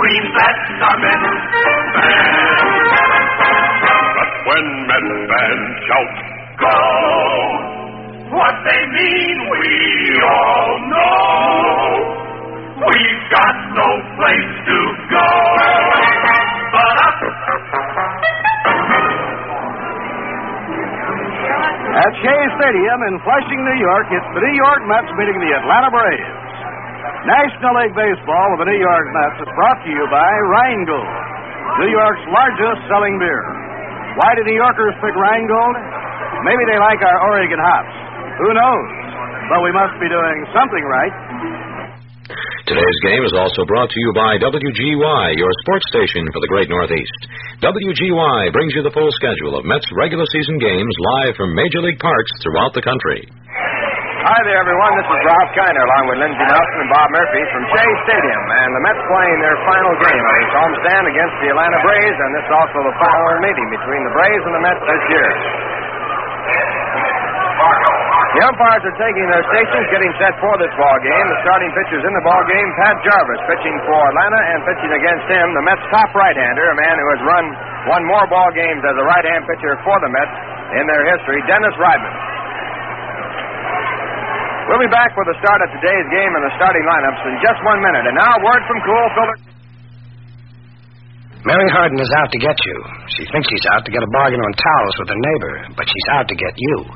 scream that the Mets band. But when Mets fans shout, go, what they mean we all know. We've got no place to go but up. At Shea Stadium in Flushing, New York, it's the New York Mets meeting the Atlanta Braves. National League Baseball with the New York Mets is brought to you by Rheingold, New York's largest selling beer. Why do New Yorkers pick Rheingold? Maybe they like our Oregon hops. Who knows? But we must be doing something right. Today's game is also brought to you by WGY, your sports station for the great Northeast. WGY brings you the full schedule of Mets regular season games live from Major League parks throughout the country. Hi there, everyone. This is Ralph Kiner, along with Lindsey Nelson and Bob Murphy from Shea Stadium. And the Mets playing their final game on each homestand against the Atlanta Braves, and this is also the final meeting between the Braves and the Mets this year. The umpires are taking their stations, getting set for this ball game. The starting pitchers in the ball game, Pat Jarvis pitching for Atlanta, and pitching against him, the Mets' top right-hander, a man who has won more ball games as a right-hand pitcher for the Mets in their history, Dennis Rodman. We'll be back for the start of today's game and the starting lineups in just 1 minute. And now, word from Cool Filter. Mary Harden is out to get you. She thinks she's out to get a bargain on towels with a neighbor, but she's out to get you.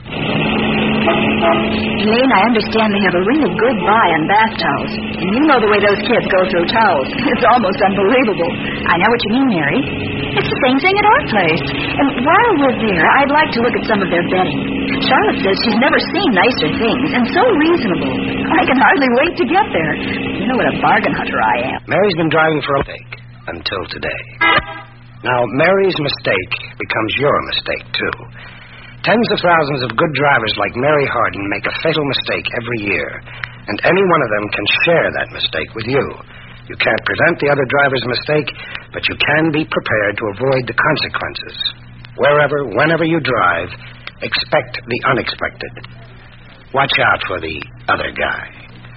Elaine, I understand they have a really good buy on bath towels. And you know the way those kids go through towels. It's almost unbelievable. I know what you mean, Mary. It's the same thing at our place. And while we're there, I'd like to look at some of their bedding. Charlotte says she's never seen nicer things, and so reasonable. I can hardly wait to get there. You know what a bargain hunter I am. Mary's been driving for a mistake until today. Now, Mary's mistake becomes your mistake, too. Tens of thousands of good drivers like Mary Harden make a fatal mistake every year, and any one of them can share that mistake with you. You can't prevent the other driver's mistake, but you can be prepared to avoid the consequences. Wherever, whenever you drive, expect the unexpected. Watch out for the other guy.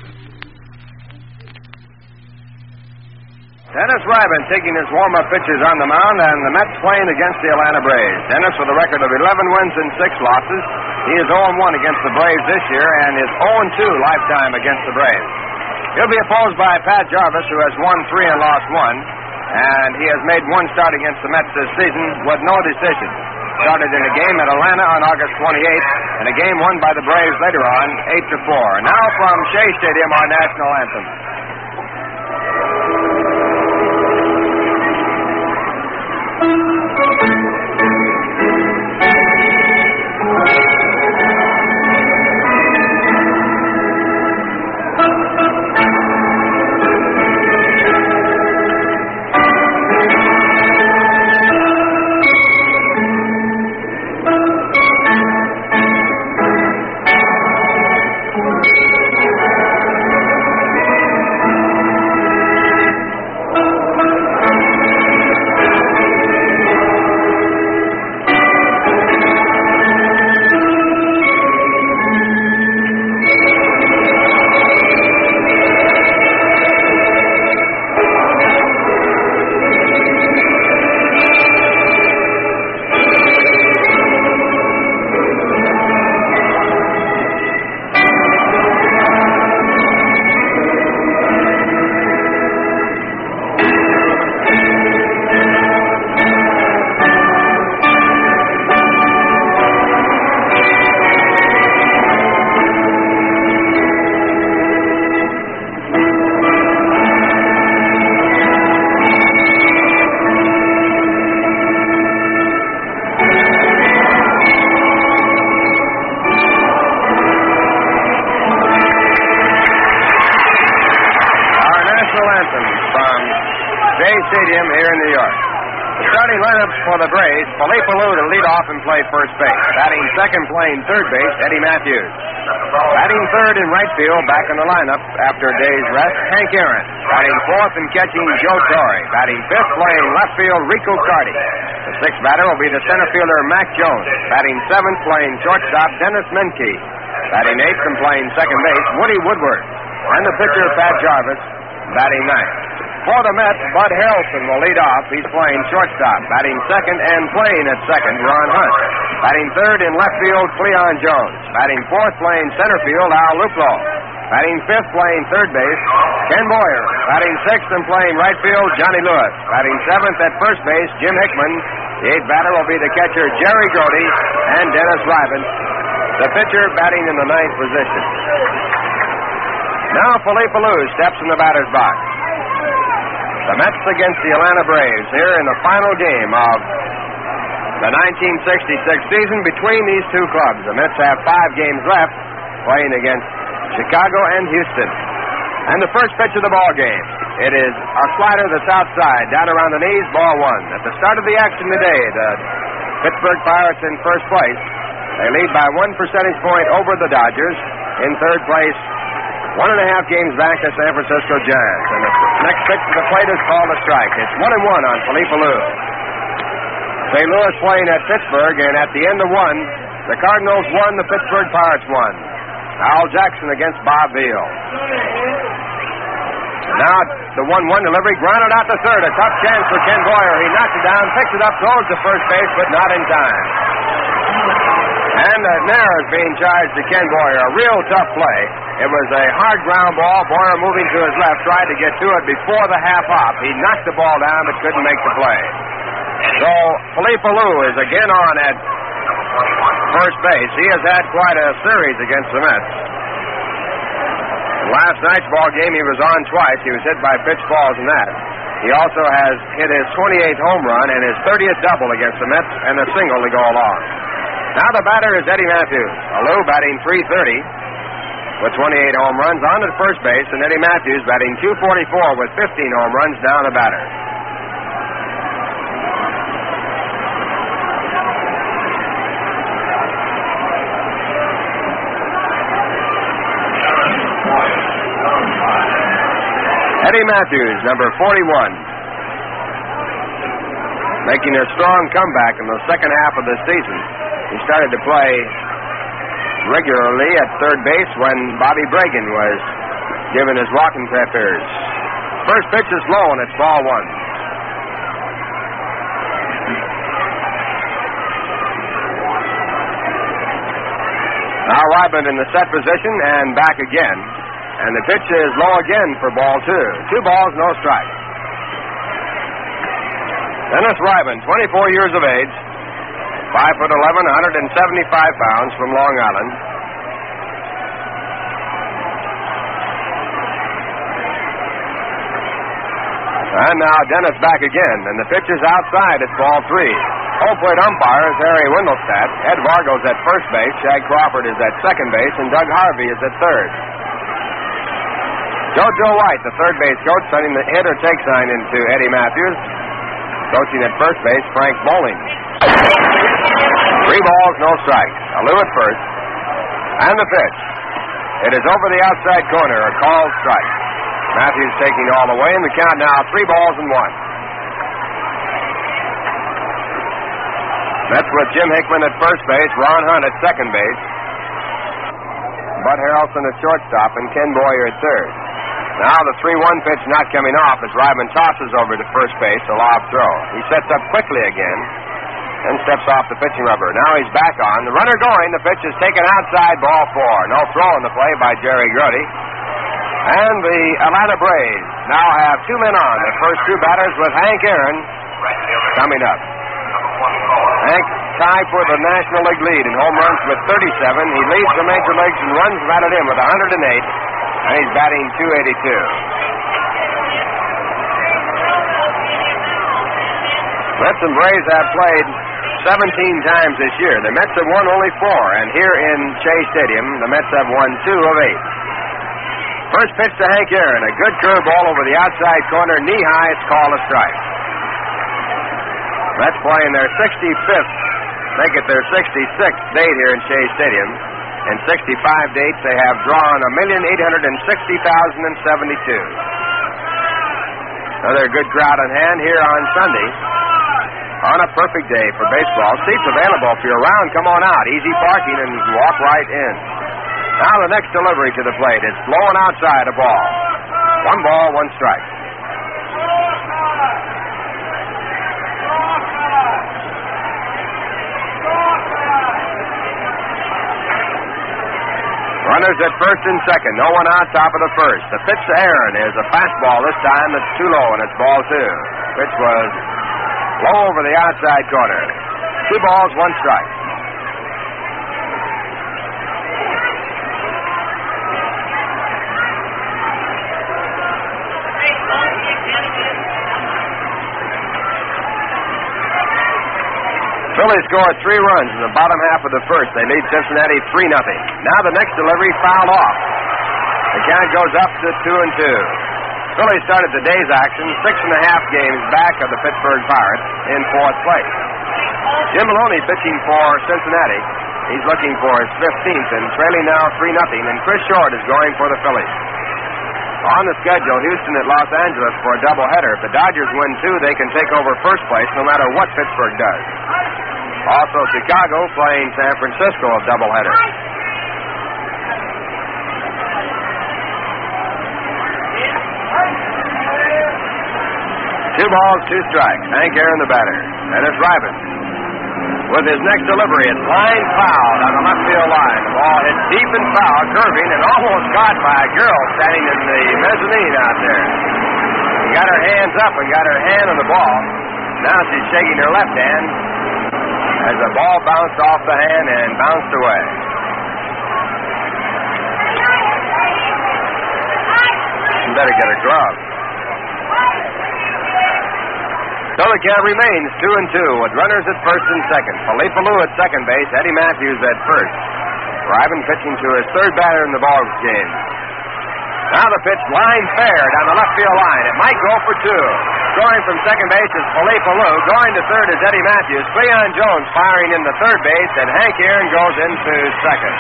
Dennis Rodman taking his warm-up pitches on the mound, and the Mets playing against the Atlanta Braves. Dennis with a record of 11 wins and 6 losses. He is 0-1 against the Braves this year and is 0-2 lifetime against the Braves. He'll be opposed by Pat Jarvis, who has won 3 and lost 1, and he has made 1 start against the Mets this season with no decision. Started in a game at Atlanta on August 28th, and a game won by the Braves later on, 8-4. Now from Shea Stadium, our national anthem. Stadium here in New York. The starting lineup for the Braves, Philippe Alou to lead off and play first base. Batting second, playing third base, Eddie Matthews. Batting third in right field, back in the lineup after a day's rest, Hank Aaron. Batting fourth and catching, Joe Torre. Batting fifth, playing left field, Rico Carty. The sixth batter will be the center fielder, Mac Jones. Batting seventh, playing shortstop, Dennis Menke. Batting eighth and playing second base, Woody Woodward. And the pitcher, Pat Jarvis, batting ninth. For the Mets, Bud Harrelson will lead off. He's playing shortstop. Batting second and playing at second, Ron Hunt. Batting third in left field, Cleon Jones. Batting fourth, playing center field, Al Luplo. Batting fifth, playing third base, Ken Boyer. Batting sixth and playing right field, Johnny Lewis. Batting seventh at first base, Jim Hickman. The eighth batter will be the catcher, Jerry Grody, and Dennis Reiben. The pitcher batting in the ninth position. Now Philippe Alou steps in the batter's box. The Mets against the Atlanta Braves here in the final game of the 1966 season between these two clubs. The Mets have 5 games left, playing against Chicago and Houston. And the first pitch of the ball game. It is a slider that's outside, down around the knees, ball 1. At the start of the action today, the Pittsburgh Pirates in first place. They lead by 1 percentage point over the Dodgers. In third place, 1.5 games back to San Francisco Giants. And the next pitch to the plate is called a strike. It's 1-1 on Philippe Alou. St. Louis playing at Pittsburgh, and at the end of 1, the Cardinals won, the Pittsburgh Pirates won. Al Jackson against Bob Veal. Now the 1-1 delivery, grounded out to third. A tough chance for Ken Boyer. He knocks it down, picks it up, throws to first base, but not in time. And Nair is being charged to Ken Boyer. A real tough play. It was a hard ground ball. Boyer moving to his left, tried to get to it before the half hop. He knocked the ball down, but couldn't make the play. So Philippe Alou is again on at first base. He has had quite a series against the Mets. In last night's ball game, he was on twice. He was hit by pitch balls in that. He also has hit his 28th home run and his 30th double against the Mets, and a single to go along. Now the batter is Eddie Matthews. Alou batting .330 with 28 home runs on at first base, and Eddie Matthews batting .244 with 15 home runs down the batter. Eddie Matthews, number 41, making a strong comeback in the second half of the season. He started to play regularly at third base when Bobby Bragan was given his walking papers. First pitch is low, and it's ball 1. Now Reiben in the set position and back again. And the pitch is low again for ball 2. 2 balls, no strikes. Dennis Reiben, 24 years of age, 5'11", 175 pounds, from Long Island. And now Dennis back again, and the pitch is outside. It's ball 3. Home plate umpire is Harry Windelstadt. Ed Vargo's at first base. Shag Crawford is at second base, and Doug Harvey is at third. Jojo White, the third base coach, sending the hit or take sign into Eddie Matthews. Coaching at first base, Frank Bowling. 3 balls, no strikes. Alou at first. And the pitch. It is over the outside corner, a called strike. Matthews taking all the way, and the count now 3 balls and 1. Mets with Jim Hickman at first base, Ron Hunt at second base, Bud Harrelson at shortstop, and Ken Boyer at third. Now the 3-1 pitch not coming off as Reiben tosses over to first base, a lob throw. He sets up quickly again and steps off the pitching rubber. Now he's back on. The runner going. The pitch is taken outside, ball 4. No throw in the play by Jerry Grody. And the Atlanta Braves now have 2 men on. Their first 2 batters with Hank Aaron coming up. Hank tied for the National League lead in home runs with 37. He leads the major leagues in runs batted in with 108. And he's batting .282. Mets and Braves have played 17 times this year. The Mets have won only 4, and here in Shea Stadium, the Mets have won 2 of 8. First pitch to Hank Aaron, a good curveball over the outside corner, knee high. It's called a strike. Mets playing their 65th, make it their 66th date here in Shea Stadium. In 65 dates, they have drawn 1,860,072. Another good crowd on hand here on Sunday. On a perfect day for baseball. Seats available if you're around. Come on out. Easy parking and walk right in. Now the next delivery to the plate is blowing outside a ball. 1 ball, 1 strike. Runners at first and second. No one out, top of the first. The pitch to Aaron is a fastball this time that's too low, and it's ball two. Pitch was low over the outside corner. 2 balls, 1 strike. Phillies scored 3 runs in the bottom half of the first. They lead Cincinnati 3-0. Now the next delivery fouled off. The count goes up to 2-2. Phillies started the day's action 6.5 games back of the Pittsburgh Pirates in 4th place. Jim Maloney pitching for Cincinnati. He's looking for his 15th and trailing now 3-0, and Chris Short is going for the Phillies. On the schedule, Houston at Los Angeles for a doubleheader. If the Dodgers win 2, they can take over first place no matter what Pittsburgh does. Also, Chicago playing San Francisco a doubleheader. 2 balls, 2 strikes. Hank Aaron the batter. And it's Ryman. With his next delivery, it's line foul on the left field line. The ball hit deep and foul, curving, and almost caught by a girl standing in the mezzanine out there. She got her hands up and got her hand on the ball. Now she's shaking her left hand as the ball bounced off the hand and bounced away. She better get a glove. So the count remains 2-2 with runners at first and second. Felipe Alou at second base, Eddie Matthews at first. Ryman pitching to his 3rd batter in the ball game. Now the pitch line fair down the left field line. It might go for 2. Scoring from second base is Felipe Alou. Going to third is Eddie Matthews. Cleon Jones firing into third base, and Hank Aaron goes into second.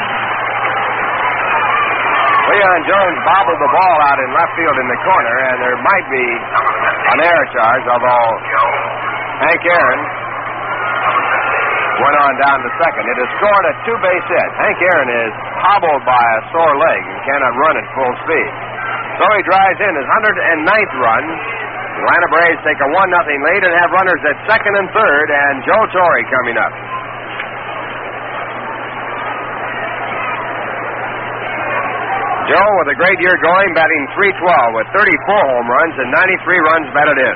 Cleon Jones bobbled the ball out in left field in the corner, and there might be an error charge, although Hank Aaron went on down to second. It has scored a 2-base hit. Hank Aaron is hobbled by a sore leg and cannot run at full speed. So he drives in his 109th run. The Atlanta Braves take a 1-0 lead and have runners at second and third, and Joe Torre coming up. Joe, with a great year going, batting .312 with 34 home runs and 93 runs batted in.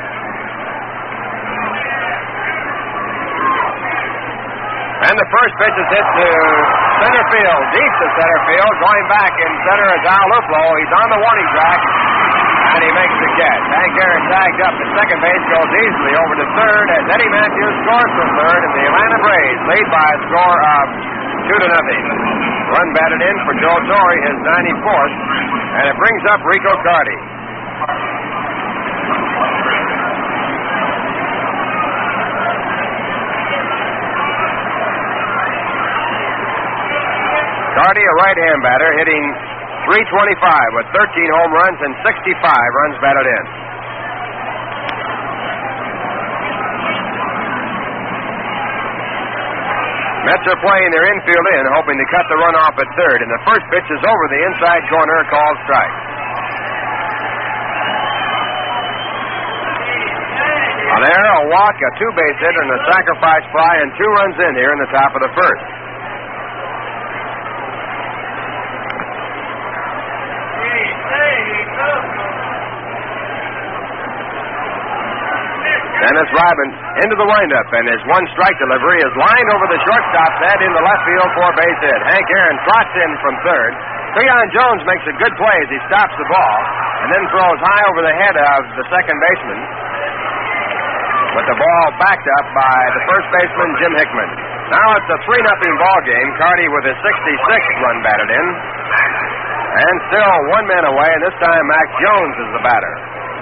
And the first pitch is hit to center field, deep to center field. Going back in center is Al Luplo. He's on the warning track, and he makes the catch. Hank Aaron tagged up at second base, goes easily over to third as Eddie Matthews scores from third, and the Atlanta Braves lead by a score of 2-0. Run batted in for Joe Torre, his 94th, and it brings up Rico Carty. Carty, a right-hand batter, hitting .325 with 13 home runs and 65 runs batted in. Mets are playing their infield in, hoping to cut the run off at third, and the first pitch is over the inside corner, called strike. On there, a walk, a 2-base hit, and a sacrifice fly, and 2 runs in here in the top of the first. Dennis Ryman into the windup, and his 1-strike delivery is lined over the shortstop's head into left field for a base hit. Hank Aaron trots in from third. Cleon Jones makes a good play as he stops the ball and then throws high over the head of the second baseman, with the ball backed up by the first baseman, Jim Hickman. Now it's a 3-0 ball game. Carty with his 66th run batted in, and still 1 man away, and this time Mac Jones is the batter.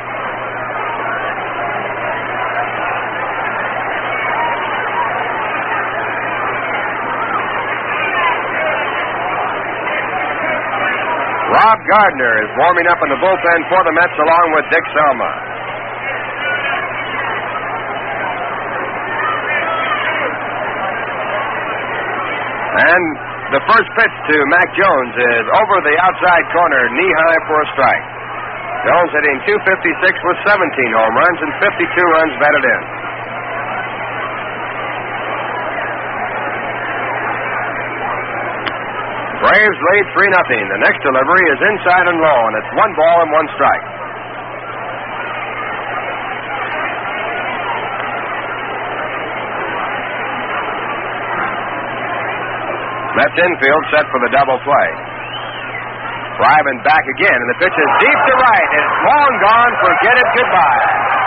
Rob Gardner is warming up in the bullpen for the Mets along with Dick Selma. And the first pitch to Mac Jones is over the outside corner, knee-high for a strike. Jones hitting .256 with 17 home runs and 52 runs batted in. Braves lead 3-0. The next delivery is inside and low, and it's 1 ball and 1 strike. Mets infield set for the double play. Ryman back again, and the pitch is deep to right. It's long gone. Forget it. Goodbye.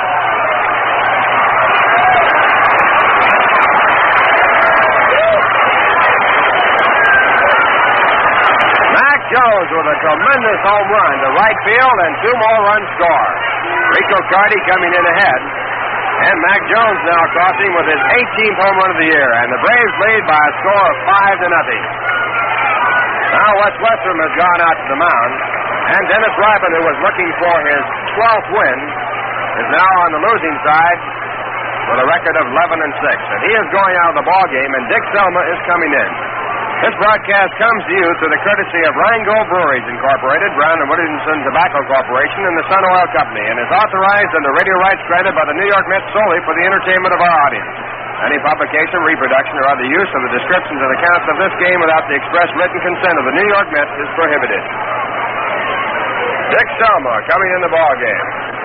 Mac Jones with a tremendous home run to right field, and 2 more runs score. Rico Carty coming in ahead. And Mac Jones now crossing with his 18th home run of the year, and the Braves lead by a score of 5-0. Now Wes Westrom has gone out to the mound, and Dennis Ryman, who was looking for his 12th win, is now on the losing side with a record of 11-6. And he is going out of the ball game, and Dick Selma is coming in. This broadcast comes to you through the courtesy of Rheingold Breweries Incorporated, Brown & Williamson Tobacco Corporation, and the Sun Oil Company, and is authorized under radio rights granted by the New York Mets solely for the entertainment of our audience. Any publication, reproduction, or other use of the descriptions and accounts of this game without the express written consent of the New York Mets is prohibited. Dick Selma coming in the ball game.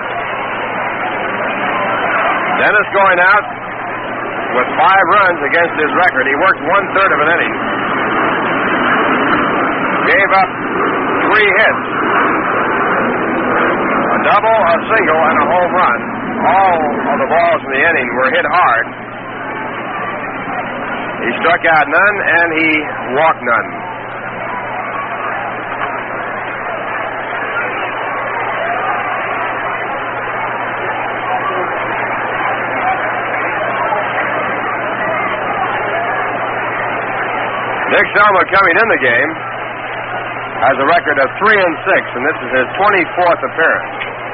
Dennis going out with 5 runs against his record. He worked 1/3 of an inning. Gave up 3 hits. A double, a single, and a home run. All of the balls in the inning were hit hard. He struck out none, and he walked none. Dick Selma coming in the game has a record of 3-6, and this is his 24th appearance.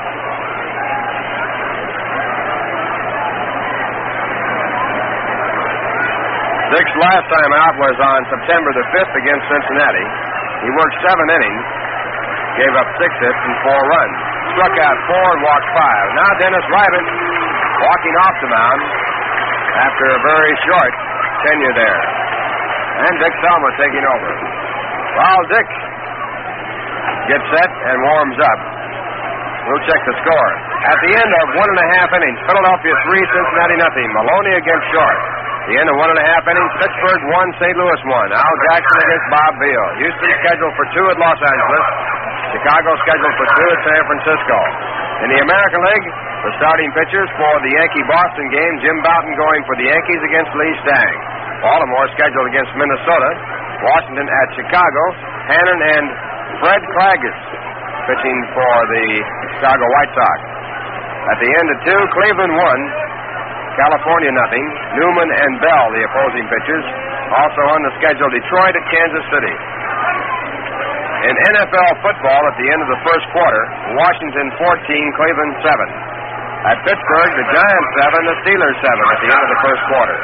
Dick's last time out was on September the 5th against Cincinnati. He worked 7 innings, gave up 6 hits and 4 runs. Struck out 4 and walked 5. Now Dennis Ryman walking off the mound after a very short tenure there. And Dick Selma taking over. While Dick gets set and warms up, we'll check the score. At the end of 1.5 innings, Philadelphia 3, Cincinnati nothing. Maloney against Short. The end of 1.5 innings, Pittsburgh 1, St. Louis 1. Al Jackson against Bob Beal. Houston scheduled for 2 at Los Angeles. Chicago scheduled for 2 at San Francisco. In the American League, the starting pitchers for the Yankee-Boston game, Jim Bouton going for the Yankees against Lee Stang. Baltimore scheduled against Minnesota. Washington at Chicago. Hannon and Fred Klages pitching for the Chicago White Sox. At the end of 2, Cleveland 1. California nothing. Newman and Bell, the opposing pitchers. Also on the schedule, Detroit at Kansas City. In NFL football, at the end of the first quarter, Washington 14, Cleveland 7. At Pittsburgh, the Giants 7, the Steelers 7 at the end of the first quarter.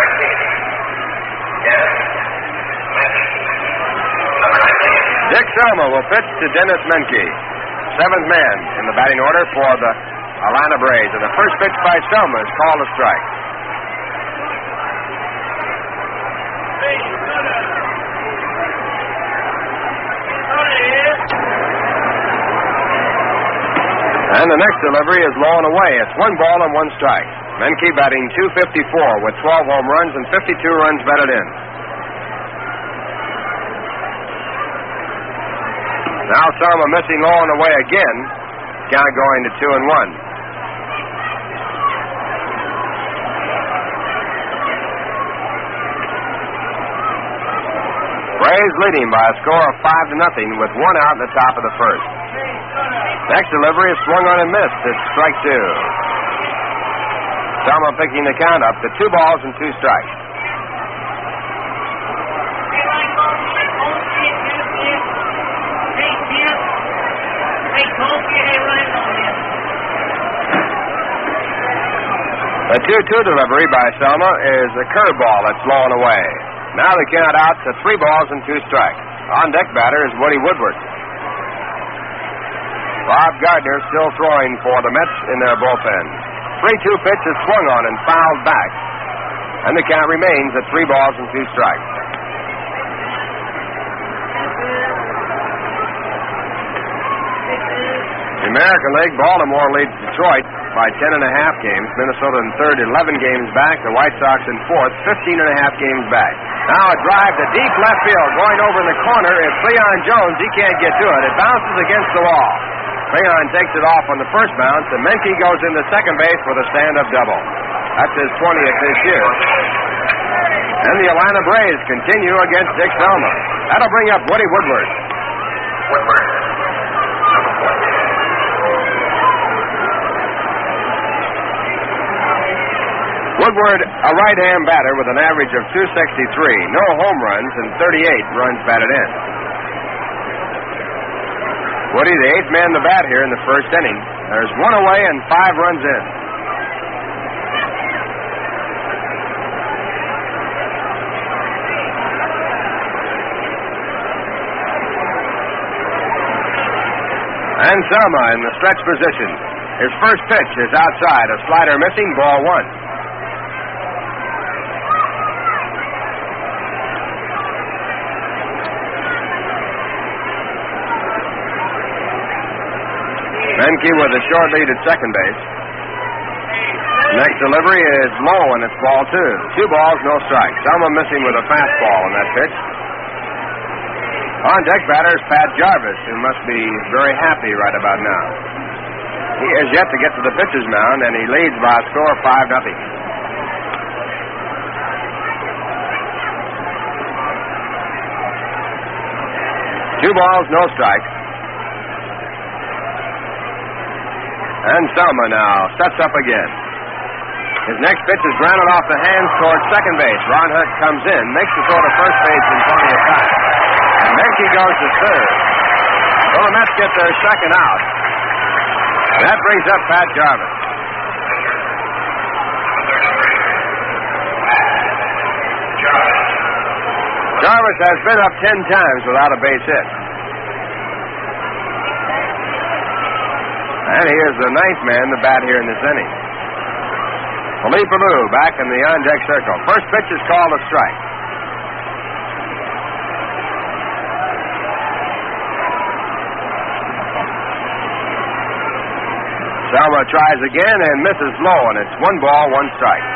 Dick Selma will pitch to Dennis Menke, 7th man in the batting order for the Atlanta Braves. And the first pitch by Selma is called a strike. And the next delivery is low and away. It's 1 ball and 1 strike. Menke batting .254 with 12 home runs and 52 runs batted in. Now Selma missing low and away again. Count going to 2-1. Braves leading by a score of 5-0 with 1 out in the top of the first. Next delivery is swung on and missed. It's strike 2. Selma picking the count up to 2 balls and 2 strikes. The 2-2 delivery by Selma is a curveball that's low and away. Now the count out to 3 balls and 2 strikes. On deck batter is Woody Woodward. Bob Gardner still throwing for the Mets in their bullpen. 3-2 pitch is swung on and fouled back. And the count remains at 3 balls and 2 strikes. The American League, Baltimore leads Detroit by 10.5 games. Minnesota in third, 11 games back. The White Sox in fourth, 15.5 games back. Now a drive to deep left field. Going over in the corner is Cleon Jones. He can't get to it. It bounces against the wall. Cleon takes it off on the first bounce, and Menke goes into second base with a stand-up double. That's his 20th this year. And the Atlanta Braves continue against Dick Selma. That'll bring up Woody Woodward. Woodward, a right-hand batter with an average of .263, no home runs, and 38 runs batted in. Woody, the 8th man to bat here in the first inning. There's 1 away and 5 runs in. And Selma in the stretch position. His first pitch is outside, a slider missing, ball 1. Menke with a short lead at second base. Next delivery is low, and it's ball 2. 2 balls, no strikes. Selma missing with a fastball on that pitch. On deck batter is Pat Jarvis, who must be very happy right about now. He has yet to get to the pitcher's mound, and he leads by a score of 5-0. 2 balls, no strikes. And Selma now steps up again. His next pitch is grounded off the hands towards second base. Ron Hunt comes in, makes the throw to first base in plenty of time. And Menke goes to third. So the Mets get their second out. That brings up Pat Jarvis. Jarvis has been up 10 times without a base hit. And he is the 9th man to bat here in this inning. Philippe Alou back in the on-deck circle. First pitch is called a strike. Selma tries again and misses low, and it's 1 ball, 1 strike.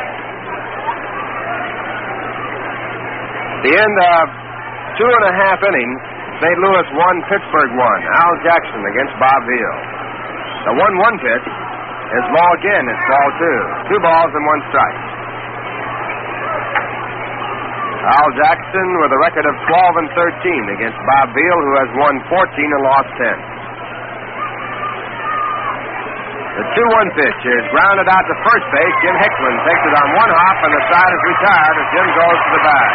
The end of 2.5 innings, St. Louis 1, Pittsburgh 1. Al Jackson against Bob Veal. The 1-1 pitch is low again. It's ball 2. 2 balls and 1 strike. Al Jackson with a record of 12-13 against Bob Veal, who has won 14 and lost 10. The 2-1 pitch is grounded out to first base. Jim Hickman takes it on 1 hop, and the side is retired as Jim goes to the bag.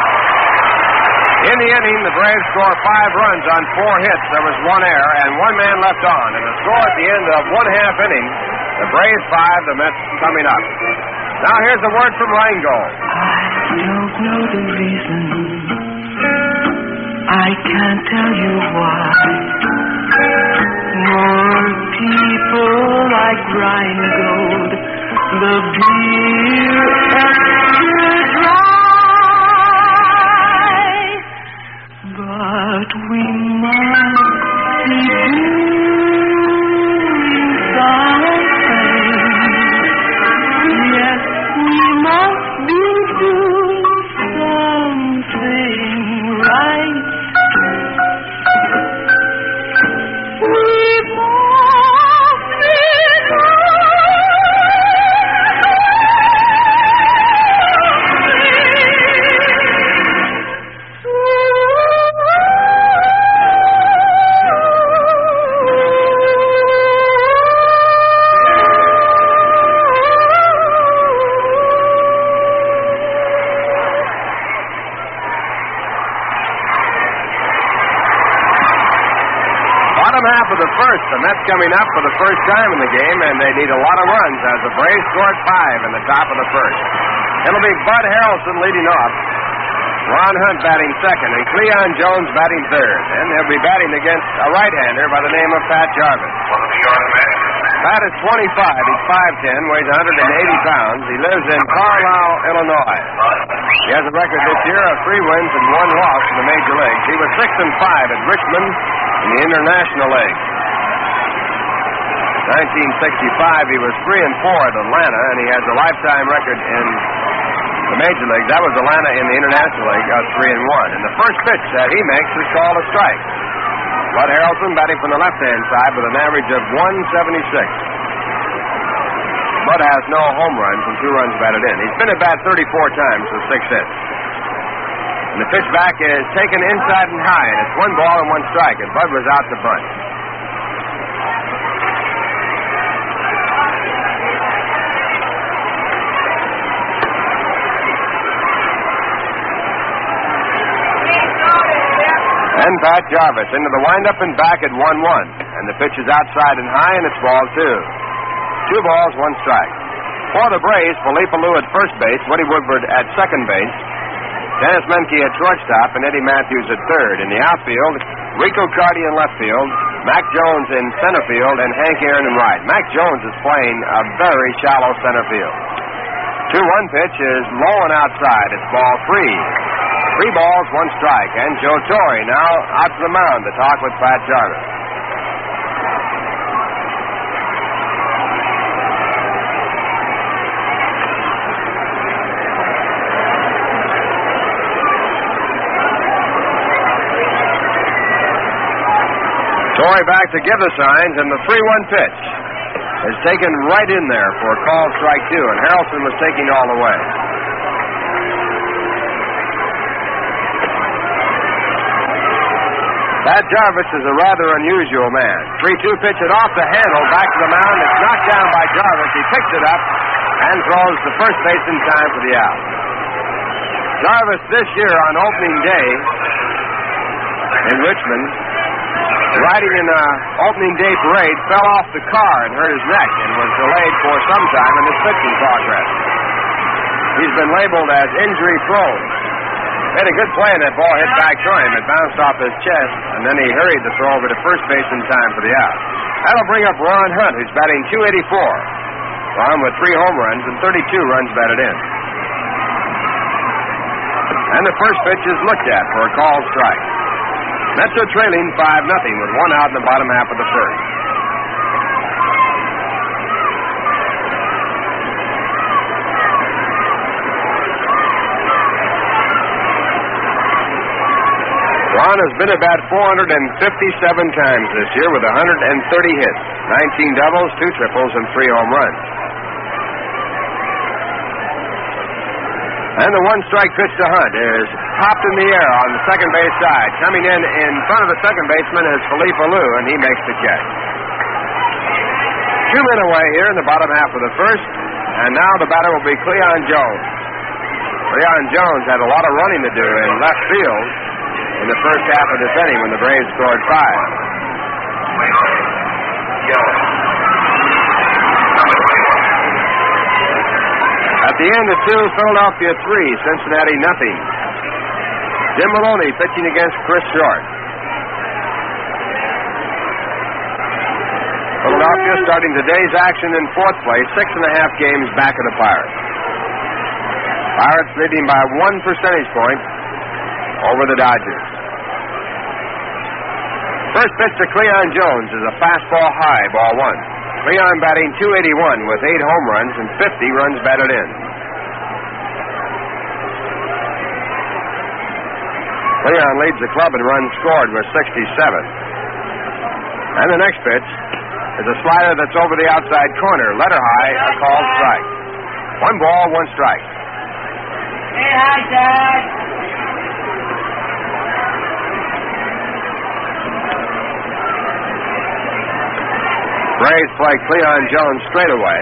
In the inning, the Braves score 5 runs on 4 hits. There was 1 error and 1 man left on. And the score at the end of 1/2 inning, the Braves 5, the Mets coming up. Now here's a word from Rheingold. I don't know the reason. I can't tell you why. More people like Rheingold, the beer extra dry. But we must be doing something. Yes, we must be doing something right. We must be Of the first, the Mets coming up for the first time in the game, and they need a lot of runs as the Braves scored 5 in the top of the first. It'll be Bud Harrelson leading off, Ron Hunt batting second, and Cleon Jones batting third. And they'll be batting against a right-hander by the name of Pat Jarvis. Pat is 25. He's 5'10", weighs 180 pounds. He lives in Carlisle, Illinois. He has a record this year of 3 wins and 1 loss in the major leagues. He was 6-5 at Richmond in the International League. 1965, he was 3-4 at Atlanta, and he has a lifetime record in the Major League. That was Atlanta in the International League, 3-1. And the first pitch that he makes is called a strike. Bud Harrelson batting from the left-hand side with an average of 176. Bud has no home runs and 2 runs batted in. He's been at bat 34 times with 6 hits. And the pitch back is taken inside and high, and it's 1 ball and 1 strike, and Bud was out to bunt. And Pat Jarvis into the windup and back at 1-1. And the pitch is outside and high, and it's ball 2. 2 balls, 1 strike. For the Braves, Felipe Alou at first base, Woody Woodward at second base, Dennis Menke at shortstop, and Eddie Matthews at third. In the outfield, Rico Carty in left field, Mac Jones in center field, and Hank Aaron in right. Mac Jones is playing a very shallow center field. 2-1 pitch is low and outside. It's ball 3. 3 balls, 1 strike. And Joe Torre now out to the mound to talk with Pat Jarvis. Torre back to give the signs, and the 3-1 pitch is taken right in there for a called strike 2, and Harrelson was taking all the way. Pat Jarvis is a rather unusual man. 3-2 pitch it off the handle, back to the mound. It's knocked down by Jarvis. He picks it up and throws to first base in time for the out. Jarvis this year on opening day in Richmond, riding in an opening day parade, fell off the car and hurt his neck and was delayed for some time in his pitching progress. He's been labeled as injury prone. Made a good play, and that ball hit back to him. It bounced off his chest, and then he hurried to throw over to first base in time for the out. That'll bring up Ron Hunt, who's batting .284. Ron with 3 home runs and 32 runs batted in. And the first pitch is looked at for a called strike. Mets are trailing 5-0 with 1 out in the bottom half of the first. Ron has been about 457 times this year with 130 hits, 19 doubles, 2 triples, and 3 home runs. And the 1-strike pitch to Hunt is popped in the air on the second base side. Coming in front of the second baseman is Felipe Alou, and he makes the catch. 2 men away here in the bottom half of the first, and now the batter will be Cleon Jones. Cleon Jones had a lot of running to do in left field in the first half of this inning when the Braves scored 5. At the end of 2, Philadelphia 3, Cincinnati nothing. Jim Maloney pitching against Chris Short. Philadelphia starting today's action in 4th place, 6.5 games back of the Pirates. Pirates leading by 1 percentage point over the Dodgers. First pitch to Cleon Jones is a fastball high, ball 1. Cleon batting .281 with 8 home runs and 50 runs batted in. Cleon leads the club in runs scored with 67. And the next pitch is a slider that's over the outside corner, letter high, a called strike. 1 ball, 1 strike. Hey, hi, Dad. Braves play Cleon Jones straight away.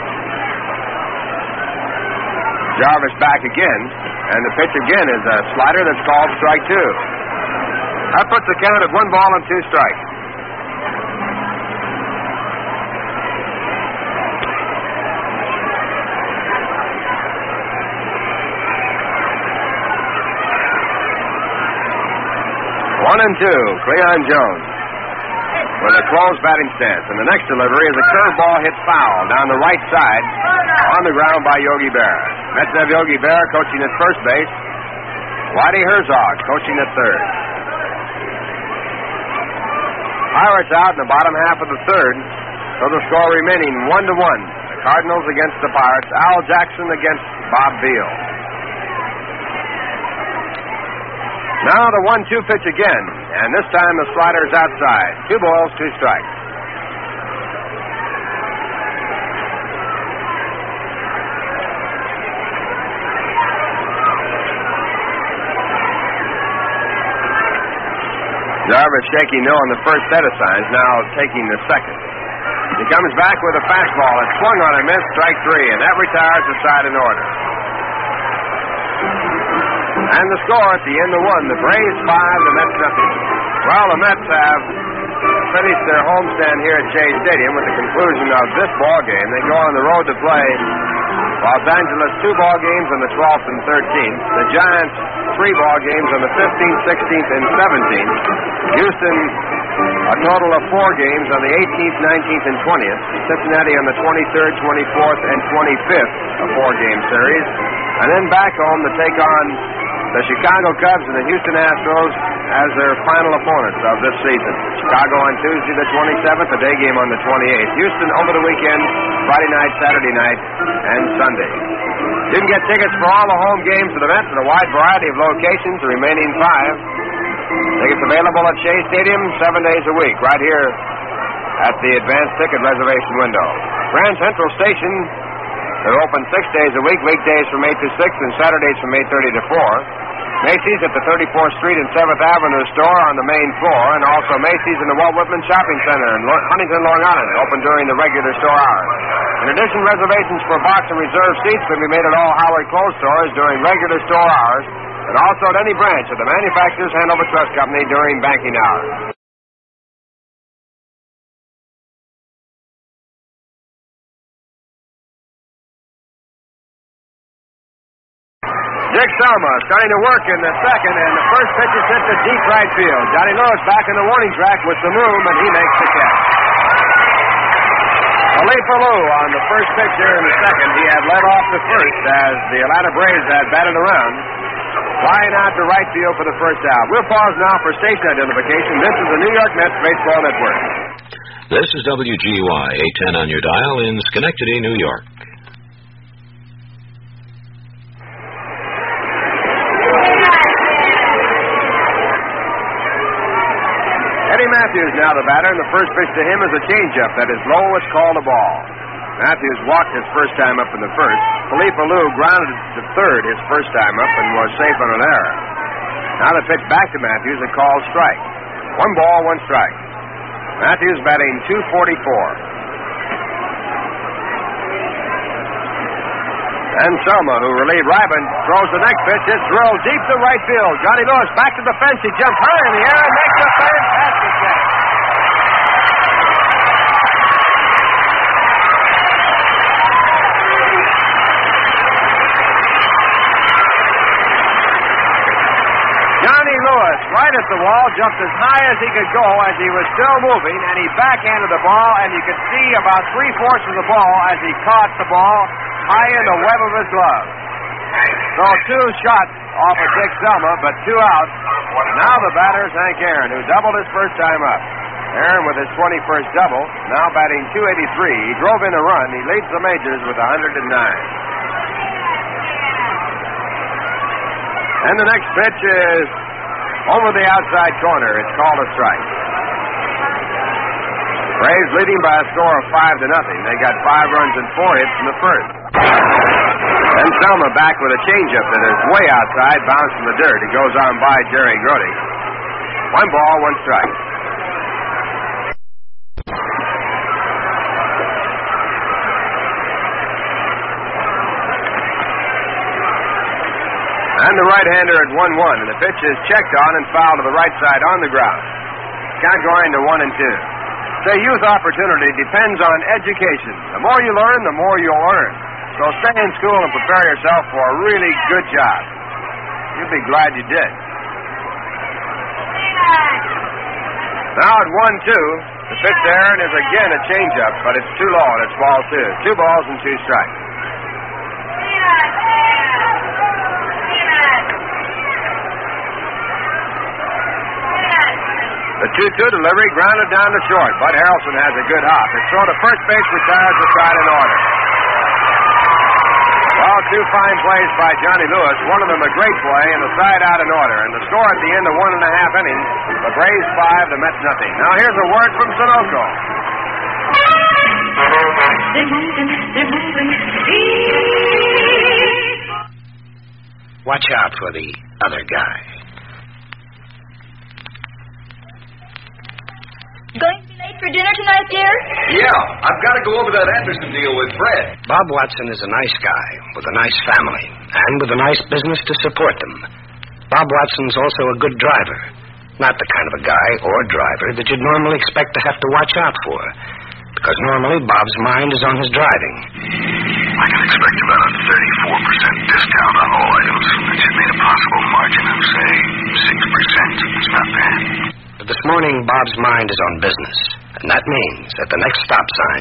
Jarvis back again, and the pitch again is a slider that's called strike 2. That puts the count at 1 ball and 2 strikes. One and 2, Cleon Jones with a closed batting stance. And the next delivery is a curveball hit foul down the right side on the ground by Yogi Berra. Mets have Yogi Berra coaching at first base. Whitey Herzog coaching at third. Pirates out in the bottom half of the third. So the score remaining 1-1. The Cardinals against the Pirates. Al Jackson against Bob Beal. Now the 1-2 pitch again. And this time the slider's outside. 2 balls, 2 strikes. Jarvis shaking no on the first set of signs, now taking the second. He comes back with a fastball. It's swung on and missed, strike 3, and that retires the side in order. And the score at the end of 1, the Braves 5, the Mets nothing. Well, the Mets have finished their homestand here at Shea Stadium with the conclusion of this ball game. They go on the road to play Los Angeles 2 ball games on the 12th and 13th. The Giants 3 ball games on the 15th, 16th, and 17th. Houston, a total of 4 games on the 18th, 19th, and 20th. Cincinnati on the 23rd, 24th, and 25th, a 4-game series. And then back home to take on the Chicago Cubs and the Houston Astros as their final opponents of this season. Chicago on Tuesday the 27th, a day game on the 28th. Houston over the weekend, Friday night, Saturday night, and Sunday. You can get tickets for all the home games of the Mets at a wide variety of locations, the remaining 5. Tickets available at Shea Stadium 7 days a week, right here at the advanced ticket reservation window. Grand Central Station, they're open 6 days a week, weekdays from 8 to 6 and Saturdays from 8:30 to 4. Macy's at the 34th Street and 7th Avenue store on the main floor, and also Macy's in the Walt Whitman Shopping Center in Huntington, Long Island, open during the regular store hours. In addition, reservations for box and reserve seats can be made at all Howard Clothes stores during regular store hours, and also at any branch of the Manufacturers Hanover Trust Company during banking hours. Dick Selma starting to work in the second, and the first pitch is hit to deep right field. Johnny Lewis back in the warning track with some room, and he makes the catch. Philippe Alou on the first pitch here in the second. He had led off the first as the Atlanta Braves had batted around. Flying out to right field for the first out. We'll pause now for station identification. This is the New York Mets Baseball Network. This is WGY 810 on your dial in Schenectady, New York. Eddie Matthews now the batter, and the first pitch to him is a changeup that is low. It's called a ball. Matthews walked his first time up in the first. Philippe Alou grounded to third his first time up and was safe on an error. Now the pitch back to Matthews, a called strike. 1 ball, 1 strike. Matthews batting .244. And Selma, who relieved Ryman, throws the next pitch. It's drilled deep to right field. Johnny Lewis back to the fence. He jumps high in the air and makes a fantastic catch. Johnny Lewis, right at the wall, jumped as high as he could go as he was still moving, and he backhanded the ball, and you could see about 3/4 of the ball as he caught the ball high in the web of his glove. So 2 shots off of Dick Selma, but 2 outs. Now the batter is Hank Aaron, who doubled his first time up. Aaron with his 21st double, now batting .283. He drove in a run. He leads the majors with 109. And the next pitch is over the outside corner. It's called a strike. Braves leading by a score of 5-0. They got 5 runs and 4 hits in the first. And Selma back with a changeup that is way outside, bounced in the dirt. It goes on by Jerry Grody. 1 ball, 1 strike. And the right-hander at 1-1, and the pitch is checked on and fouled to the right side on the ground. Count going to 1-2. Say youth opportunity depends on education. The more you learn, the more you'll earn. So stay in school and prepare yourself for a really good job. You'll be glad you did. Now at 1-2, the pitch to Aaron is again a changeup, but it's too low, and it's ball 2. 2 balls and 2 strikes. The 2-2 delivery grounded down to short. Bud Harrelson has a good hop. His throw to first base retires the side in order. Well, two fine plays by Johnny Lewis. One of them a great play and the side out in order. And the score at the end of 1.5 innings, the Braves 5, the Mets nothing. Now here's a word from Sunoco. Watch out for the other guy. Going to be late for dinner tonight, dear? Yeah, I've got to go over that Anderson deal with Fred. Bob Watson is a nice guy with a nice family and with a nice business to support them. Bob Watson's also a good driver. Not the kind of a guy or driver that you'd normally expect to have to watch out for. Because normally Bob's mind is on his driving. I can expect about a 34% discount on all items. That should mean a possible margin of, say, 6%. It's not bad. But this morning, Bob's mind is on business. And that means at the next stop sign,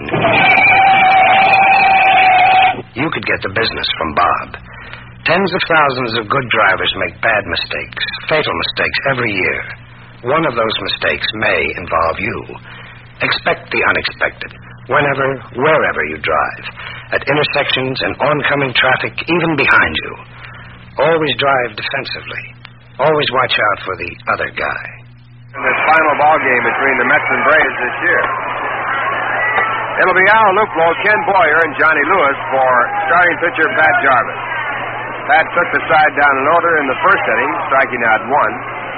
you could get the business from Bob. Tens of thousands of good drivers make bad mistakes, fatal mistakes every year. One of those mistakes may involve you. Expect the unexpected, whenever, wherever you drive, at intersections and oncoming traffic, even behind you. Always drive defensively. Always watch out for the other guy. In this final ball game between the Mets and Braves this year. It'll be Al Luplo, Ken Boyer, and Johnny Lewis for starting pitcher Pat Jarvis. Pat took the side down in order in the first inning, striking out one.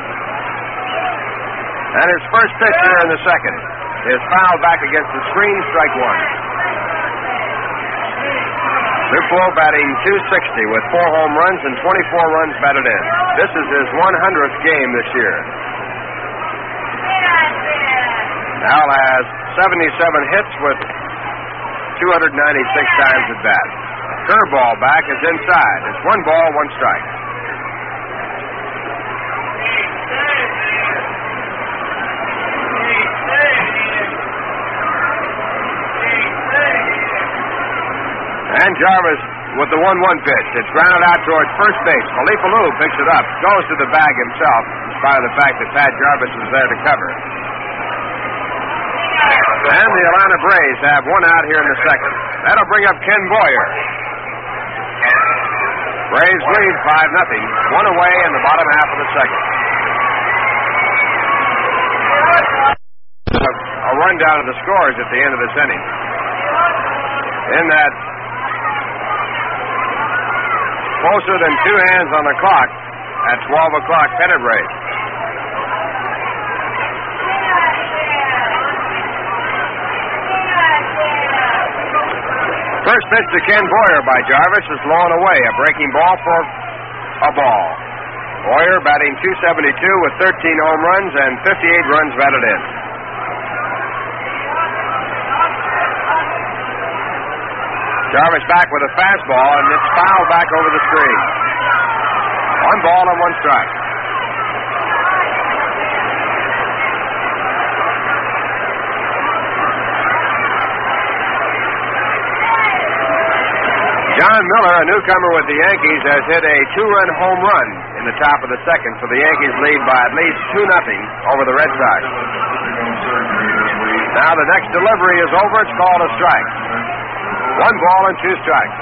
And his first pitch here in the second is fouled back against the screen, strike one. Luplo batting .260 with 4 home runs and 24 runs batted in. This is his 100th game this year. Al has 77 hits with 296 times at bat. Curveball back is inside. It's 1 ball, 1 strike. And Jarvis with the 1-1 pitch. It's grounded out towards first base. Felipe Alou picks it up, goes to the bag himself, in spite of the fact that Pat Jarvis was there to cover. And the Atlanta Braves have 1 out here in the second. That'll bring up Ken Boyer. Braves lead 5-0. 1 away in the bottom half of the second. A rundown of the scores at the end of this inning. In that closer than 2 hands on the clock at 12 o'clock pennant race. First pitch to Ken Boyer by Jarvis is blown away. A breaking ball for a ball. Boyer batting .272 with 13 home runs and 58 runs batted in. Jarvis back with a fastball, and it's fouled back over the screen. 1 ball and 1 strike. John Miller, a newcomer with the Yankees, has hit a 2-run home run in the top of the second, so the Yankees lead by at least 2-0 over the Red Sox. Now the next delivery is over. It's called a strike. 1 ball and 2 strikes.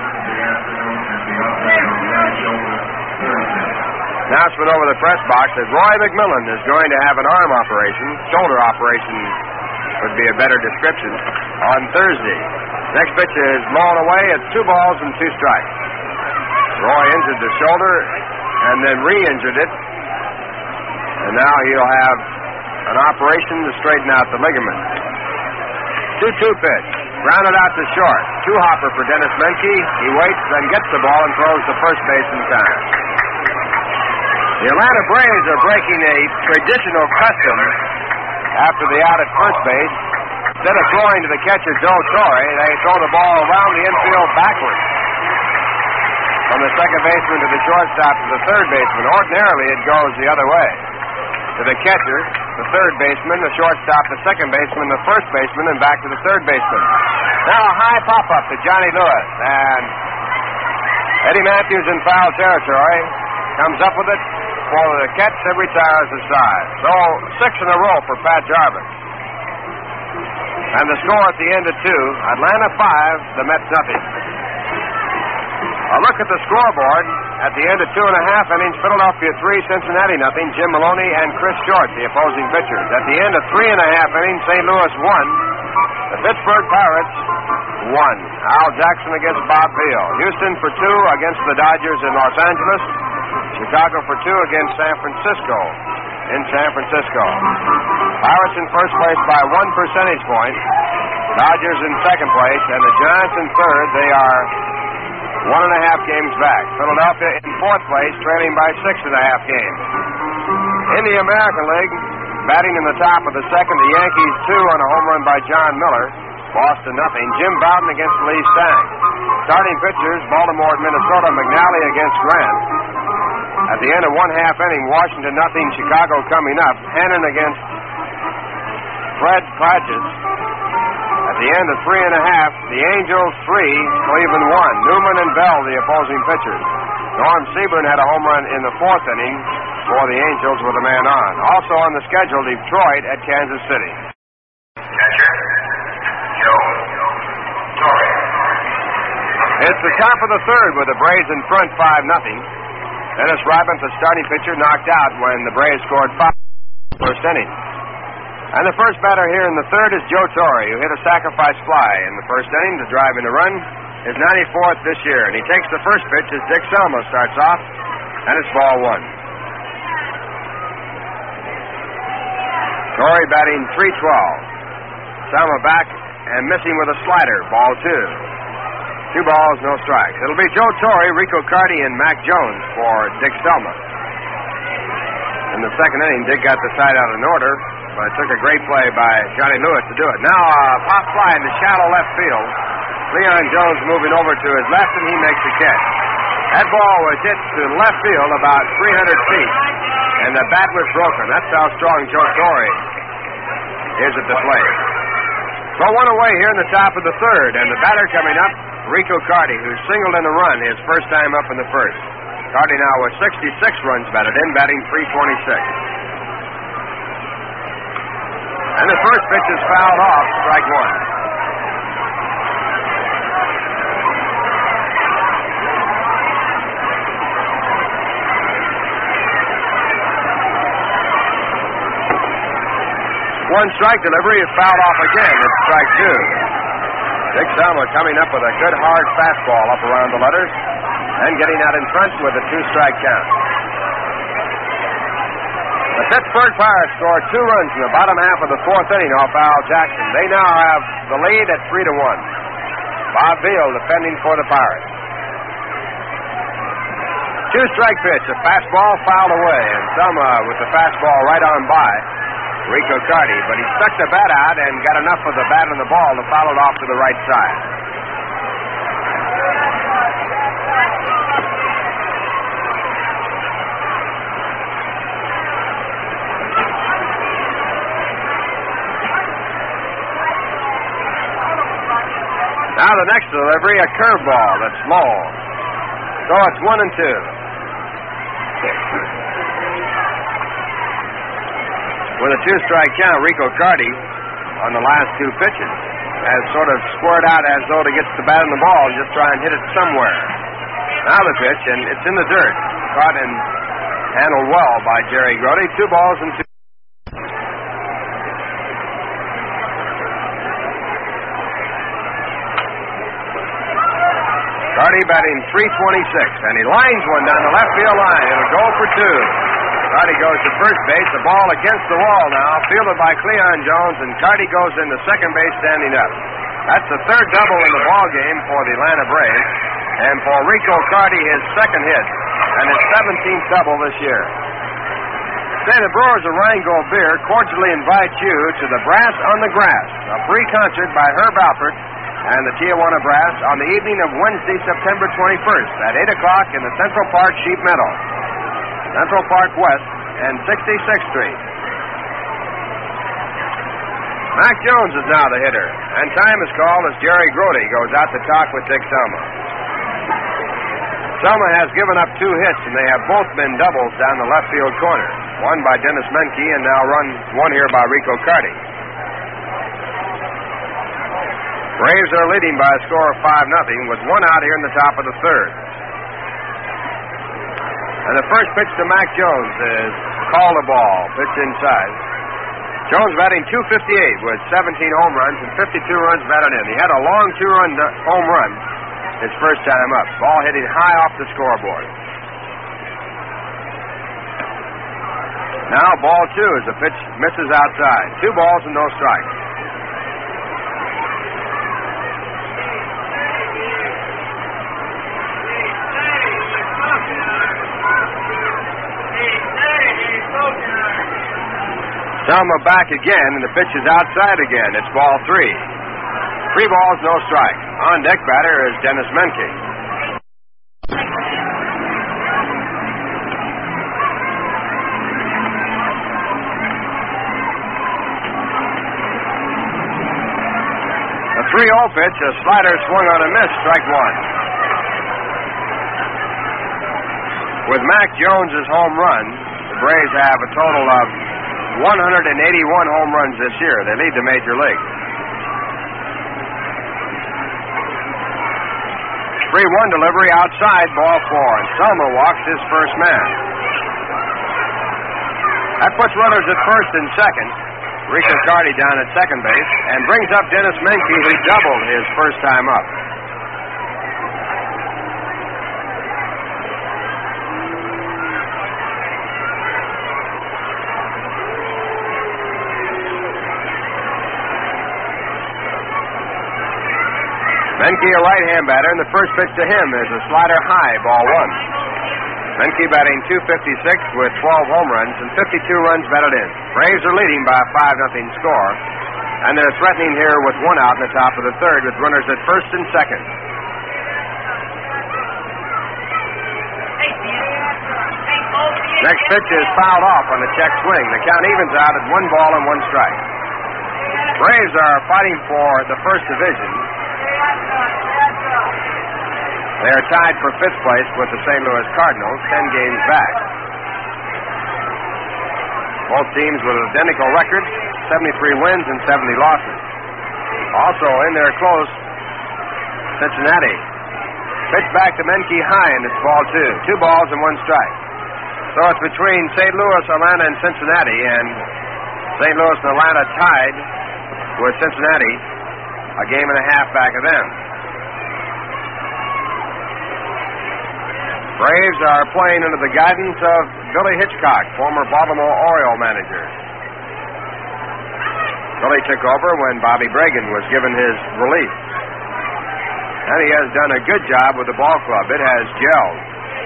Announcement over the press box that Roy McMillan is going to have an arm operation, shoulder operation would be a better description, on Thursday. Next pitch is blown away. It's 2 balls and 2 strikes. Roy injured the shoulder and then re-injured it. And now he'll have an operation to straighten out the ligament. 2-2 pitch. Grounded out to short. 2-hopper for Dennis Menke. He waits, then gets the ball and throws to first base in time. The Atlanta Braves are breaking a traditional custom after the out at first base. Instead of throwing to the catcher, Joe Torre, they throw the ball around the infield backwards. From the second baseman to the shortstop to the third baseman. Ordinarily, it goes the other way. To the catcher, the third baseman, the shortstop, the second baseman, the first baseman, and back to the third baseman. Now a high pop-up to Johnny Lewis. And Eddie Matthews in foul territory. Comes up with it, for the catch. Every tire is his size. So 6 in a row for Pat Jarvis. And the score at the end of 2, Atlanta 5, the Mets nothing. A look at the scoreboard. At the end of 2 1/2 innings, Philadelphia 3, Cincinnati nothing. Jim Maloney and Chris Short, the opposing pitchers. At the end of 3 1/2 innings, St. Louis won. The Pittsburgh Pirates won. Al Jackson against Bob Beal. Houston for 2 against the Dodgers in Los Angeles. Chicago for 2 against San Francisco in San Francisco. Pirates in first place by 1 percentage point. Dodgers in second place, and the Giants in third. They are 1.5 games back. Philadelphia in fourth place, trailing by 6.5 games. In the American League, batting in the top of the second, the Yankees 2 on a home run by John Miller. Boston nothing. Jim Bowden against Lee Stang. Starting pitchers, Baltimore at Minnesota, McNally against Grant. At the end of 1/2 inning, Washington nothing, Chicago coming up. Hannon against Fred Prodgis. At the end of 3 1/2, the Angels 3, Cleveland 1. Newman and Bell, the opposing pitchers. Norm Seaburn had a home run in the 4th inning for the Angels with a man on. Also on the schedule, Detroit at Kansas City. Catcher, Joe Torre. It's the top of the third with the Braves in front 5-0. Dennis Rybant, the starting pitcher, knocked out when the Braves scored 5 in the first inning. And the first batter here in the third is Joe Torre, who hit a sacrifice fly in the first inning to drive in a run. His 94th this year. And he takes the first pitch as Dick Selma starts off, and it's ball 1. Torre batting .312. Selma back and missing with a slider, ball 2. 2 balls, no strikes. It'll be Joe Torre, Rico Carty, and Mac Jones for Dick Selma. In the second inning, Dick got the side out in order, but it took a great play by Johnny Lewis to do it. Now a pop fly in the shallow left field. Leon Jones moving over to his left, and he makes the catch. That ball was hit to left field about 300 feet, and the bat was broken. That's how strong Joe Torre is at the plate. So 1 away here in the top of the third, and the batter coming up, Rico Carty, who singled in a run his first time up in the first. Carty now with 66 runs batted in, batting .326. And the first pitch is fouled off, strike 1. One strike delivery is fouled off again. It's strike 2. Dick Selma coming up with a good hard fastball up around the letters and getting out in front with a 2-strike count. The Pittsburgh Pirates scored 2 runs in the bottom half of the 4th inning off Al Jackson. They now have the lead at 3-1. Bob Beal defending for the Pirates. 2-strike pitch, a fastball fouled away, and Selma with the fastball right on by Rico Carty, but he stuck the bat out and got enough of the bat and the ball to foul it off to the right side. Now the next delivery, a curveball that's low. So it's 1-2. With a 2-strike count, Rico Carty, on the last 2 pitches, has sort of squared out as though to get the bat and the ball and just try and hit it somewhere. Now the pitch, and it's in the dirt. Caught and handled well by Jerry Grody. 2 balls and 2. Carty batting .326, and he lines one down the left field line. It'll go for 2. Carty goes to first base. The ball against the wall now, fielded by Cleon Jones, and Carty goes into second base standing up. That's the 3rd double in the ball game for the Atlanta Braves, and for Rico Carty, his 2nd hit, and his 17th double this year. Say, the Brewers of Rheingold Beer cordially invite you to the Brass on the Grass, a free concert by Herb Alpert and the Tijuana Brass on the evening of Wednesday, September 21st at 8 o'clock in the Central Park Sheep Meadow. Central Park West and 66th Street. Mac Jones is now the hitter, and time is called as Jerry Grody goes out to talk with Dick Selma. Selma has given up 2 hits, and they have both been doubles down the left field corner. One by Dennis Menke, and now one here by Rico Carty. Braves are leading by a score of 5-0 with 1 out here in the top of the 3rd. And the first pitch to Mac Jones is called a ball, pitch inside. Jones batting .258 with 17 home runs and 52 runs batted in. He had a long 2-run home run his first time up. Ball hitting high off the scoreboard. Now ball 2 as the pitch misses outside. 2 balls and no strikes. Selma back again, and the pitch is outside again. It's ball 3. 3 balls, no strike. On deck batter is Dennis Menke. A 3-0 pitch, a slider swung on a miss, strike 1. With Mac Jones's home run, the Braves have a total of 181 home runs this year. They lead the major league. 3-1 delivery outside, ball 4, and Selma walks his first man. That puts runners at first and second. Rico Carty down at second base, and brings up Dennis Menke, who doubled his first time up. Menke, a right-hand batter, and the first pitch to him is a slider high, ball 1. Menke batting .256 with 12 home runs and 52 runs batted in. Braves are leading by a 5-0 score, and they're threatening here with 1 out in the top of the 3rd with runners at first and second. Next pitch is fouled off on the check swing. The count evens out at 1 ball and 1 strike. Braves are fighting for the first division. They are tied for 5th place with the St. Louis Cardinals, 10 games back. Both teams with identical records, 73 wins and 70 losses. Also in there close, Cincinnati. Pitch back to Menke high, and it's ball 2. 2 balls and 1 strike. So it's between St. Louis, Atlanta, and Cincinnati, and St. Louis and Atlanta tied with Cincinnati, a game and a half back of them. Braves are playing under the guidance of Billy Hitchcock, former Baltimore Oriole manager. Billy took over when Bobby Bragan was given his release. And he has done a good job with the ball club. It has gelled.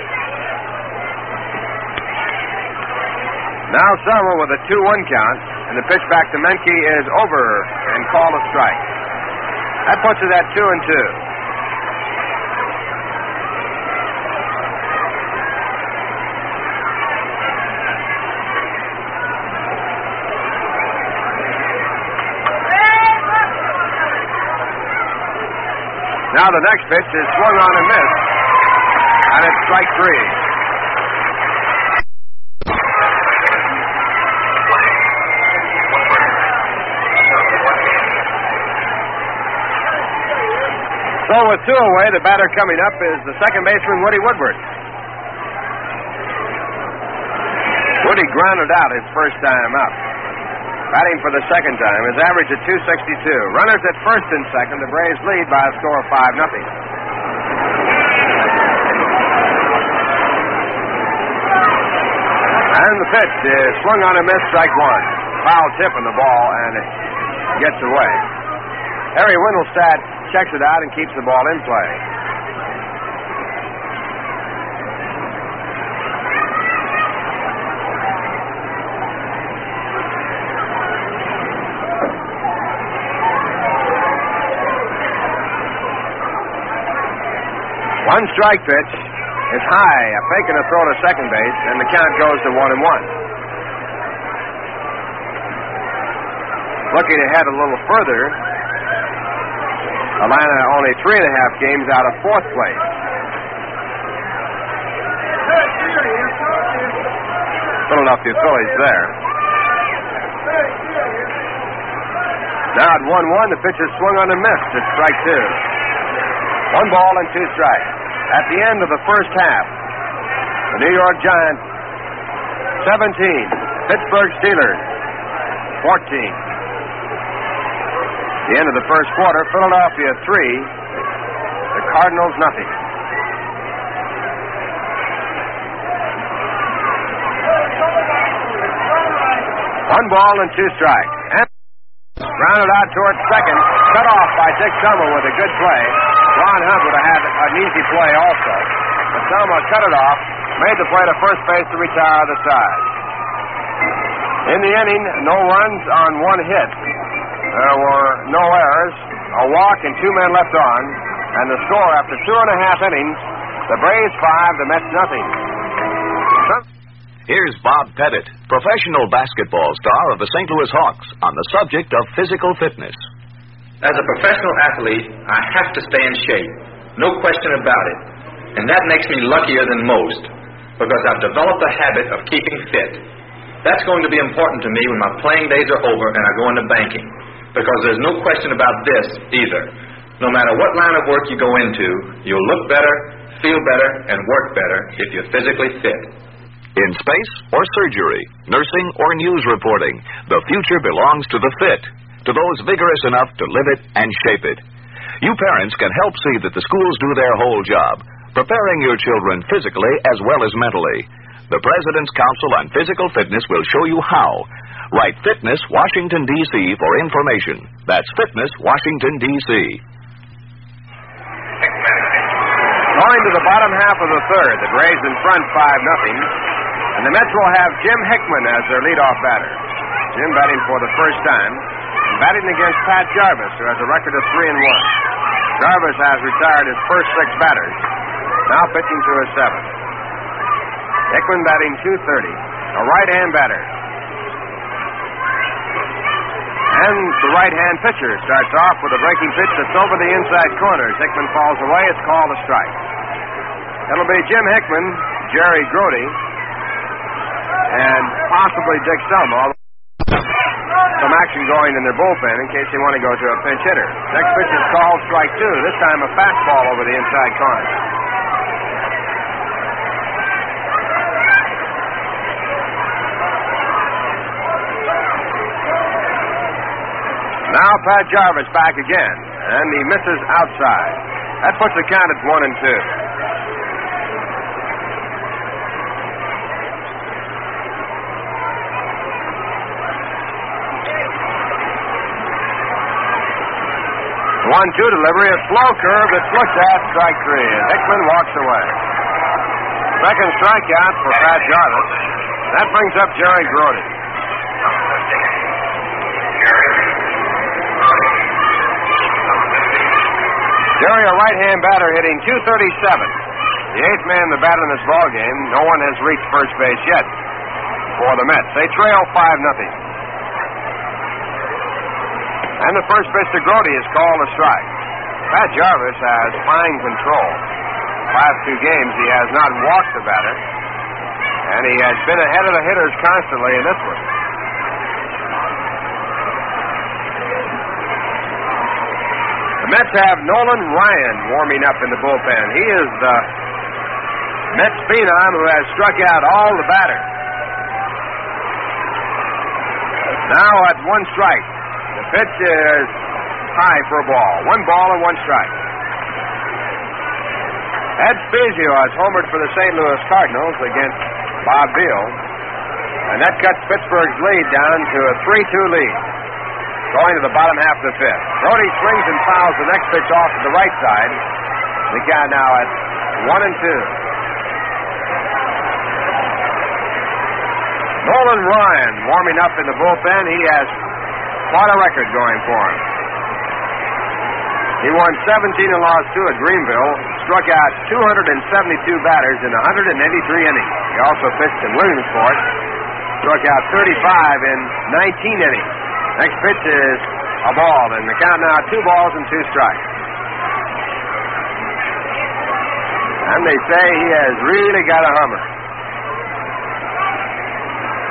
Now Selma with a 2-1 count, and the pitch back to Menke is over and called a strike. That puts it at 2-2. Now the next pitch is swung on and missed, and it's strike 3. So with 2 away, the batter coming up is the second baseman, Woody Woodward. Woody grounded out his first time up. Batting for the second time, his average at .262. Runners at first and second. The Braves lead by a score of 5-0. And the pitch is swung on a miss, strike 1. Foul tip on the ball, and it gets away. Harry Windelstadt checks it out and keeps the ball in play. One strike pitch is high, a fake and a throw to second base, and the count goes to 1-1. Looking ahead a little further, Atlanta only 3.5 games out of 4th place. Philadelphia Phillies there. Now at 1-1, the pitch is swung on and missed. It's strike two. 1 ball and 2 strikes. At the end of the first half, the New York Giants 17, Pittsburgh Steelers 14. At the end of the first quarter, Philadelphia 3, the Cardinals nothing. One ball and 2 strikes. And grounded out towards second, cut off by Dick Summer with a good play. Ron Hunt would have had an easy play also. But Summer cut it off, made the play to first base to retire the side. In the inning, no runs on 1 hit. There were no errors, a walk, and 2 men left on. And the score after 2.5 innings, the Braves 5, the Mets nothing. Here's Bob Pettit, professional basketball star of the St. Louis Hawks, on the subject of physical fitness. As a professional athlete, I have to stay in shape. No question about it. And that makes me luckier than most, because I've developed a habit of keeping fit. That's going to be important to me when my playing days are over and I go into banking, because there's no question about this either. No matter what line of work you go into, you'll look better, feel better, and work better if you're physically fit. In space or surgery, nursing or news reporting, the future belongs to the fit, to those vigorous enough to live it and shape it. You parents can help see that the schools do their whole job, preparing your children physically as well as mentally. The President's Council on Physical Fitness will show you how. Write Fitness, Washington, D.C. for information. That's Fitness, Washington, D.C. Going to the bottom half of the third, the Braves in front 5-0. And the Mets will have Jim Hickman as their leadoff batter. Jim batting for the first time, and batting against Pat Jarvis, who has a record of 3-1. Jarvis has retired his first 6 batters, now pitching to his 7th. Hickman batting .230, a right-hand batter. And the right-hand pitcher starts off with a breaking pitch that's over the inside corners. Hickman falls away. It's called a strike. It'll be Jim Hickman, Jerry Grody, and possibly Dick Summer. Some action going in their bullpen in case they want to go to a pinch hitter. Next pitch is called strike 2. This time a fastball over the inside corner. Now Pat Jarvis back again, and he misses outside. That puts the count at 1-2. One-two delivery, a slow curve that's looked at, strike 3, and Hickman walks away. Second strikeout for Pat Jarvis. That brings up Jerry Grody. Jerry, a right-hand batter, hitting .237. The 8th man in the bat in this ballgame. No one has reached first base yet for the Mets. They trail 5-0. And the first pitch to Grody is called a strike. Pat Jarvis has fine control. Last 2 games, he has not walked the batter. And he has been ahead of the hitters constantly in this one. The Mets have Nolan Ryan warming up in the bullpen. He is the Mets phenom who has struck out all the batters. Now at 1 strike. The pitch is high for a ball. 1 ball and 1 strike. Ed Spezio has homered for the St. Louis Cardinals against Bob Beal. And that cuts Pittsburgh's lead down to a 3-2 lead. Going to the bottom half of the 5th. Grody swings and fouls the next pitch off to the right side. The count now at 1-2. Nolan Ryan warming up in the bullpen. He has quite a record going for him. He won 17 and lost 2 at Greenville, struck out 272 batters in 183 innings. He also pitched in Williamsport, struck out 35 in 19 innings. Next pitch is a ball, and the count now 2 balls and 2 strikes. And they say he has really got a hummer.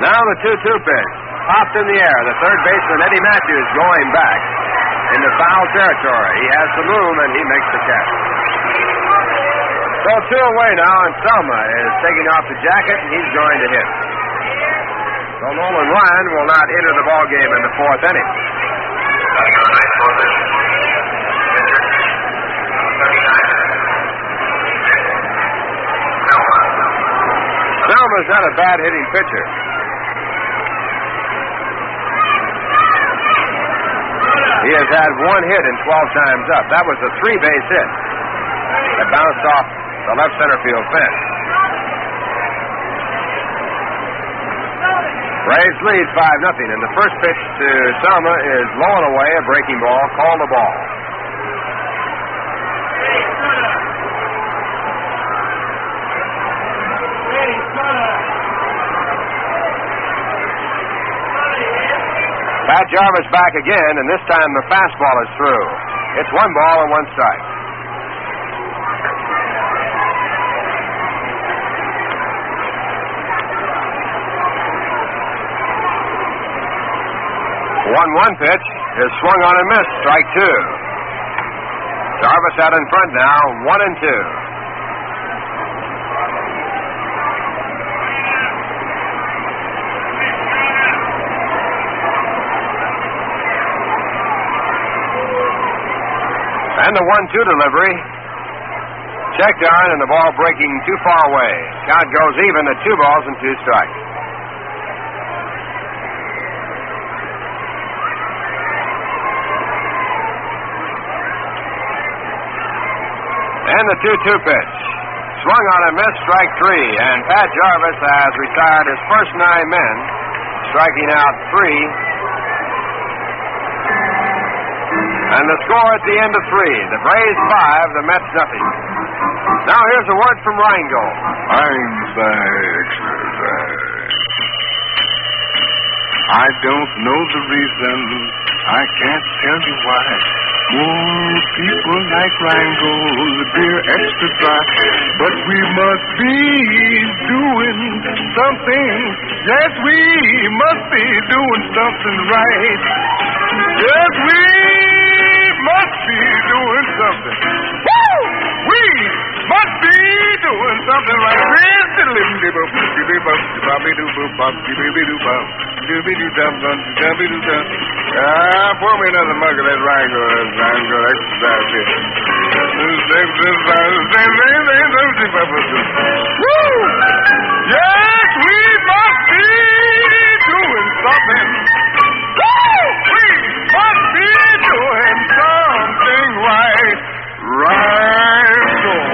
Now the 2-2 pitch. Popped in the air. The third baseman, Eddie Matthews, going back into foul territory. He has the room, and he makes the catch. So 2 away now, and Selma is taking off the jacket, and he's going to hit. So Nolan Ryan will not enter the ball game in the fourth inning. Selma's not a bad hitting pitcher. He has had 1 hit in 12 times up. That was a 3-base hit that bounced off the left center field fence. Braves lead 5-0, and the first pitch to Selma is low and away, a breaking ball, called the ball. Pat Jarvis back again, and this time the fastball is through. It's 1 ball and 1 strike. One pitch is swung on and missed. Strike 2. Jarvis out in front now, 1-2. And the 1-2 delivery. Checked on, and the ball breaking too far away. Count goes even at 2 balls and 2 strikes. And the 2-2 pitch. Swung on and missed, strike 3. And Pat Jarvis has retired his first 9 men, striking out 3. And the score at the end of 3. The Braves 5, the Mets nothing. Now here's a word from Rheingold. I don't know the reason. I can't tell you why. More people like Rheingold, the beer extra dry. But we must be doing something. Yes, we must be doing something right. Yes, we must be doing something. Woo! We must be doing something right. Pour me another mug of that Rheingold exercise here. Woo! Yes, we must be doing something. Woo! We must be doing something right. Rheingold.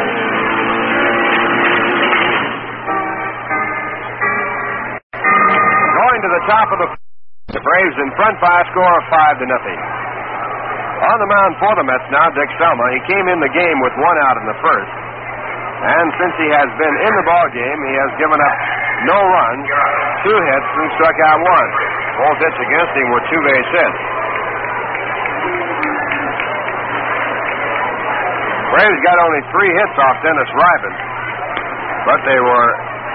Going to the top of the Braves in front by a score of 5-0. On the mound for the Mets now, Dick Selma. He came in the game with 1 out in the first. And since he has been in the ball game, he has given up no runs, 2 hits, and struck out 1. Both hits against him were 2-base hits. Braves got only 3 hits off Dennis Ryben, but they were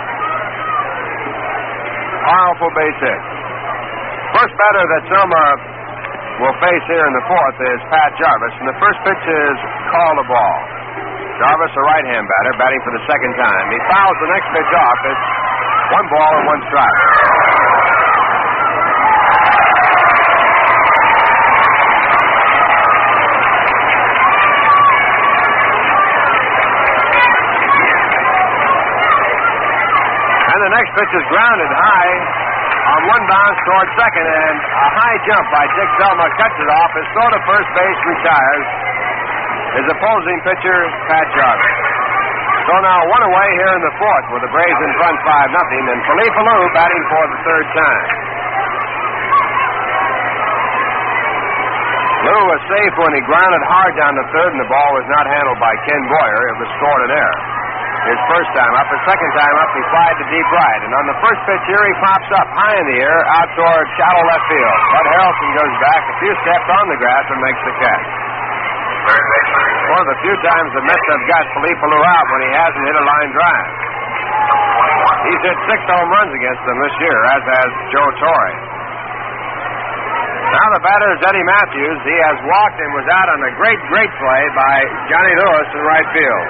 powerful base hits. First batter that Selma will face here in the fourth is Pat Jarvis, and the first pitch is called a ball. Jarvis, a right-hand batter, batting for the second time. He fouls the next pitch off. It's 1 ball and 1 strike. And the next pitch is grounded high on 1 bounce toward second, and a high jump by Dick Selma cuts it off. His throw to first base retires his opposing pitcher, Pat Jarvis. So now 1 away here in the fourth with the Braves in front 5-0, and Philippe Alou batting for the 3rd time. Lou was safe when he grounded hard down the third, and the ball was not handled by Ken Boyer. It was scored in error. His first time up. His second time up, he flied to deep right. And on the first pitch here, he pops up high in the air out toward shallow left field. Bud Harrelson goes back a few steps on the grass and makes the catch. One of the few times the Mets have got Philippe Alou out when he hasn't hit a line drive. He's hit 6 home runs against them this year, as has Joe Torre. Now the batter is Eddie Matthews. He has walked and was out on a great play by Johnny Lewis in right field.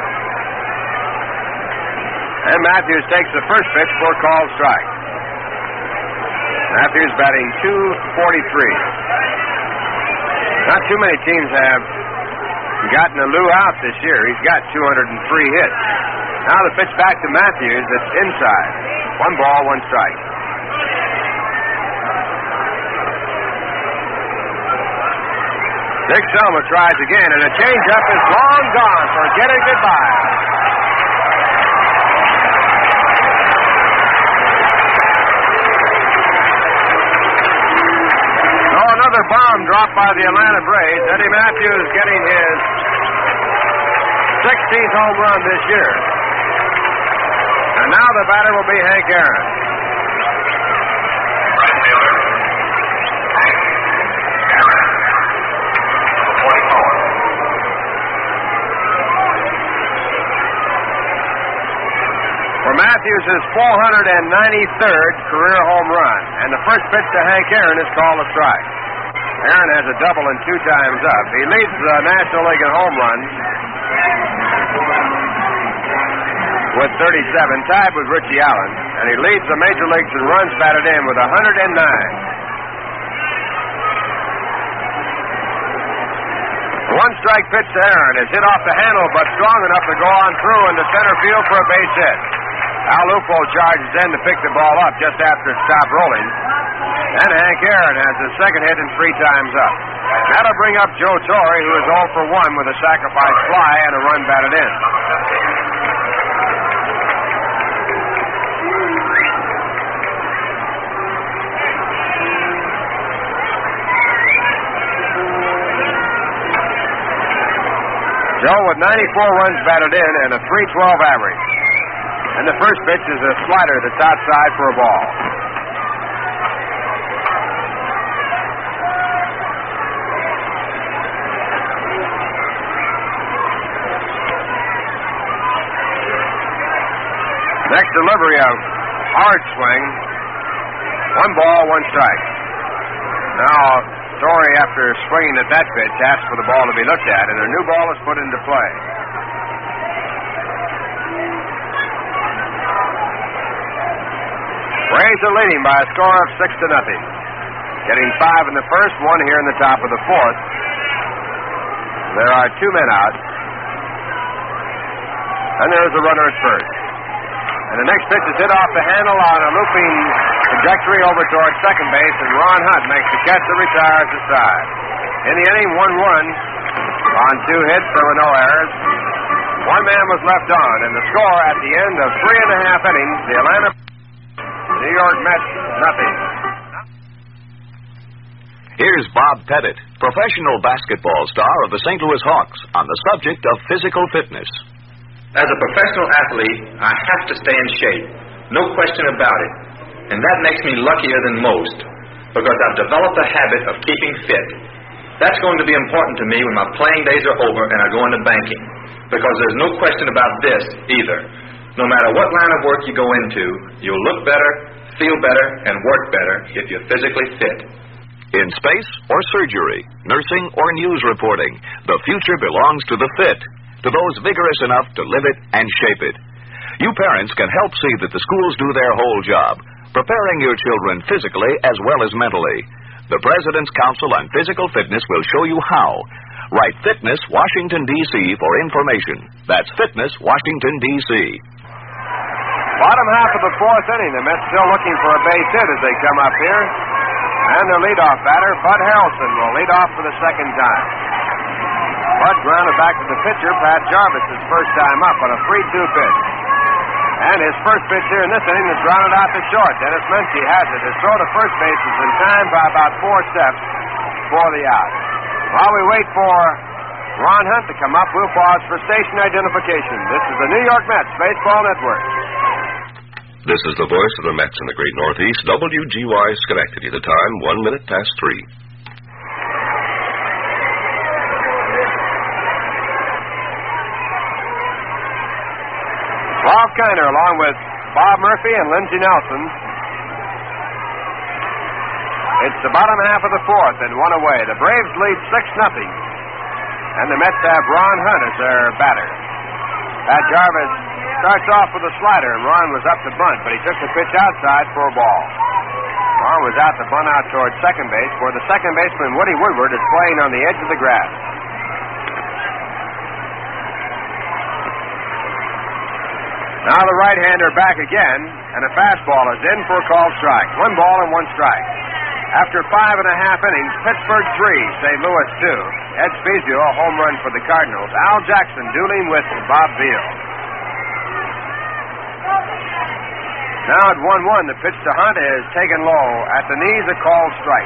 And Matthews takes the first pitch for a called strike. Matthews batting .243. Not too many teams have gotten a Lou out this year. He's got 203 hits. Now the pitch back to Matthews. It's inside. 1 ball, 1 strike. Dick Selma tries again, and a changeup is long gone. Forget it goodbye. So another bomb dropped by the Atlanta Braves. Eddie Matthews getting his 16th home run this year. And now the batter will be Hank Aaron. For Matthews' 493rd career home run. And the first pitch to Hank Aaron is called a strike. Aaron has a double and 2 times up. He leads the National League in home runs with 37, tied with Richie Allen. And he leads the major leagues in runs batted in with 109. One strike pitch to Aaron is hit off the handle, but strong enough to go on through into center field for a base hit. Al Lupo charges in to pick the ball up just after it stopped rolling. And Hank Aaron has his second hit and 3 times up. That'll bring up Joe Torre, who is 0 for 1 with a sacrifice fly and a run batted in. Joe with 94 runs batted in and a .312 average. And the first pitch is a slider that's outside for a ball. Next delivery, a hard swing. 1 ball, 1 strike. Now, Torre, after swinging at that pitch, asked for the ball to be looked at, and a new ball is put into play. Braves are leading by a score of 6-0. Getting 5 in the first, 1 here in the top of the fourth. There are 2 men out. And there's a runner at first. And the next pitch is hit off the handle on a looping trajectory over towards second base, and Ron Hunt makes the catch that retires the side. In the inning, 1-1 on 2 hits. There were no errors. 1 man was left on, and the score at the end of 3.5 innings, the Atlanta New York Mets, nothing. Here's Bob Pettit, professional basketball star of the St. Louis Hawks, on the subject of physical fitness. As a professional athlete, I have to stay in shape. No question about it. And that makes me luckier than most, because I've developed a habit of keeping fit. That's going to be important to me when my playing days are over and I go into banking, because there's no question about this either. No matter what line of work you go into, you'll look better, feel better, and work better if you're physically fit. In space or surgery, nursing or news reporting, the future belongs to the fit, to those vigorous enough to live it and shape it. You parents can help see that the schools do their whole job, preparing your children physically as well as mentally. The President's Council on Physical Fitness will show you how. Write Fitness, Washington, D.C. for information. That's Fitness, Washington, D.C. Bottom half of the fourth inning, the Mets still looking for a base hit as they come up here. And their leadoff batter, Bud Harrelson, will lead off for the second time. Bud grounded back to the pitcher, Pat Jarvis, his first time up on a 3-2 pitch. And his first pitch here in this inning is grounded out to short. Dennis Menchie has it. His throw to first base is in time by about 4 steps for the out. While we wait for Ron Hunt to come up, we'll pause for station identification. This is the New York Mets Baseball Network. This is the voice of the Mets in the Great Northeast, WGY Schenectady. The time, 3:01. Ralph Kiner, along with Bob Murphy and Lindsey Nelson. It's the bottom half of the fourth and one away. The Braves lead 6-0. And the Mets have Ron Hunt as their batter. Pat Jarvis starts off with a slider, and Ron was up to bunt, but he took the pitch outside for a ball. Ron was out to bunt out towards second base, where the second baseman, Woody Woodward, is playing on the edge of the grass. Now the right-hander back again, and a fastball is in for a called strike. 1 ball and 1 strike. After 5 1/2 innings, Pittsburgh 3, St. Louis 2. Ed Spezio, a home run for the Cardinals. Al Jackson dueling with Bob Veal. Now at 1-1, the pitch to Hunt is taken low. At the knees, a called strike.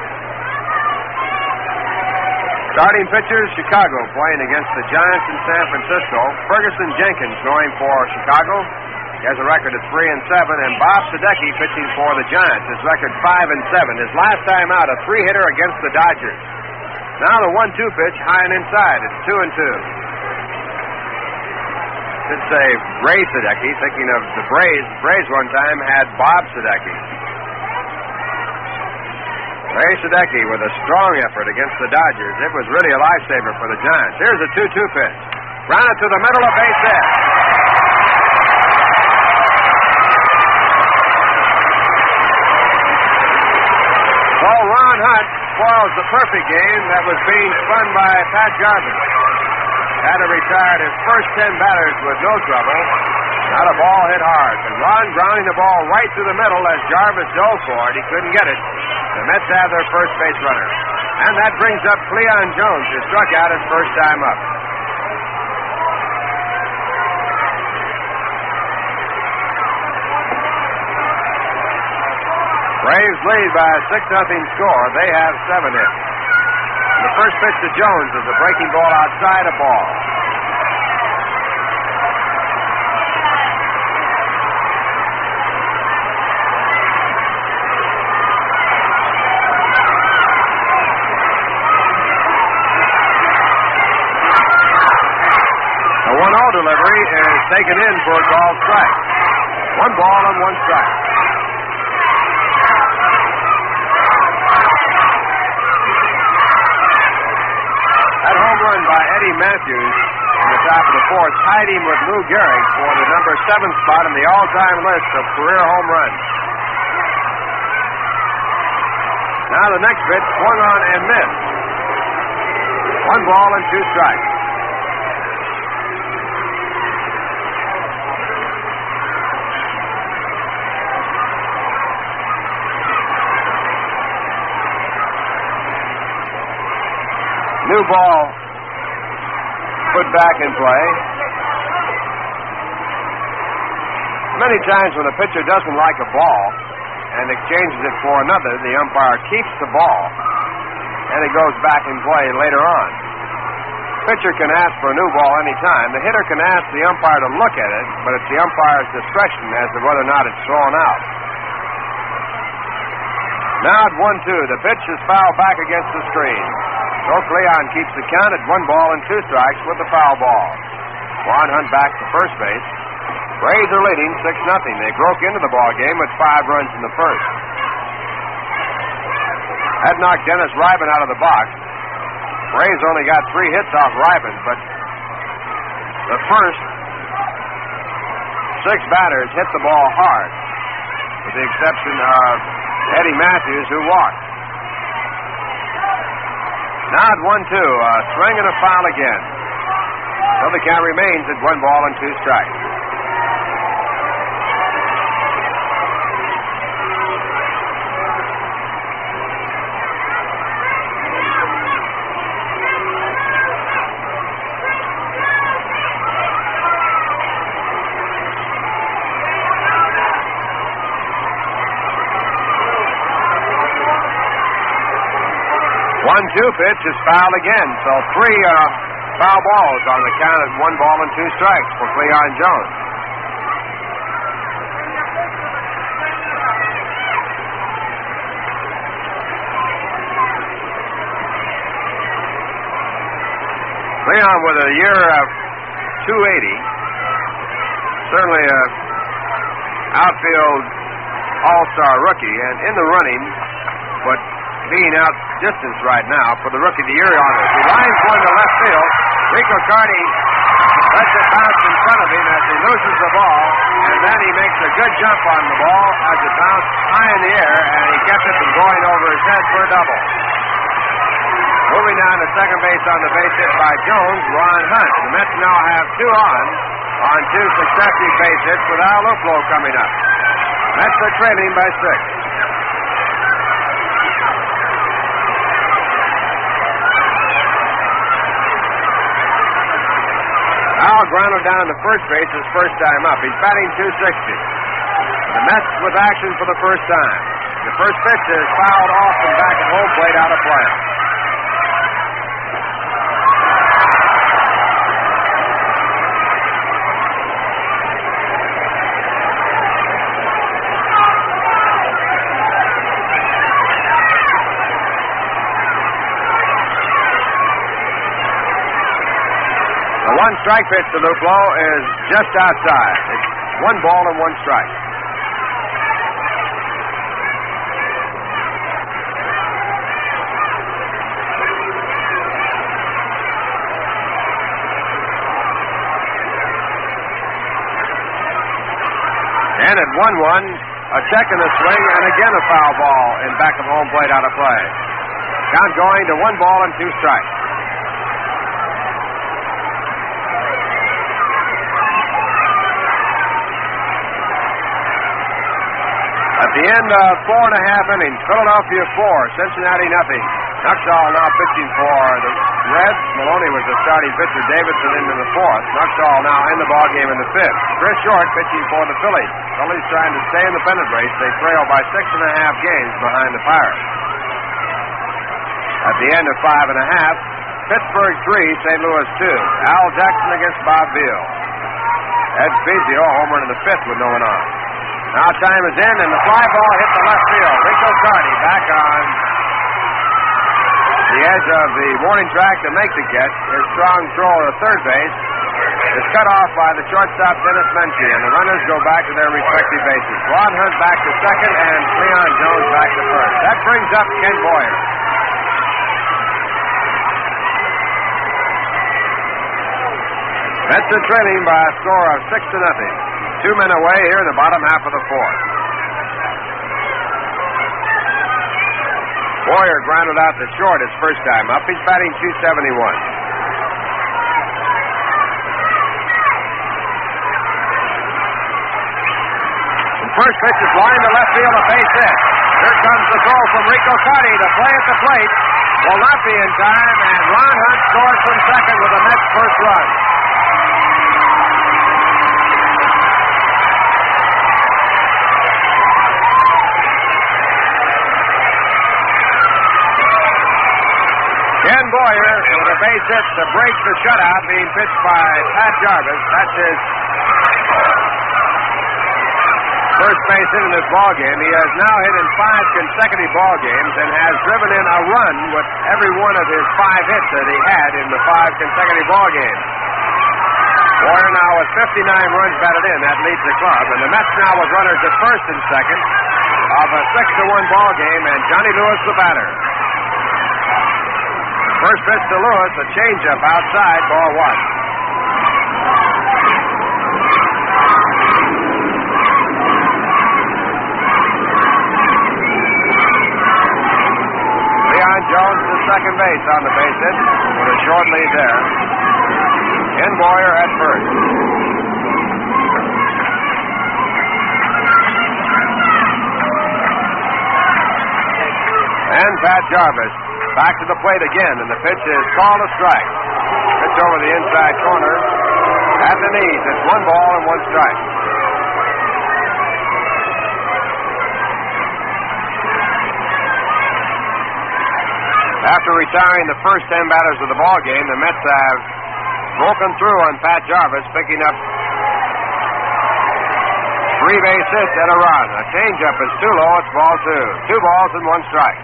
Starting pitchers, Chicago playing against the Giants in San Francisco. Ferguson Jenkins going for Chicago. He has a record of 3-7, and Bob Sadecki pitching for the Giants. His record 5-7. His last time out, a 3-hitter against the Dodgers. Now the 1-2 pitch, high and inside. It's 2-2. Should say Ray Sadecki, thinking of the Braves. The Braves one time had Bob Sadecki. Ray Sadecki with a strong effort against the Dodgers. It was really a lifesaver for the Giants. Here's a 2-2 pitch. Grounded to the middle of base hit. So Ron Hunt spoils the perfect game that was being spun by Pat Jarvis. Had to retire his first 10 batters with no trouble. Now the ball hit hard. And Ron grounding the ball right through the middle as Jarvis dove for it. He couldn't get it. The Mets have their first base runner. And that brings up Cleon Jones, who struck out his first time up. Braves lead by a 6-0 score. They have 7 hits. The first pitch to Jones is a breaking ball outside, a ball. The 1-0 delivery is taken in for a called strike. 1 ball and 1 strike. By Eddie Matthews in the top of the fourth tied him with Lou Gehrig for the number 7 spot in the all-time list of career home runs. Now the next pitch swung on and missed. 1 ball and 2 strikes. New ball put back in play. Many times when a pitcher doesn't like a ball and exchanges it for another, the umpire keeps the ball and it goes back in play later on. Pitcher can ask for a new ball any time. The hitter can ask the umpire to look at it, but it's the umpire's discretion as to whether or not it's thrown out. Now at 1-2, the pitch is fouled back against the screen. So Cleon keeps the count at 1 ball and 2 strikes with the foul ball. Ron Hunt back to first base. Braves are leading 6-0. They broke into the ball game with 5 runs in the first. That knocked Dennis Reiben out of the box. Braves only got 3 hits off Reiben, but the first 6 batters hit the ball hard, with the exception of Eddie Matthews, who walked. Now at 1-2, a swing and a foul again. So the count remains at 1 ball and 2 strikes. One-two pitch is fouled again, so 3 foul balls on the count at 1 ball and 2 strikes for Cleon Jones. Cleon with a year of 280. Certainly a outfield all-star rookie, and in the running, but being outdistanced right now for the Rookie of the Year honors. He lines one to left field. Rico Carty lets it bounce in front of him as he loses the ball, and then he makes a good jump on the ball as it bounced high in the air, and he kept it from going over his head for a double. Moving down to second base on the base hit by Jones, Ron Hunt. The Mets now have 2 on 2 successive base hits with Al Luplow coming up. Mets are trailing by 6. Al grounded down to first base his first time up. He's batting .260. The Mets with action for the first time. The first pitch is fouled off and back at home plate out of play. One strike pitch to Luplow is just outside. It's 1 ball and 1 strike. And at 1-1, a check and a swing, and again a foul ball in back of home plate out of play. Count going to 1 ball and 2 strikes. At the end of 4.5 innings, Philadelphia 4, Cincinnati nothing. Nuxall now pitching for the Reds. Maloney was the starting pitcher. Davidson into the 4th. Nuxall now in the ballgame in the 5th. Chris Short pitching for the Phillies. Phillies trying to stay in the pennant race. They trail by 6.5 games behind the Pirates. At the end of 5.5, Pittsburgh 3, St. Louis 2. Al Jackson against Bob Beal. Ed Spezio homer in the 5th with no one on. Now time is in, and the fly ball hit the left field. Rico Carty back on the edge of the warning track to make the catch. His strong throw to third base is cut off by the shortstop, Dennis Menchie, and the runners go back to their respective bases. Ron Hunt back to second, and Leon Jones back to first. That brings up Ken Boyer. Mets are trailing by a score of 6-0. 2 men away here in the bottom half of the 4th. Boyer grounded out to short his first time up. He's batting .271. The first pitch is line to left field, a base hit. Here comes the throw from Rico Carty. The play at the plate will not be in time, and Ron Hunt scores from second with the Mets' first run. Ken Boyer with a base hit to break the shutout being pitched by Pat Jarvis. That's his first base hit in this ballgame. He has now hit in 5 consecutive ballgames and has driven in a run with every one of his 5 hits that he had in the 5 consecutive ballgames. Boyer now with 59 runs batted in. That leads the club. And the Mets now with runners at first and second of a 6-1 ballgame, and Johnny Lewis the batter. First pitch to Lewis, a changeup outside, ball 1. Leon Jones to second base on the base hit with a short lead there. Ken Boyer at first. And Pat Jarvis back to the plate again, and the pitch is called a strike. Pitch over the inside corner at the knees. It's 1 ball and 1 strike. After retiring the first 10 batters of the ball game, the Mets have broken through on Pat Jarvis, picking up 3 base hits and a run. A changeup is too low. It's ball 2. 2 balls and 1 strike.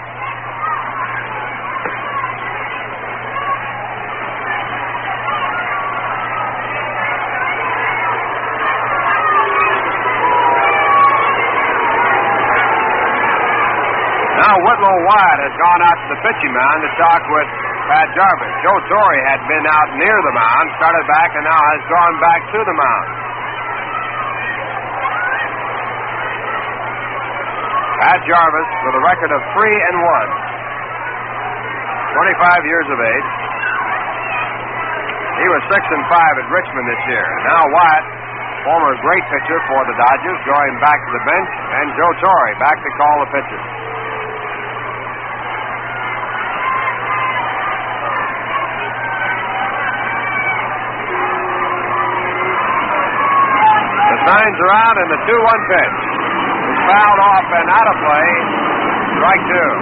Now Whitlow Wyatt has gone out to the pitching mound to talk with Pat Jarvis. Joe Torrey had been out near the mound, started back, and now has gone back to the mound. Pat Jarvis with a record of 3-1. 25 years of age. He was 6-5 at Richmond this year. Now Wyatt, former great pitcher for the Dodgers, going back to the bench, and Joe Torrey back to call the pitches. The signs are out, and the 2-1 pitch is fouled off and out of play. Strike two.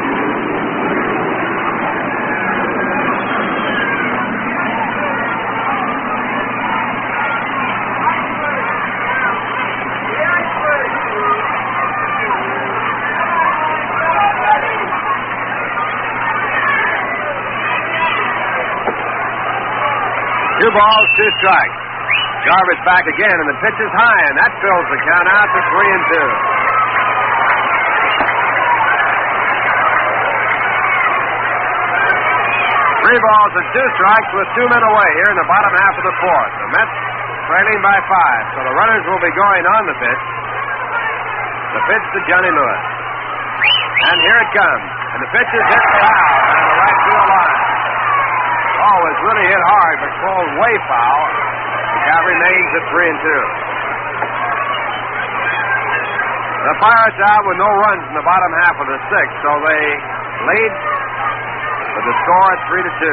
Two balls, two strikes. Jarvis back again, and the pitch is high, and that fills the count out to 3-2. 3 balls and 2 strikes with 2 men away here in the bottom half of the fourth. The Mets trailing by 5, so the runners will be going on the pitch. The pitch to Johnny Lewis. And here it comes. And the pitch is hit foul on the right field line. Oh, it's really hit hard, but called way foul. The count remains at 3-2. The Pirates out with no runs in the bottom half of the 6th, so they lead with the score at 3-2.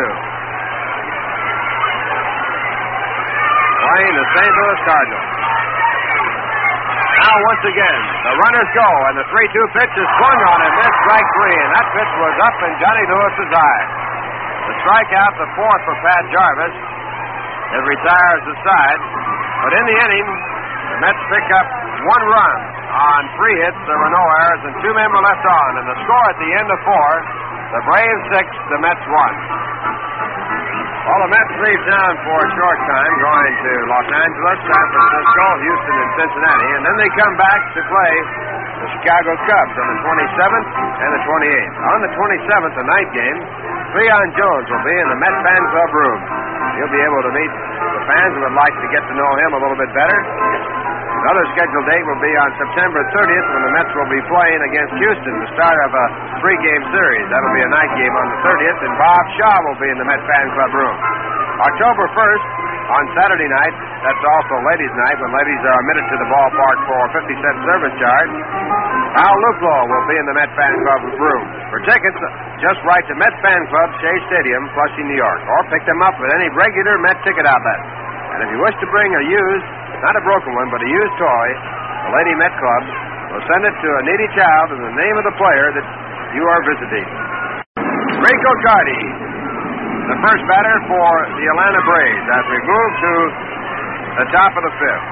Playing the St. Louis Cardinals. Now once again, the runners go, and the 3-2 pitch is swung on and missed strike 3, and that pitch was up in Johnny Lewis's eye. The strikeout, the 4th for Pat Jarvis. It retires the side. But in the inning, the Mets pick up 1 run. On 3 hits, there were no errors, and 2 men were left on. And the score at the end of 4, the Braves 6, the Mets 1. Well, the Mets leave town for a short time, going to Los Angeles, San Francisco, Houston, and Cincinnati. And then they come back to play the Chicago Cubs on the 27th and the 28th. On the 27th, the night game, Cleon Jones will be in the Met Fan Club room. He'll be able to meet the fans who would like to get to know him a little bit better. Another scheduled date will be on September 30th when the Mets will be playing against Houston, the start of a 3-game series. That'll be a night game on the 30th, and Bob Shaw will be in the Met Fan Club room. October 1st, on Saturday night, that's also ladies' night, when ladies are admitted to the ballpark for a 50-cent service charge, Al Luplo will be in the Met Fan Club room. For tickets, just write to Met Fan Club, Shea Stadium, Flushing, New York, or pick them up at any regular Met ticket outlet. And if you wish to bring a used, not a broken one, but a used toy, the Lady Met Club will send it to a needy child in the name of the player that you are visiting. Rico Carty, the first batter for the Atlanta Braves, as we move to the top of the 5th.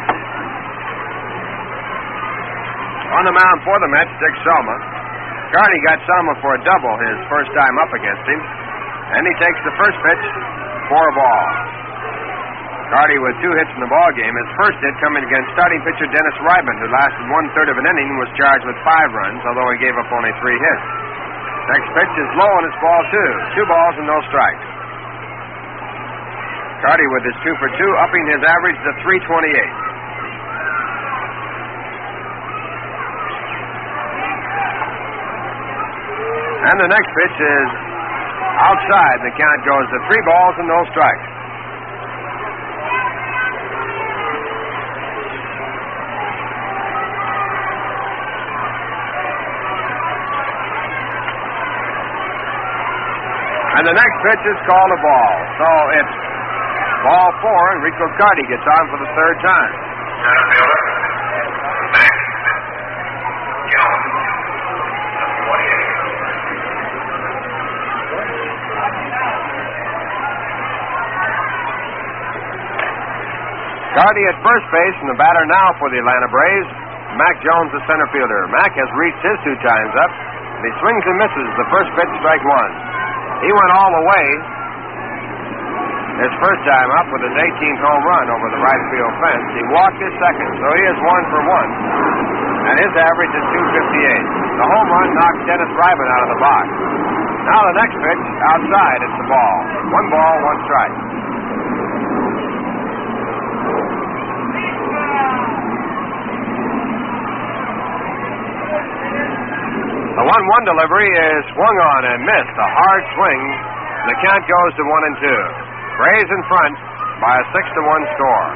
On the mound for the Mets, Dick Selma. Carty got Selma for a double his first time up against him, and he takes the first pitch for a ball. Carty with 2 hits in the ball game. His first hit coming against starting pitcher Dennis Reitman, who lasted 1/3 of an inning and was charged with 5 runs, although he gave up only 3 hits. Next pitch is low and it's ball 2. 2 balls and no strikes. Carty with his 2 for 2, upping his average to 328. And the next pitch is outside. The count goes to 3 balls and no strikes. And the next pitch is called a ball. So it's ball 4, and Rico Carty gets on for the 3rd time. Center fielder. Back. Jones. Number 28. Carty at first base, and the batter now for the Atlanta Braves, Mac Jones, the center fielder. Mac has reached his 2 times up, and he swings and misses the first pitch, strike 1. He went all the way his first time up with his 18th home run over the right field fence. He walked his second, so he is 1 for 1, and his average is 258. The home run knocked Dennis Ryman out of the box. Now the next pitch, outside, it's the ball. 1 ball, 1 strike. The 1-1 delivery is swung on and missed. A hard swing. The count goes to 1-2. Braves in front by a 6-1 score.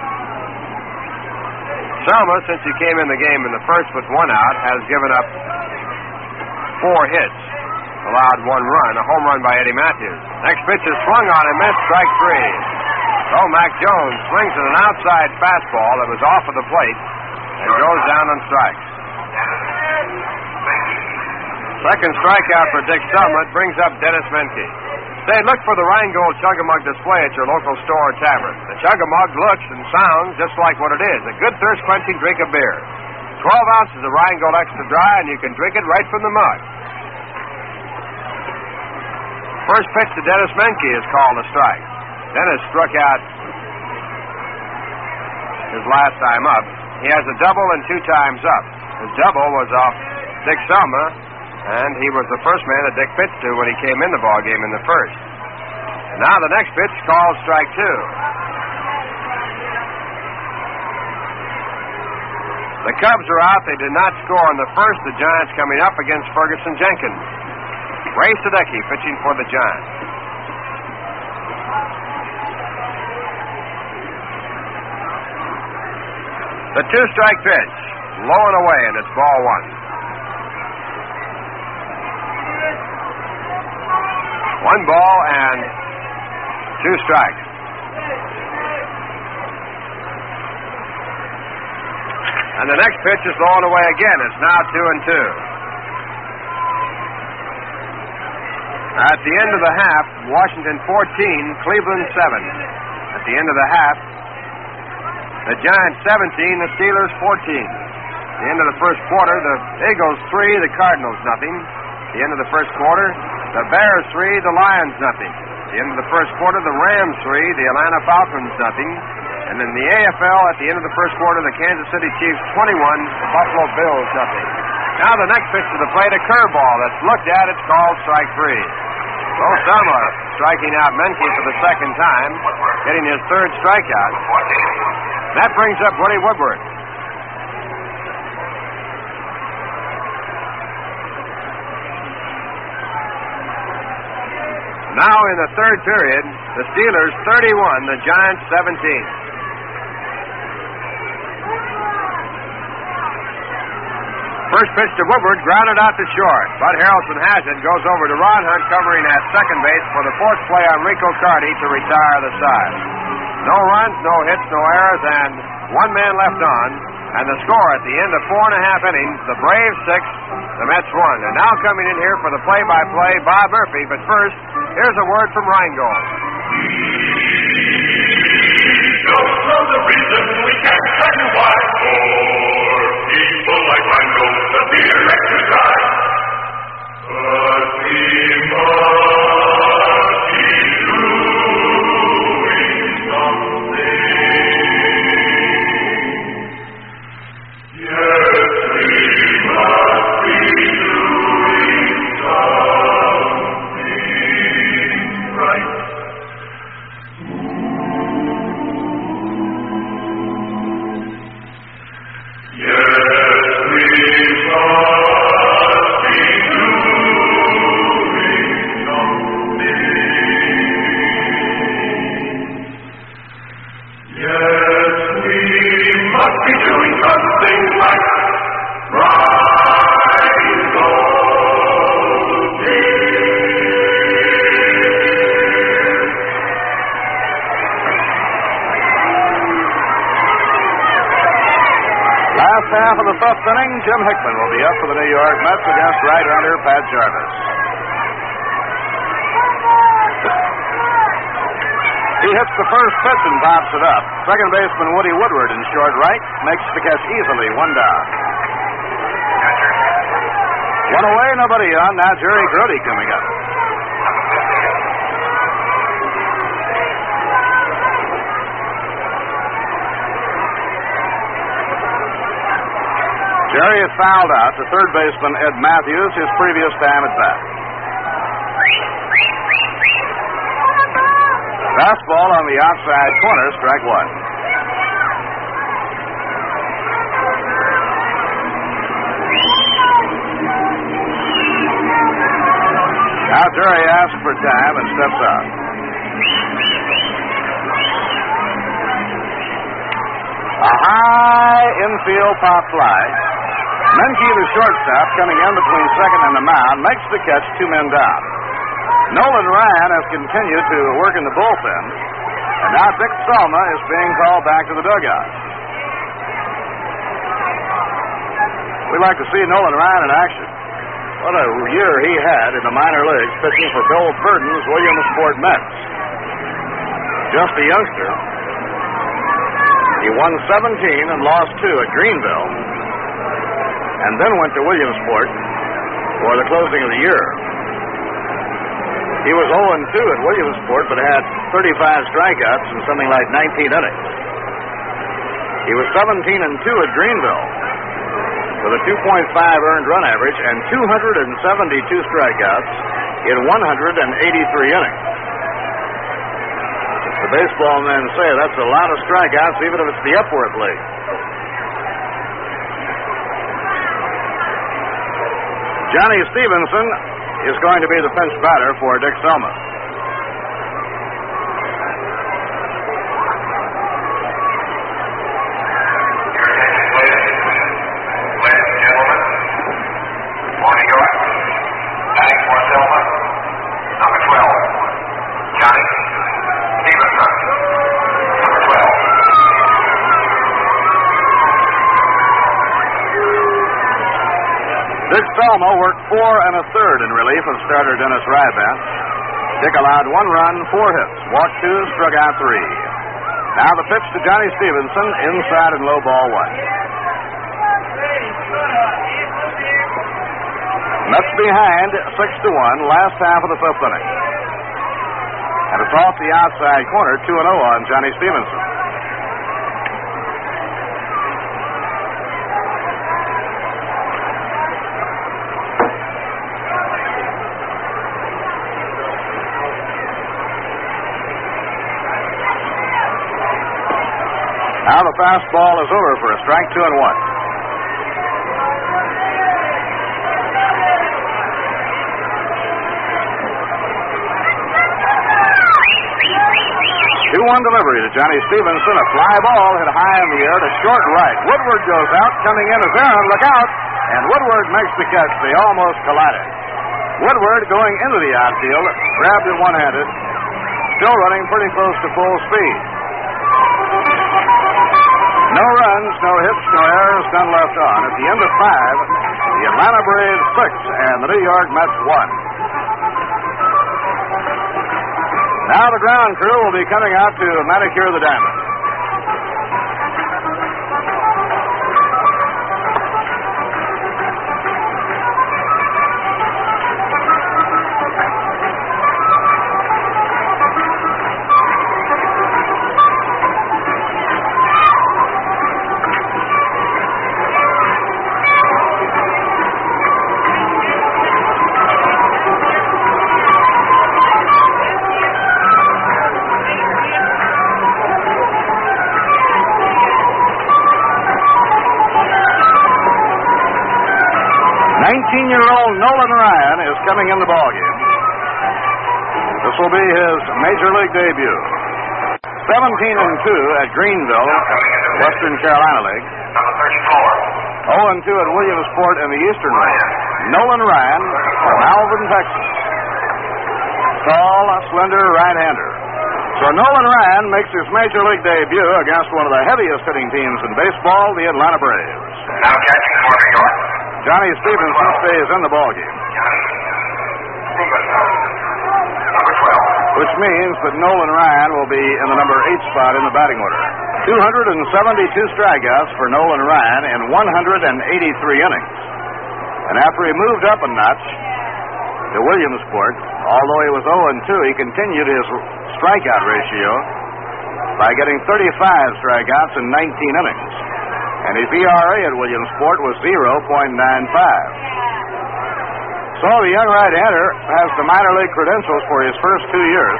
Selma, since he came in the game in the first with 1 out, has given up 4 hits. Allowed 1 run, a home run by Eddie Matthews. Next pitch is swung on and missed, strike 3. So Mac Jones swings at an outside fastball that was off of the plate and goes down on strikes. Second strikeout for Dick Selma. It brings up Dennis Menke. Say, look for the Rheingold Chug-a-Mug display at your local store or tavern. The Chug-a-Mug looks and sounds just like what it is, a good thirst-quenching drink of beer. 12 ounces of Rheingold Extra Dry, and you can drink it right from the mug. First pitch to Dennis Menke is called a strike. Dennis struck out his last time up. He has a double and 2 times up. His double was off Dick Selma, and he was the first man that Dick pitched to when he came in the ballgame in the first. And now the next pitch called strike 2. The Cubs are out. They did not score in the first. The Giants coming up against Ferguson Jenkins. Ray Sadecki pitching for the Giants. The 2-strike pitch. Low and away, and it's ball 1. 1 ball and 2 strikes. And the next pitch is low and away again. It's now 2-2. At the end of the half, Washington 14, Cleveland 7. At the end of the half, the Giants 17, the Steelers 14. At the end of the first quarter, the Eagles 3, the Cardinals nothing. At the end of the first quarter, the Bears 3, the Lions nothing. At the end of the first quarter, the Rams 3, the Atlanta Falcons nothing. And in the AFL, at the end of the first quarter, the Kansas City Chiefs 21, the Buffalo Bills nothing. Now the next pitch to the plate, a curveball that's looked at. It's called strike 3. So Selma striking out Menke for the second time, getting his 3rd strikeout. That brings up Woody Woodward. Now in the 3rd period, the Steelers 31, the Giants 17. First pitch to Woodward, grounded out to short. Bud Harrelson has it, goes over to Ron Hunt, covering at second base for the 4th play on Rico Carty to retire the side. No runs, no hits, no errors, and 1 man left on. And the score at the end of 4.5 innings, the Braves 6, the Mets 1. And now coming in here for the play-by-play, Bob Murphy. But first, here's a word from Rheingold. Don't know the reason, we can't tell you why. For people like Rheingold, the beer extra dry. But we must be doing something. Yes, we must be doing something right. Half of the 5th inning, Jim Hickman will be up for the New York Mets against right-hander Pat Jarvis. He hits the first pitch and pops it up. Second baseman Woody Woodward in short right makes the catch easily, 1 down. 1 away, nobody on. Now Jerry Grody coming up. Jerry is fouled out to third baseman Ed Matthews, his previous time at bat. Fastball on the outside corner, strike one. Now Jerry asks for time and steps out. A high infield pop fly. Menke, the shortstop, coming in between second and the mound, makes the catch, 2 men down. Nolan Ryan has continued to work in the bullpen, and now Dick Selma is being called back to the dugout. We'd like to see Nolan Ryan in action. What a year he had in the minor leagues pitching for Bill Burden's Williamsport Mets. Just a youngster. He won 17 and lost 2 at Greenville, and then went to Williamsport for the closing of the year. He was 0-2 at Williamsport, but had 35 strikeouts and something like 19 innings. He was 17-2 at Greenville, with a 2.5 earned run average and 272 strikeouts in 183 innings. The baseball men say that's a lot of strikeouts, even if it's the Epworth League. Johnny Stevenson is going to be the pinch batter for Dick Selma. Dick Selma worked 4 1/3 in relief of starter Dennis Rybank. Dick allowed 1 run, 4 hits, walked 2, struck out 3. Now the pitch to Johnny Stevenson, inside and low, ball 1. Mets behind 6-1, last half of the 5th inning. And it's off the outside corner, 2-0 on Johnny Stevenson. Now the fastball is over for a strike, 2-1. 2 2-1 delivery to Johnny Stevenson. A fly ball hit high in the air to short right. Woodward goes out. Coming in is Aaron. Look out. And Woodward makes the catch. They almost collided. Woodward going into the outfield. Grabbed it one-handed. Still running pretty close to full speed. No runs, no hits, no errors, none left on. At the end of 5, the Atlanta Braves 6 and the New York Mets 1. Now the ground crew will be coming out to manicure the diamond. Nolan Ryan is coming in the ballgame. This will be his major league debut. 17-2 at Greenville, Western Carolina League. 0-2 at Williamsport in the Eastern League. Nolan Ryan from Alvin, Texas. Tall, slender right-hander. So Nolan Ryan makes his major league debut against one of the heaviest hitting teams in baseball, the Atlanta Braves. Now catching for New York. Johnny Stevenson stays in the ballgame. Number 12. Which means that Nolan Ryan will be in the number 8 spot in the batting order. 272 strikeouts for Nolan Ryan in 183 innings. And after he moved up a notch to Williamsport, although he was 0-2, he continued his strikeout ratio by getting 35 strikeouts in 19 innings. and his ERA at Williamsport was 0.95. So the young right-hander has the minor league credentials for his first 2 years.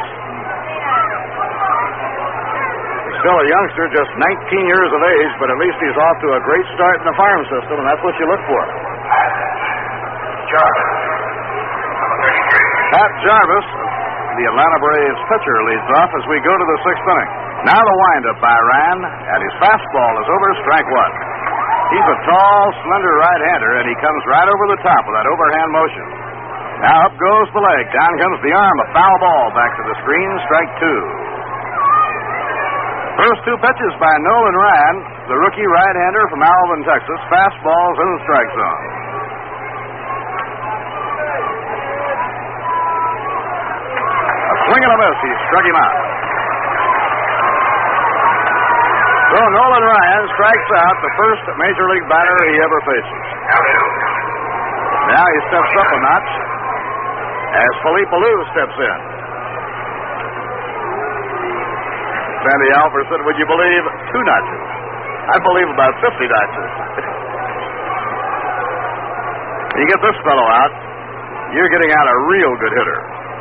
He's still a youngster, just 19 years of age, but at least he's off to a great start in the farm system, and that's what you look for. Jarvis, number 33. Pat Jarvis, the Atlanta Braves pitcher, leads off as we go to the 6th inning. Now the windup by Ryan, and his fastball is over strike one. He's a tall, slender right-hander, and he comes right over the top with that overhand motion. Now up goes the leg, down comes the arm, a foul ball back to the screen, strike two. First two pitches by Nolan Ryan, the rookie right-hander from Alvin, Texas. Fastballs in the strike zone. A swing and a miss. He struck him out. So Nolan Ryan strikes out the first major league batter he ever faces. Now he steps up a notch as Felipe Alou steps in. Sandy Alford said, would you believe 2 notches? I believe about 50 notches. You get this fellow out, you're getting out a real good hitter.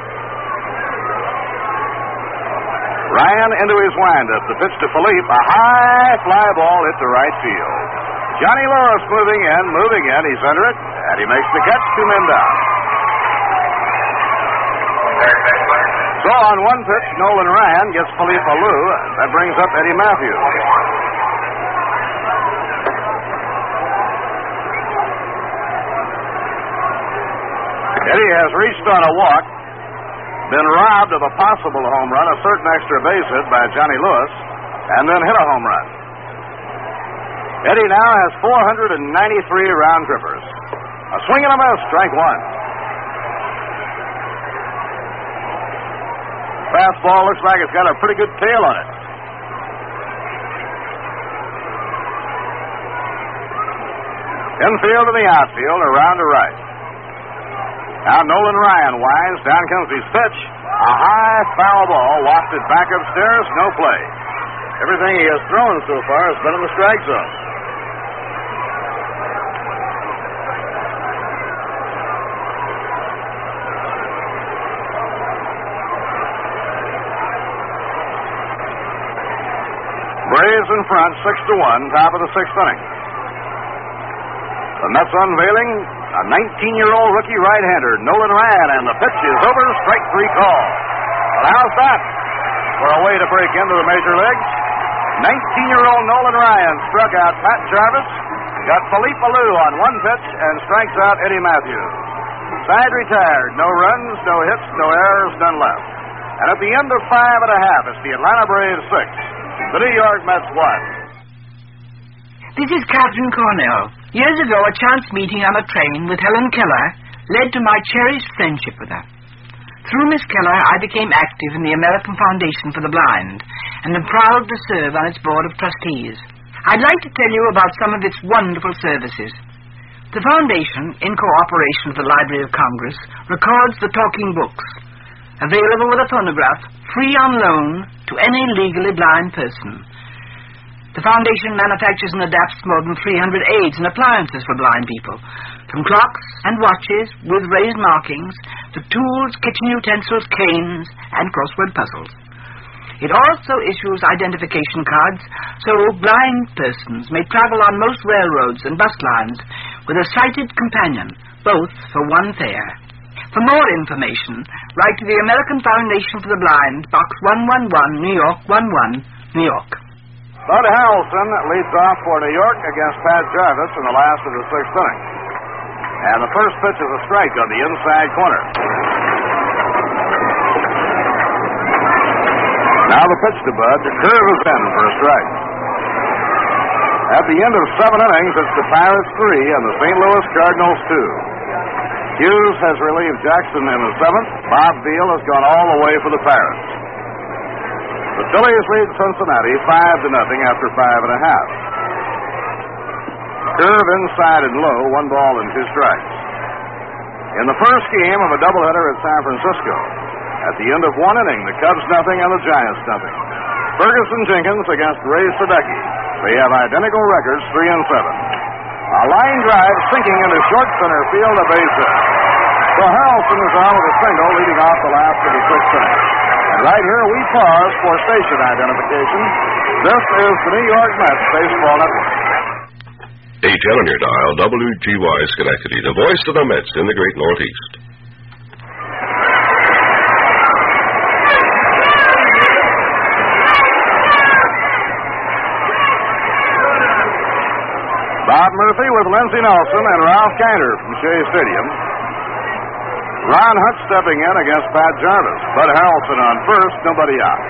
Ryan into his windup. The pitch to Felipe, a high fly ball hit to right field. Johnny Lewis moving in, he's under it, and he makes the catch, 2 men down. So on one pitch, Nolan Ryan gets Felipe Alou. That brings up Eddie Matthews. Eddie has reached on a walk, been robbed of a possible home run, a certain extra base hit by Johnny Lewis, and then hit a home run. Eddie now has 493 round trippers. A swing and a miss, strike one. Fastball looks like it's got a pretty good tail on it. Infield to the outfield, around to right. Now Nolan Ryan winds, down comes his pitch. A high foul ball wafted back upstairs, no play. Everything he has thrown so far has been in the strike zone. Braves in front, 6-1, top of the 6th inning. The Mets unveiling a 19-year-old rookie right-hander, Nolan Ryan, and the pitch is over, strike three call. Well, how's that for a way to break into the major leagues? 19-year-old Nolan Ryan struck out Pat Jarvis, got Felipe Alou on one pitch, and strikes out Eddie Matthews. Side retired, no runs, no hits, no errors, none left. And at the end of 5 1/2, it's the Atlanta Braves 6, the New York Mets 1. This is Catherine Cornell. Years ago, a chance meeting on a train with Helen Keller led to my cherished friendship with her. Through Miss Keller, I became active in the American Foundation for the Blind, and am proud to serve on its board of trustees. I'd like to tell you about some of its wonderful services. The Foundation, in cooperation with the Library of Congress, records the talking books, available with a phonograph, free on loan to any legally blind person. The Foundation manufactures and adapts more than 300 aids and appliances for blind people, from clocks and watches with raised markings to tools, kitchen utensils, canes, and crossword puzzles. It also issues identification cards so blind persons may travel on most railroads and bus lines with a sighted companion, both for one fare. For more information, write to the American Foundation for the Blind, Box 111, New York 11, New York. Bud Harrelson leads off for New York against Pat Jarvis in the last of the 6th inning. And the first pitch is a strike on the inside corner. Now the pitch to Bud. The curve is in for a strike. At the end of 7 innings, it's the Pirates 3 and the St. Louis Cardinals 2. Hughes has relieved Jackson in the 7th. Bob Beal has gone all the way for the Pirates. The Phillies lead Cincinnati 5-0 after 5 1/2. Curve inside and low, 1 ball and 2 strikes. In the first game of a doubleheader at San Francisco, at the end of 1 inning, the Cubs nothing and the Giants nothing. Ferguson Jenkins against Ray Sadecki. They have identical records, 3-7. A line drive sinking into short center field, a base hit. So Harrelson is on with a single leading off the last of the sixth inning. And right here we pause for station identification. This is the New York Mets Baseball Network. 810 on your dial, WGY Schenectady, the voice of the Mets in the Great Northeast. Bob Murphy with Lindsey Nelson and Ralph Gander from Shea Stadium. Ron Hutt stepping in against Pat Jarvis. Bud Harrelson on first, nobody out.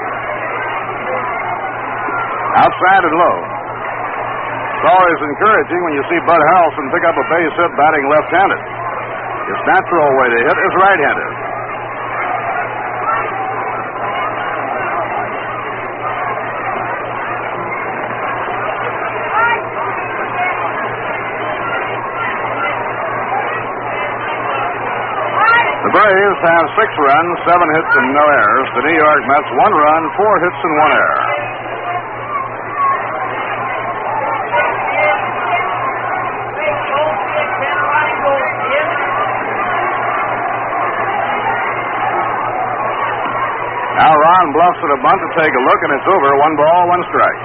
Outside and low. It's always encouraging when you see Bud Harrelson pick up a base hit batting left-handed. His natural way to hit is right-handed. The Braves have 6 runs, 7 hits, and no errors. The New York Mets 1 run, 4 hits, and 1 error. Now Ron bluffs at a bunt to take a look, and it's over. 1 ball, 1 strike.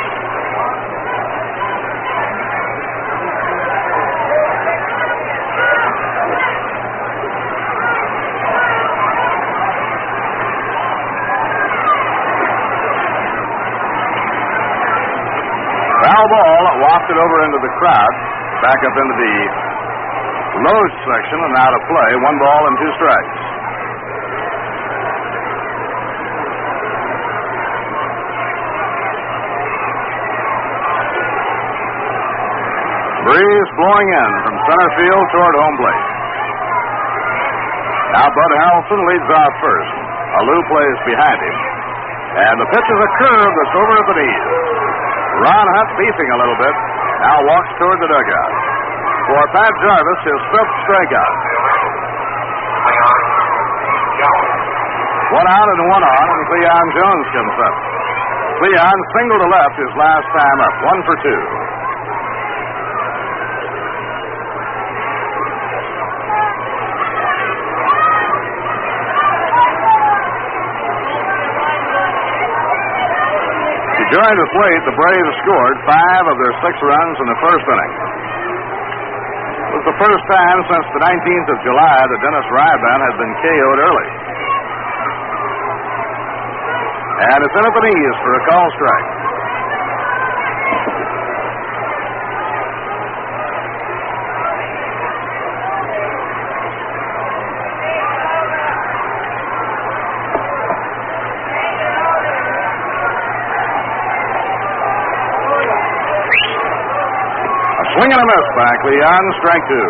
Foul ball wafted over into the crowd, back up into the loge section and out of play. 1 ball and 2 strikes. Breeze blowing in from center field toward home plate. Now Bud Harrelson leads off first. Alou plays behind him. And the pitch is a curve that's over at the knees. Ron Hutt beefing a little bit. Now walks toward the dugout. For Pat Jarvis, his 5th strikeout. 1 out and 1 on, and Cleon Jones comes up. Cleon singled to left his last time up. 1 for 2. Joined the plate, the Braves scored 5 of their 6 runs in the first inning. It was the first time since the 19th of July that Dennis Ryban had been KO'd early. And it's in at the knees for a call strike. Swing and a miss by Cleon, strike 2.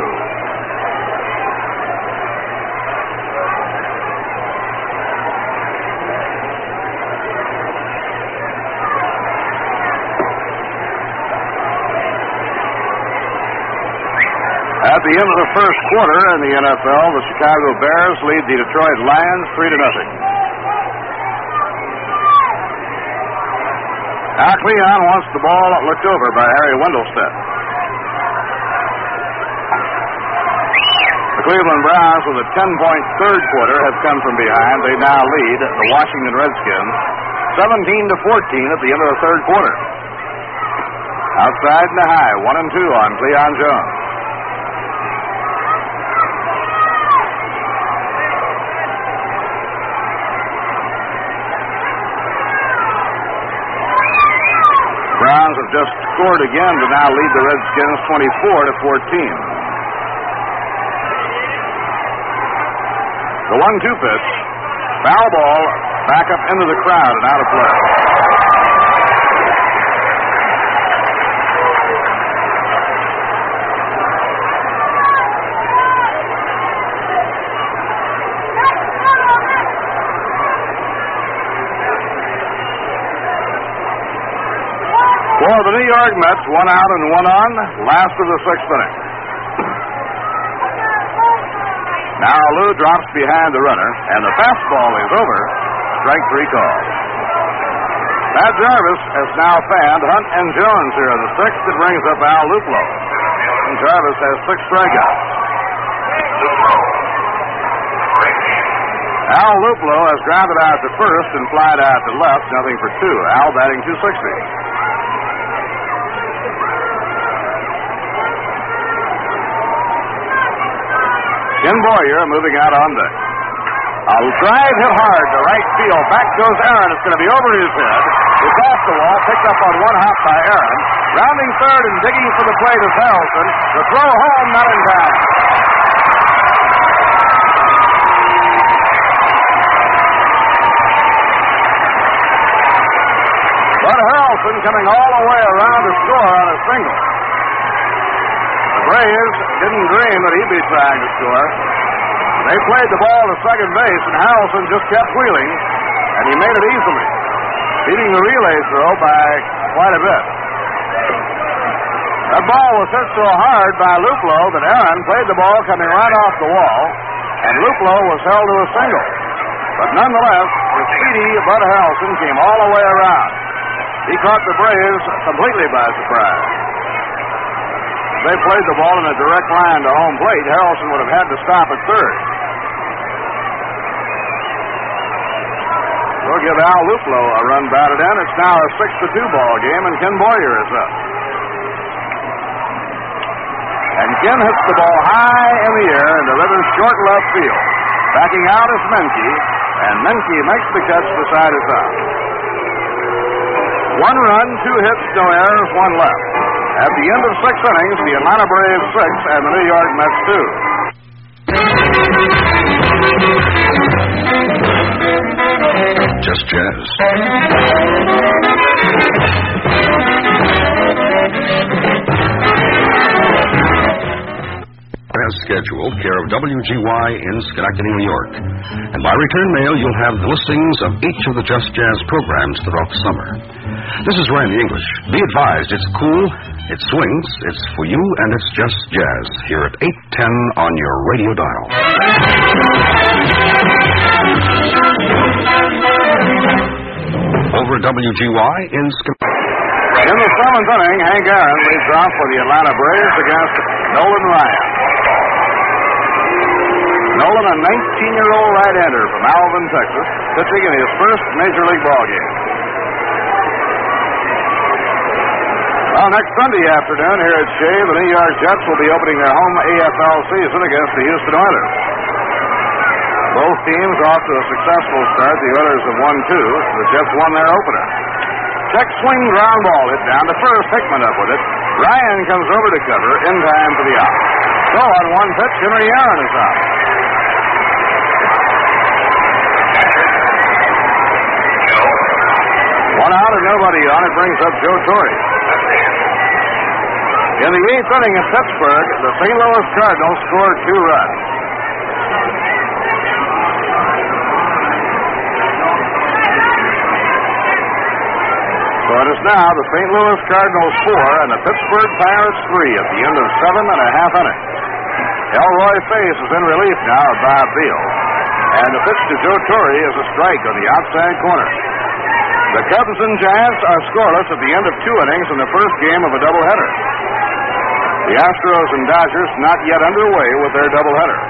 At the end of the first quarter in the NFL, the Chicago Bears lead the Detroit Lions 3-0. Now Cleon wants the ball looked over by Harry Wendelstedt. The Cleveland Browns, with a 10-point third quarter, have come from behind. They now lead the Washington Redskins 17-14 at the end of the third quarter. Outside and a high, 1 and 2 on Cleon Jones. Browns have just scored again to now lead the Redskins 24-14. The 1-2 pitch, foul ball, back up into the crowd and out of play. For the New York Mets, 1 out and 1 on, last of the 6th inning. Now Lou drops behind the runner, and the fastball is over. Strike 3 call. Pat Jarvis has now fanned Hunt and Jones here in the sixth. It brings up Al Luplow. And Jarvis has 6 strikeouts. Al Luplow has grounded out to first and flied out to left, nothing for 2. Al batting .260. Ken Boyer moving out on deck. A drive hit hard to right field. Back goes Aaron. It's going to be over his head. It's off the wall. Picked up on one hop by Aaron. Rounding third and digging for the plate is Harrelson. The throw home, not in time. Bud Harrelson coming all the way around to score on a single. The Braves didn't dream that he'd be trying to score. They played the ball to second base, and Harrelson just kept wheeling, and he made it easily, beating the relay throw by quite a bit. That ball was hit so hard by Luplow that Aaron played the ball coming right off the wall, and Luplow was held to a single. But nonetheless, the speedy Bud Harrelson came all the way around. He caught the Braves completely by surprise. If they played the ball in a direct line to home plate, Harrelson would have had to stop at third. We'll give Al Luplow a run batted in. It's now a 6-2 ball game, and Ken Boyer is up. And Ken hits the ball high in the air into Rivers' short left field. Backing out is Menke, and Menke makes the catch beside his out. 1 run, 2 hits, no errors, 1 left. At the end of 6 innings, the Atlanta Braves 6 and the New York Mets 2. Just Jazz. As scheduled, care of WGY in Schenectady, New York. And by return mail, you'll have the listings of each of the Just Jazz programs throughout the summer. This is Randy English. Be advised, it's cool, it swings, it's for you, and it's Just Jazz here at 810 on your radio dial. Over WGY in Schenectady. In the 7th inning, Hank Aaron leads off for the Atlanta Braves against Nolan Ryan. Nolan, a 19-year-old right-hander from Alvin, Texas, pitching in his first Major League ball game. Well, next Sunday afternoon here at Shea, the New York Jets will be opening their home AFL season against the Houston Oilers. Both teams off to a successful start. The Oilers have won 2. The Jets won their opener. Check swing ground ball hit down to first. Hickman up with it. Ryan comes over to cover in time for the out. So on 1 pitch, Henry Aaron is out. 1 out and nobody on. It brings up Joe Torre. In the 8th inning at Pittsburgh, the St. Louis Cardinals scored 2 runs. So it is now the St. Louis Cardinals 4 and the Pittsburgh Pirates 3 at the end of 7.5 innings. Elroy Face is in relief now of Bob Beal. And the pitch to Joe Torre is a strike on the outside corner. The Cubs and Giants are scoreless at the end of 2 innings in the first game of a doubleheader. The Astros and Dodgers not yet underway with their doubleheader.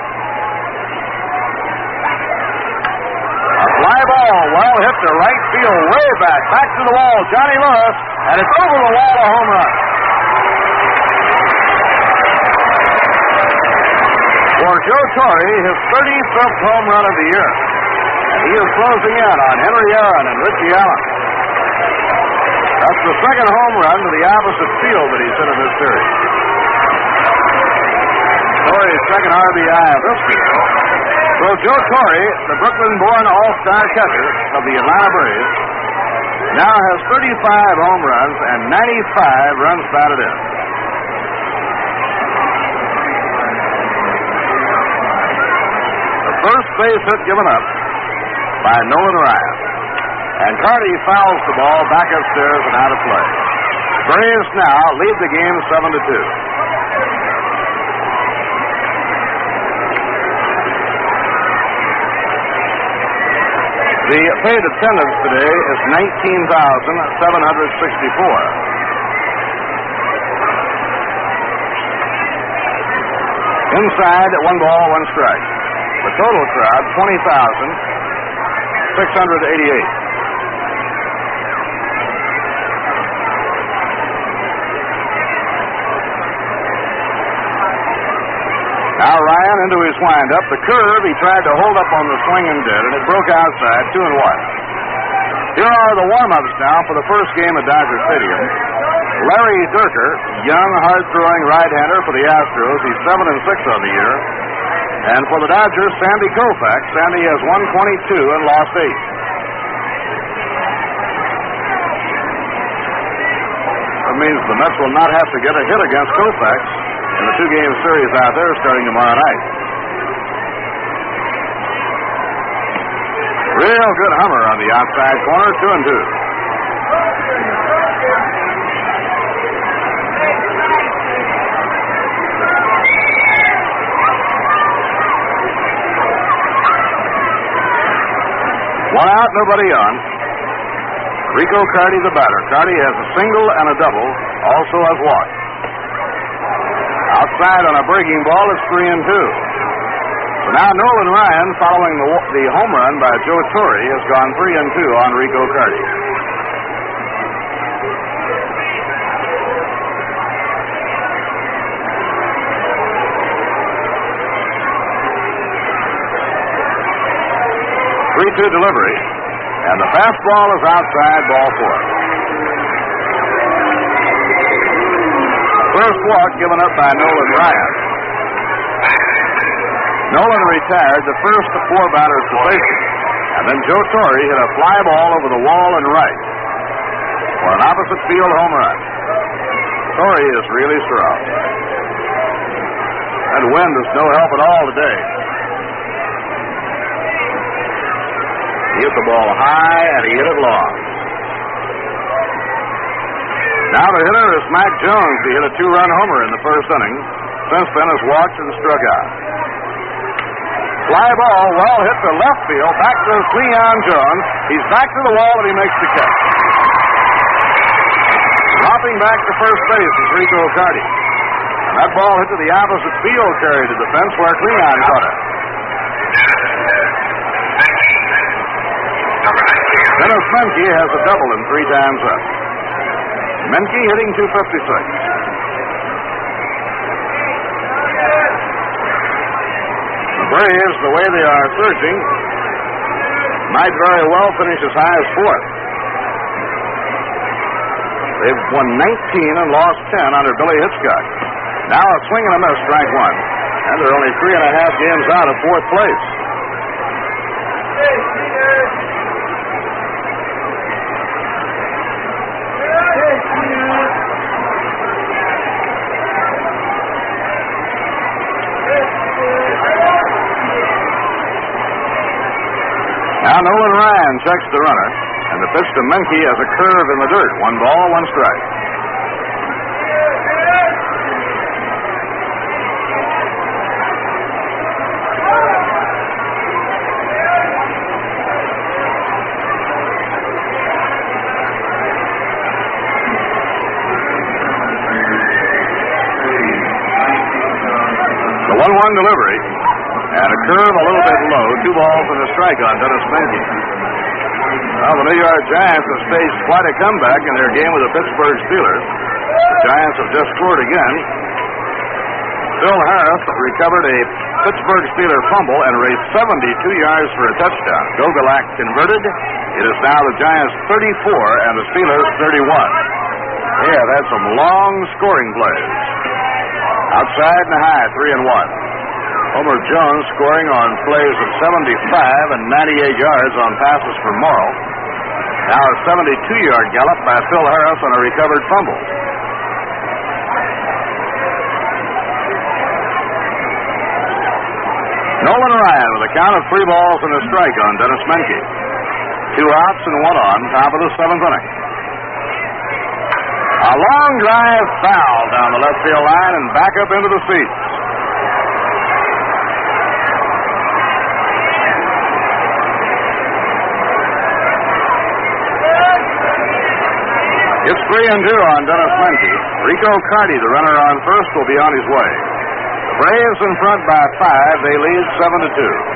A fly ball, well hit to right field, way back to the wall. Johnny Lewis, and it's over the wall, a home run. For Joe Torre, his 35th home run of the year. And he is closing in on Henry Aaron and Richie Allen. That's the second home run to the opposite field that he's hit in this series. Torre's second RBI of this year. So Joe Torre, the Brooklyn-born all-star catcher of the Atlanta Braves, now has 35 home runs and 95 runs batted in. The first base hit given up by Nolan Ryan. And Carty fouls the ball back upstairs and out of play. Braves now lead the game 7-2. The paid attendance today is 19,764. Inside, 1 ball, 1 strike. The total crowd, 20,688. Now Ryan into his windup. The curve he tried to hold up on the swing and did, and it broke outside, 2-1. Here are the warm-ups now for the first game at Dodger Stadium. Larry Dierker, young, hard-throwing right-hander for the Astros. He's 7-6 on the year. And for the Dodgers, Sandy Koufax. Sandy has won 22 and lost 8. That means the Mets will not have to get a hit against Koufax in the 2-game series out there starting tomorrow night. Real good hummer on the outside corner, 2-2. One out, nobody on. Rico Carty, the batter. Carty has a single and a double, also has walked. Outside on a breaking ball, it's 3-2. So now Nolan Ryan, following the home run by Joe Torre, has gone 3-2 on Rico Carty. Three-two delivery, and the fastball is outside, ball 4. First walk given up by Nolan Ryan. Nolan retired the first of 4 batters to face him, and then Joe Torre hit a fly ball over the wall and right for an opposite field home run. Torre is really strong. That wind is no help at all today. He hit the ball high and he hit it long. Now the hitter is Mac Jones. He hit a 2-run homer in the first inning. Since then has walked and struck out. Fly ball, well hit to left field. Back to Cleon Jones. He's back to the wall and he makes the catch. Dropping back to first base is Rico Carty. And that ball hit to the opposite field, carried to the fence where Cleon caught it. Dennis Menke has a double in 3 times up. Menke hitting .256. The Braves, the way they are surging, might very well finish as high as 4th. They've won 19 and lost 10 under Billy Hitchcock. Now a swing and a miss, strike 1. And they're only 3.5 games out of 4th place. Now Nolan Ryan checks the runner, and the pitch to Menke has a curve in the dirt. 1 ball, 1 strike. The 1-1 delivery. And a curve a little bit low. 2 balls and a strike on Dennis Menke. Well, the New York Giants have staged quite a comeback in their game with the Pittsburgh Steelers. The Giants have just scored again. Phil Harris recovered a Pittsburgh Steeler fumble and raced 72 yards for a touchdown. Gogolak converted. It is now the Giants 34 and the Steelers 31. They have had some long scoring plays. Outside and high, 3-1. Homer Jones scoring on plays of 75 and 98 yards on passes from Morrow. Now a 72-yard gallop by Phil Harris on a recovered fumble. Nolan Ryan with a count of 3 balls and a strike on Dennis Menke. 2 outs and 1 on, top of the 7th inning. A long drive foul down the left field line and back up into the seats. It's 3-2 on Dennis Menke. Rico Carty, the runner on first, will be on his way. The Braves in front by 5. They lead 7-2.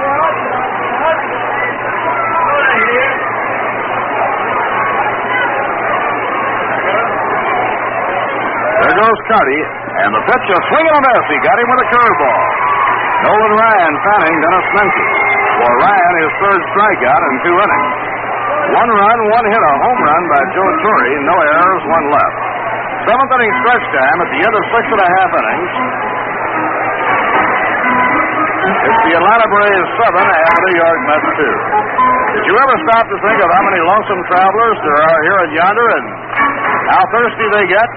There goes Carty, and the pitch, a swing and a miss. He got him with a curveball. Nolan Ryan fanning Dennis Menke. For Ryan, his third strikeout in 2 innings. 1 run, 1 hit, a home run by Joe Torre. No errors, 1 left. 7th inning stretch time at the end of 6 1/2 innings. It's the Atlanta Braves 7 and the New York Mets 2. Did you ever stop to think of how many lonesome travelers there are here and yonder and how thirsty they get?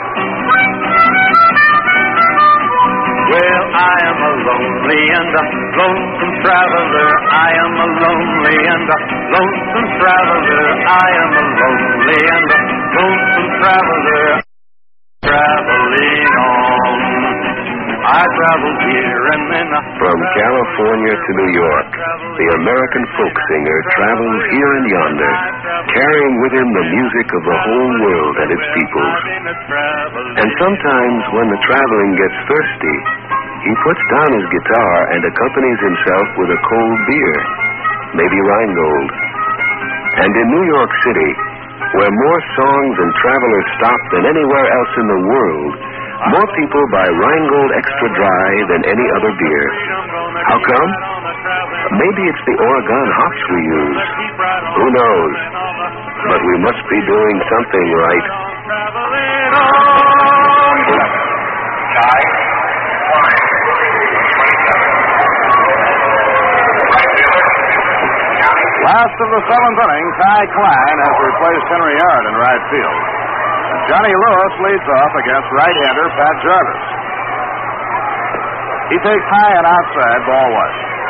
Well, I am a lonely and a lonesome traveler. I am a lonely and a lonesome traveler. I am a lonely and a lonesome traveler. Traveling on. I travel here and then From California to New York, the American folk singer travels here and yonder, carrying with him the music of the whole world and its peoples. And sometimes when the traveling gets thirsty, he puts down his guitar and accompanies himself with a cold beer, maybe Rheingold. And in New York City, where more songs and travelers stop than anywhere else in the world, more people buy Rheingold Extra Dry than any other beer. How come? Maybe it's the Oregon hops we use. Who knows? But we must be doing something right. Last of the 7th inning, Ty Klein has replaced Henry Aaron in right field. Johnny Lewis leads off against right-hander Pat Jarvis. He takes high and outside, ball 1.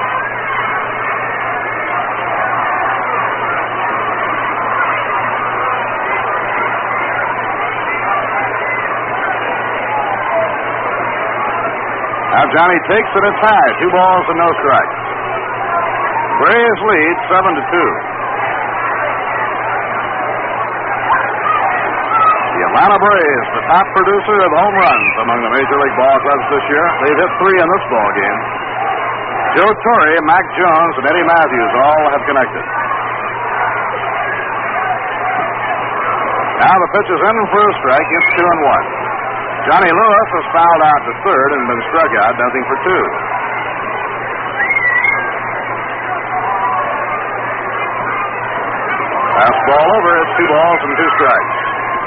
Now Johnny takes it, it's high. 2 balls and no strikes. Braves lead 7-2. The Atlanta Braves, the top producer of home runs among the Major League ball clubs this year. They've hit 3 in this ball game. Joe Torre, Mac Jones, and Eddie Matthews all have connected. Now the pitch is in for a strike. It's 2-1. Johnny Lewis has fouled out to third and been struck out, nothing for 2. Fastball over. It's 2 balls and 2 strikes.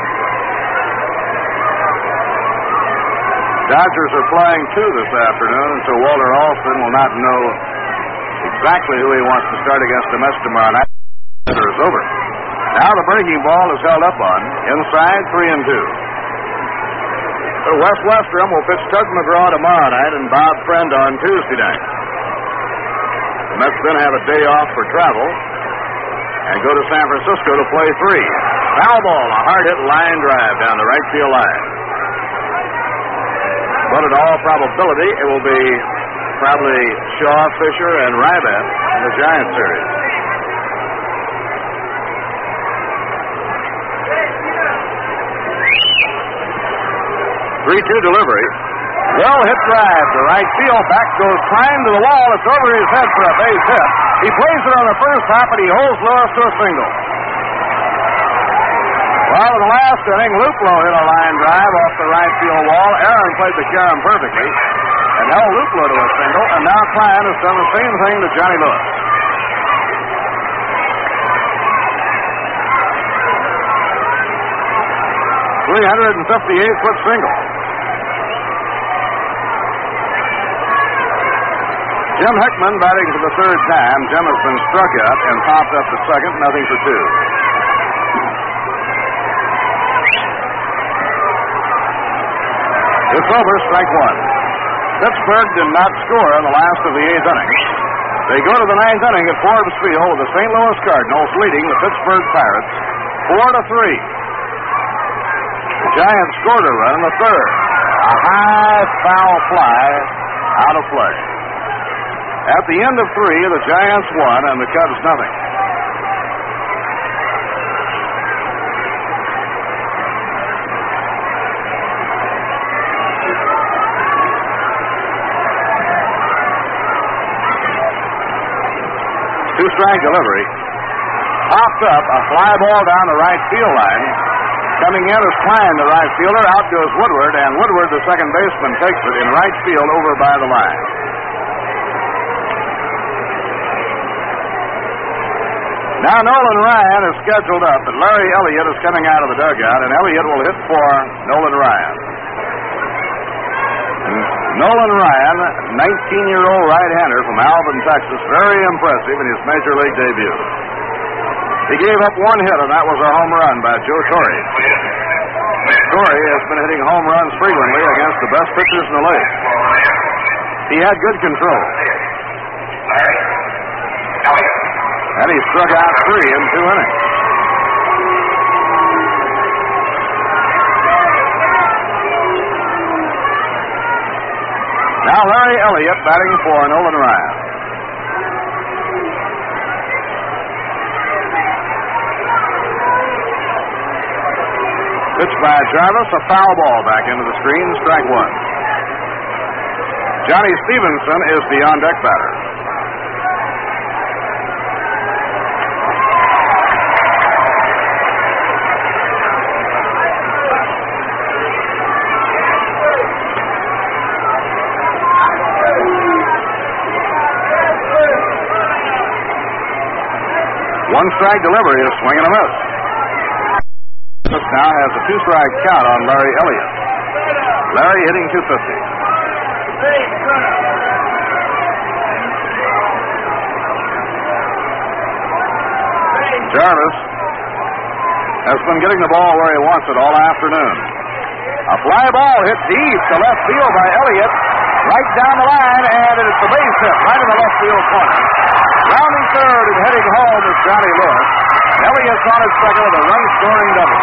Dodgers are flying 2 this afternoon, so Walter Alston will not know exactly who he wants to start against the Mets tomorrow night. It's over. Now the breaking ball is held up on. Inside, 3-2. So Wes Westrom will pitch Tug McGraw tomorrow night and Bob Friend on Tuesday night. The Mets then have a day off for travel and go to San Francisco to play 3. Foul ball, a hard-hit line drive down the right field line. But in all probability, it will be probably Shaw, Fisher, and Rybat in the Giant series. Three-two delivery. Well hit drive to right field. Back goes Klein to the wall. It's over his head for a base hit. He plays it on the first hop, and he holds Lewis to a single. Well, in the last inning, Luplow hit a line drive off the right field wall. Aaron played the carom perfectly and held Luplow to a single, and now Klein has done the same thing to Johnny Lewis. .358-foot single. Jim Hickman batting for the 3rd time. Jim has been struck out and popped up to second, nothing for 2. It's over, strike 1. Pittsburgh did not score in the last of the 8th inning. They go to the 9th inning at Forbes Field with the St. Louis Cardinals leading the Pittsburgh Pirates 4-3. The Giants scored a run in the 3rd. A high foul fly out of play. At the end of 3, the Giants won and the Cubs nothing. Two-strike delivery. Popped up, a fly ball down the right field line. Coming in is Klein, the right fielder. Out goes Woodward, and Woodward, the second baseman, takes it in right field over by the line. Now Nolan Ryan is scheduled up, but Larry Elliott is coming out of the dugout, and Elliott will hit for Nolan Ryan. Nolan Ryan, 19-year-old right-hander from Alvin, Texas, very impressive in his major league debut. He gave up one hit, and that was a home run by Joe Torre. Torre has been hitting home runs frequently against the best pitchers in the league. He had good control. And he struck out 3 in 2 innings. Now Larry Elliott batting for Nolan Ryan. Pitch by Jarvis, a foul ball back into the screen, strike 1. Johnny Stevenson is the on-deck batter. One-strike delivery is swing and a miss. This now has a 2-strike count on Larry Elliott. Larry hitting .250. Jarvis has been getting the ball where he wants it all afternoon. A fly ball hit deep to left field by Elliott, right down the line, and it's a base hit right in the left field corner. Rounding third and heading home is Johnny Lewis. Elliott's on his second with a run-scoring double.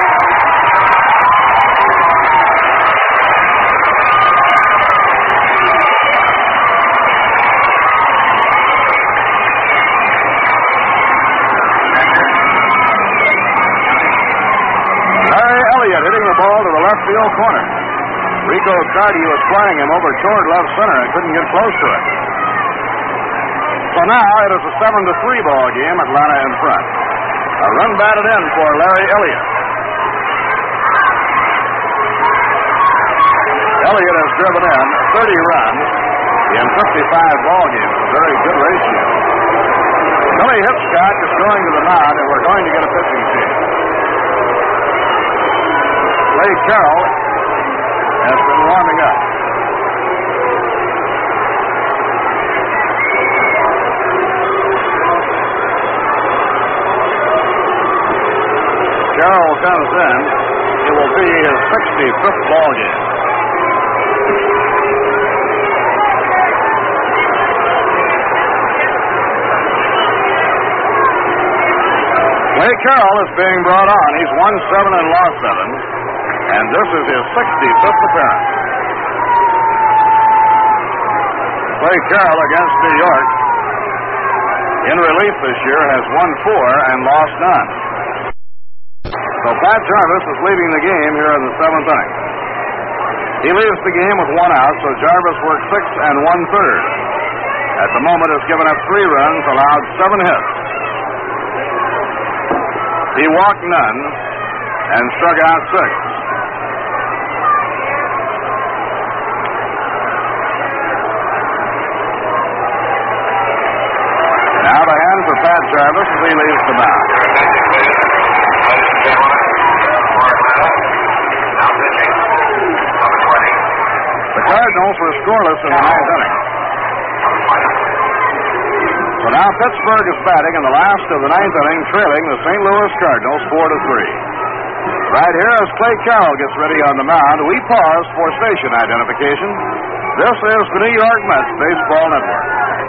Larry Elliott hitting the ball to the left field corner. Rico Cardi was flying him over toward left center and couldn't get close to it. So now it is a 7-3 ball game, Atlanta in front. A run batted in for Larry Elliott. Elliott has driven in 30 runs in 55 ball games, a very good ratio. Billy Hitchcock is going to the mound, and we're going to get a pitching change. Clay Carroll has been warming up. Carroll comes in. It will be his 65th ball game. Clay Carroll is being brought on. He's won 7 and lost 7. And this is his 65th appearance. Clay Carroll against New York, in relief this year, has won 4 and lost none. So Pat Jarvis is leading the game here in the 7th inning. He leaves the game with 1 out, so Jarvis works 6 1/3. At the moment has given up 3 runs, allowed 7 hits. He walked none and struck out 6. Now the hand for Pat Jarvis as he leaves the mound. The Cardinals were scoreless in the 9th inning. So now Pittsburgh is batting in the last of the 9th inning, trailing the St. Louis Cardinals 4-3. Right here as Clay Carroll gets ready on the mound, we pause for station identification. This is the New York Mets Baseball Network.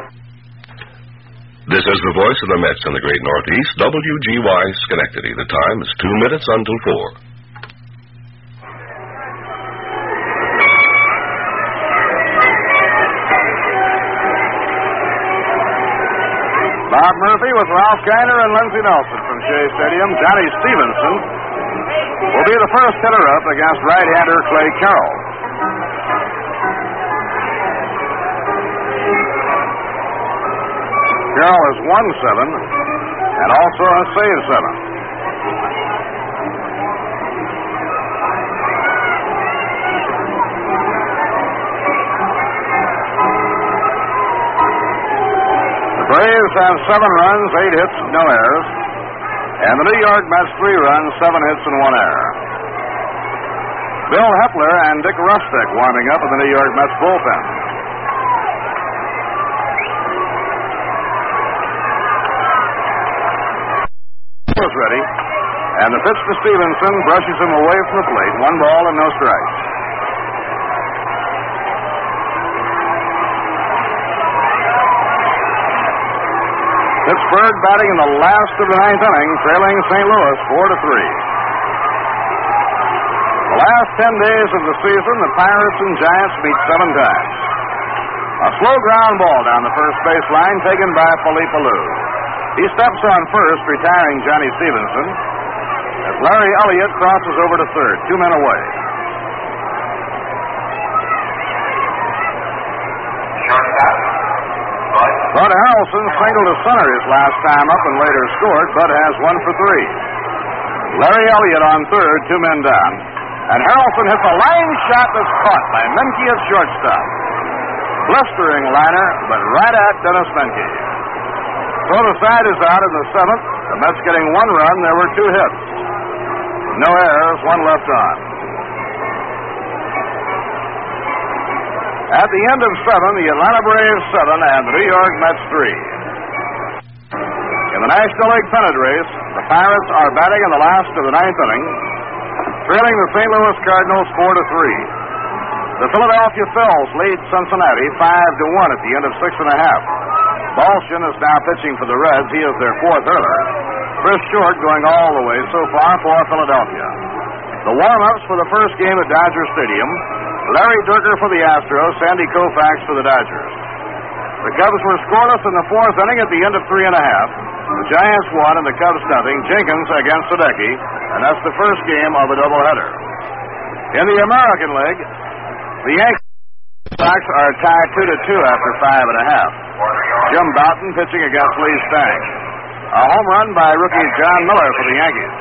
This is the voice of the Mets in the Great Northeast, WGY Schenectady. The time is 2 minutes until 4. Bob Murphy with Ralph Kiner and Lindsey Nelson from Shea Stadium. Johnny Stevenson will be the first hitter up against right-hander Clay Carroll. Carroll has won 7 and also has saved 7. The Braves have 7 runs, 8 hits, no errors. And the New York Mets 3 runs, 7 hits, and 1 error. Bill Hepler and Dick Rustick warming up in the New York Mets bullpen. Was ready, and the pitch to Stevenson brushes him away from the plate. 1 ball and no strikes. Pittsburgh batting in the last of the 9th inning, trailing St. Louis 4-3. The last 10 days of the season, the Pirates and Giants meet 7 times. A slow ground ball down the first base line taken by Philippe Alou. He steps on first, retiring Johnny Stevenson, as Larry Elliott crosses over to third, 2 men away. Bud Harrelson singled to center his last time up and later scored. Bud has 1 for 3. Larry Elliott on third, 2 men down. And Harrelson hits a line shot that's caught by Menke at shortstop. Blistering liner, but right at Dennis Menke. So the side is out in the 7th. The Mets getting 1 run. There were 2 hits. No errors, 1 left on. At the end of 7, the Atlanta Braves 7 and the New York Mets 3. In the National League pennant race, the Pirates are batting in the last of the 9th inning, trailing the St. Louis Cardinals 4-3. The Philadelphia Phils lead Cincinnati 5-1 at the end of 6.5. Balshin is now pitching for the Reds. He is their 4th hurler. Chris Short going all the way so far for Philadelphia. The warm-ups for the first game at Dodger Stadium: Larry Dierker for the Astros, Sandy Koufax for the Dodgers. The Cubs were scoreless in the 4th inning at the end of 3.5. The Giants won and the Cubs nothing. Jenkins against Sadecki, and that's the first game of a doubleheader. In the American League, the Yankees Sox are tied 2-2 after 5.5. Jim Bouton pitching against Lee Stang. A home run by rookie John Miller for the Yankees.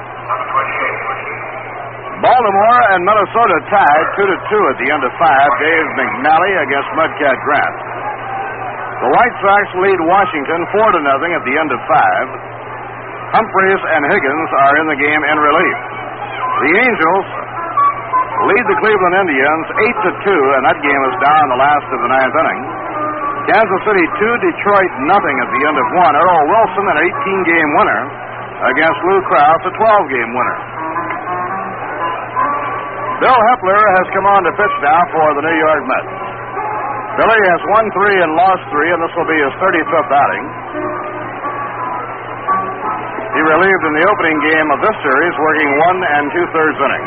Baltimore and Minnesota tied 2-2 at the end of 5. Dave McNally against Mudcat Grant. The White Sox lead Washington 4-0 at the end of 5. Humphreys and Higgins are in the game in relief. The Angels lead the Cleveland Indians 8-2, and that game is down the last of the 9th inning. Kansas City 2, Detroit nothing at the end of 1. Earl Wilson, an 18-game winner, against Lou Krause, a 12-game winner. Bill Hepler has come on to pitch now for the New York Mets. Billy has won 3 and lost 3, and this will be his 35th outing. He relieved in the opening game of this series, working 1 2/3 innings.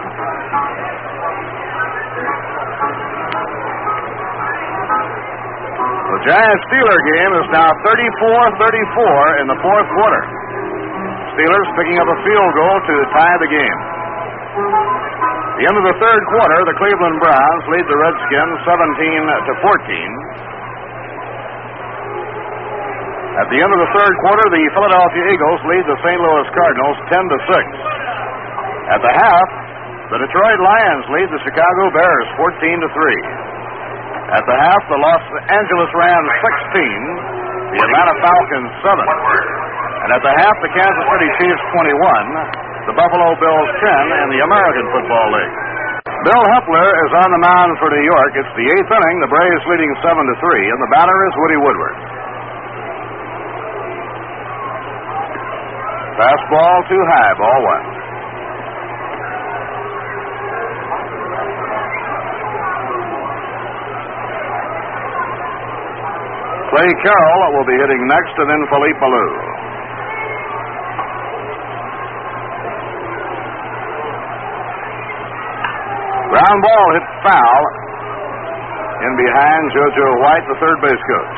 The Giants-Steeler game is now 34-34 in the 4th quarter. Steelers picking up a field goal to tie the game. At the end of the 3rd quarter, the Cleveland Browns lead the Redskins 17-14. At the end of the 3rd quarter, the Philadelphia Eagles lead the St. Louis Cardinals 10-6. At the half, the Detroit Lions lead the Chicago Bears 14-3. At the half, the Los Angeles Rams 16, the Atlanta Falcons 7. And at the half, the Kansas City Chiefs 21, the Buffalo Bills 10 in the American Football League. Bill Hepler is on the mound for New York. It's the 8th inning, the Braves leading 7-3, and the batter is Woody Woodward. Fastball too high, ball 1. Clay Carroll will be hitting next, and then Philippe Alou. Ground ball hit foul in behind JoJo White, the third base coach.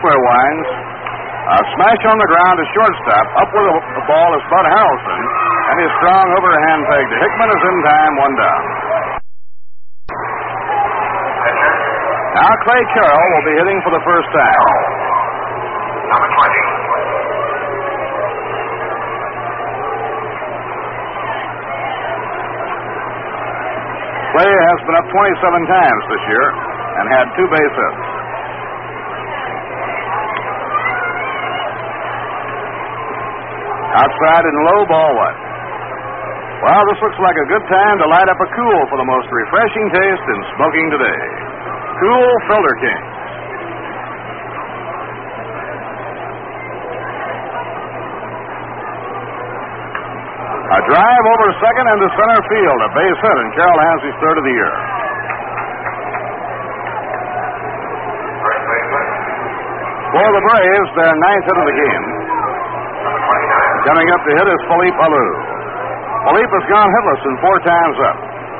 Hepler winds. A smash on the ground to shortstop. Up with the ball is Bud Harrelson. And his strong overhand peg to Hickman is in time, 1 down. Now Clay Carroll will be hitting for the first time. Number 20. Clay has been up 27 times this year and had 2 base hits. Outside and low, ball 1. Well, this looks like a good time to light up a cool for the most refreshing taste in smoking today. Cool Filter King. A drive over second into center field, a base hit, and Carroll has his third of the year. For the Braves, their 9th hit of the game. Coming up to hit is Philippe Alou. Philippe has gone hitless in 4 times up.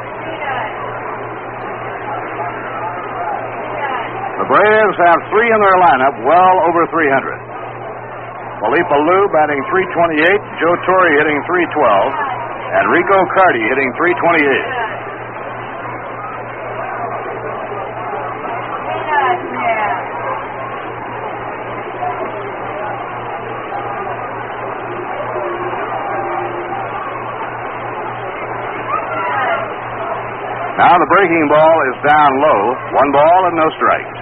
The Braves have 3 in their lineup, well over 300. Philippe Alou batting .328, Joe Torre hitting .312, and Rico Carty hitting .328. Now the breaking ball is down low, 1 ball and no strikes.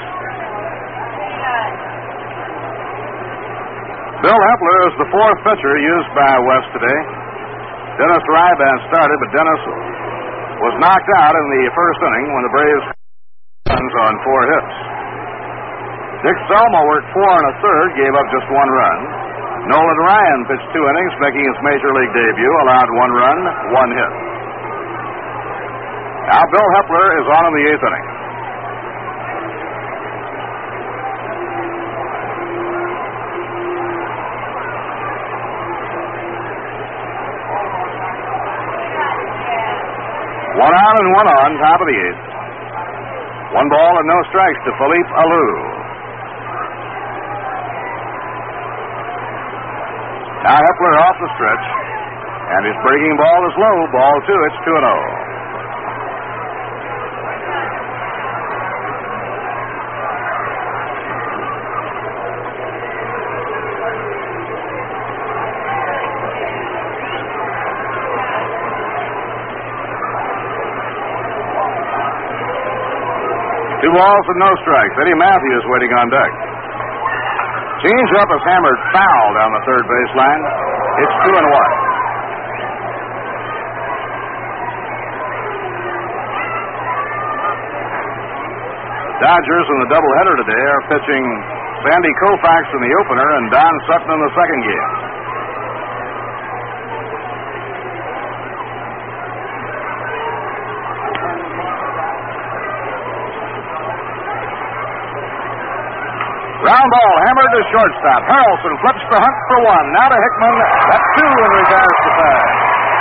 Bill Hepler is the 4th pitcher used by West today. Dennis Ryban started, but Dennis was knocked out in the first inning when the Braves runs on 4 hits. Dick Selma worked 4 1/3, gave up just 1 run. Nolan Ryan pitched 2 innings, making his major league debut, allowed 1 run, 1 hit. Now Bill Hepler is on in the 8th inning. One out and 1 on, top of the 8th. 1 ball and no strikes to Philippe Alou. Now Hepler off the stretch, and his breaking ball is low, ball 2, it's 2-0. Two balls and no strikes. Eddie Matthews waiting on deck. Change up is hammered foul down the third baseline. It's 2-1. Dodgers in the doubleheader today are pitching Sandy Koufax in the opener and Don Sutton in the second game. Ground ball hammered to shortstop. Harrelson flips the hunt for 1. Now to Hickman. That's 2 and retires to third.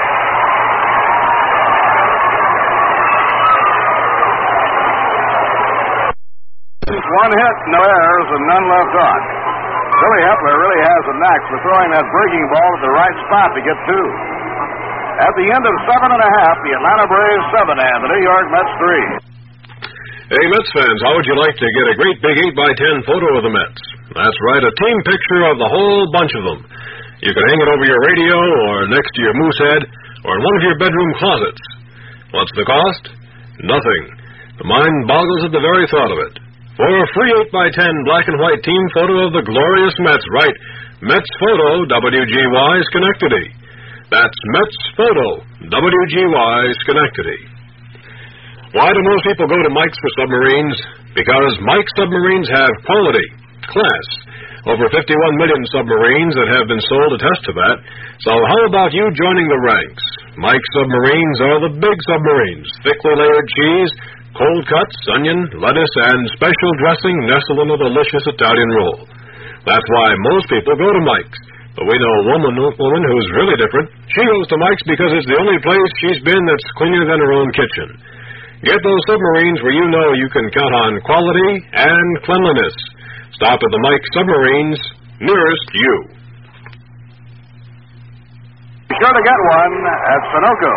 One hit, no errors, and none left on. Billy Hepler really has a knack for throwing that breaking ball at the right spot to get 2. At the end of 7 1/2, the Atlanta Braves 7 and the New York Mets 3. Hey, Mets fans, how would you like to get a great big 8x10 photo of the Mets? That's right, a team picture of the whole bunch of them. You can hang it over your radio or next to your moose head or in one of your bedroom closets. What's the cost? Nothing. The mind boggles at the very thought of it. For a free 8x10 black and white team photo of the glorious Mets, right? Mets Photo, WGY Schenectady. That's Mets Photo, WGY Schenectady. Why do most people go to Mike's for submarines? Because Mike's submarines have quality, class. Over 51 million submarines that have been sold attest to that. So how about you joining the ranks? Mike's submarines are the big submarines. Thickly layered cheese, cold cuts, onion, lettuce, and special dressing nestled in a delicious Italian roll. That's why most people go to Mike's. But we know a woman who's really different. She goes to Mike's because it's the only place she's been that's cleaner than her own kitchen. Get those submarines where you know you can count on quality and cleanliness. Stop at the Mike Submarines nearest you. Be sure to get one at Sunoco.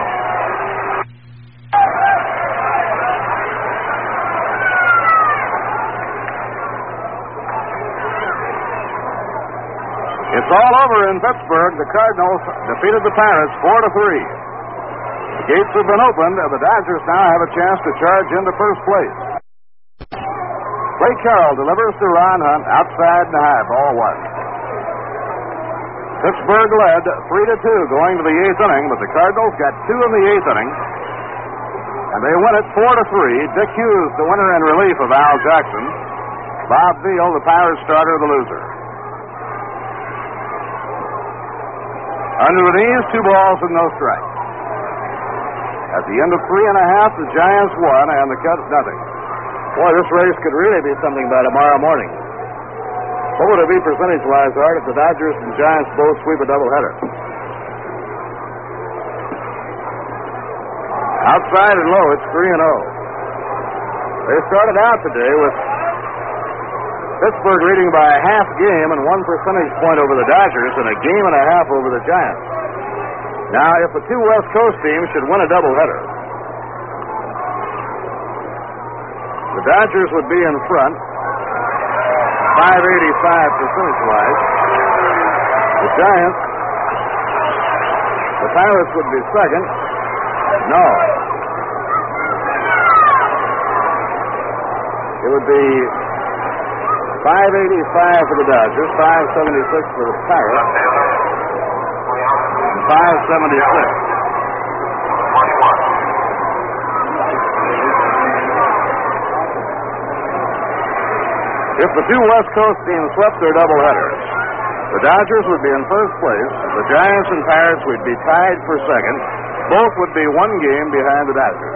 It's all over in Pittsburgh. The Cardinals defeated the Pirates 4-3. The gates have been opened, and the Dodgers now have a chance to charge into first place. Clay Carroll delivers to Ron Hunt outside and high, ball one. Pittsburgh led 3-2 going to the eighth inning, but the Cardinals got two in the eighth inning, and they win it 4-3. Dick Hughes, the winner in relief of Al Jackson. Bob Veal, the Pirates starter, the loser. Under the knees, 2 balls and no strikes. At the end of 3.5, the Giants won, and the Cubs nothing. Boy, this race could really be something by tomorrow morning. What would it be percentage-wise, Art, if the Dodgers and Giants both sweep a doubleheader? Outside and low, it's 3-0. They started out today with Pittsburgh leading by a half game and 1 percentage point over the Dodgers and a game and a half over the Giants. Now, if the two West Coast teams should win a doubleheader, the Dodgers would be in front, 585 percentage-wise. The Giants, the Pirates would be second. No. It would be 585 for the Dodgers, 576 for the Pirates, and 576. If the two West Coast teams swept their doubleheaders, the Dodgers would be in first place, the Giants and Pirates would be tied for second. Both would be 1 game behind the Dodgers.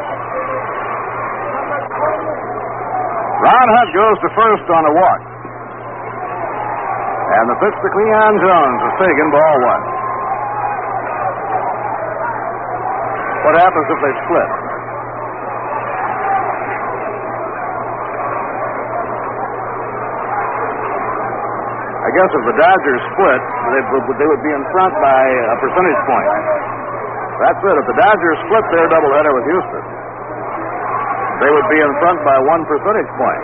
Ron Hunt goes to first on a walk. And the pitch to Cleon Jones is taken, ball 1. What happens if they split? I guess if the Dodgers split, they would be in front by a percentage point. That's it. If the Dodgers split their doubleheader with Houston, they would be in front by 1 percentage point.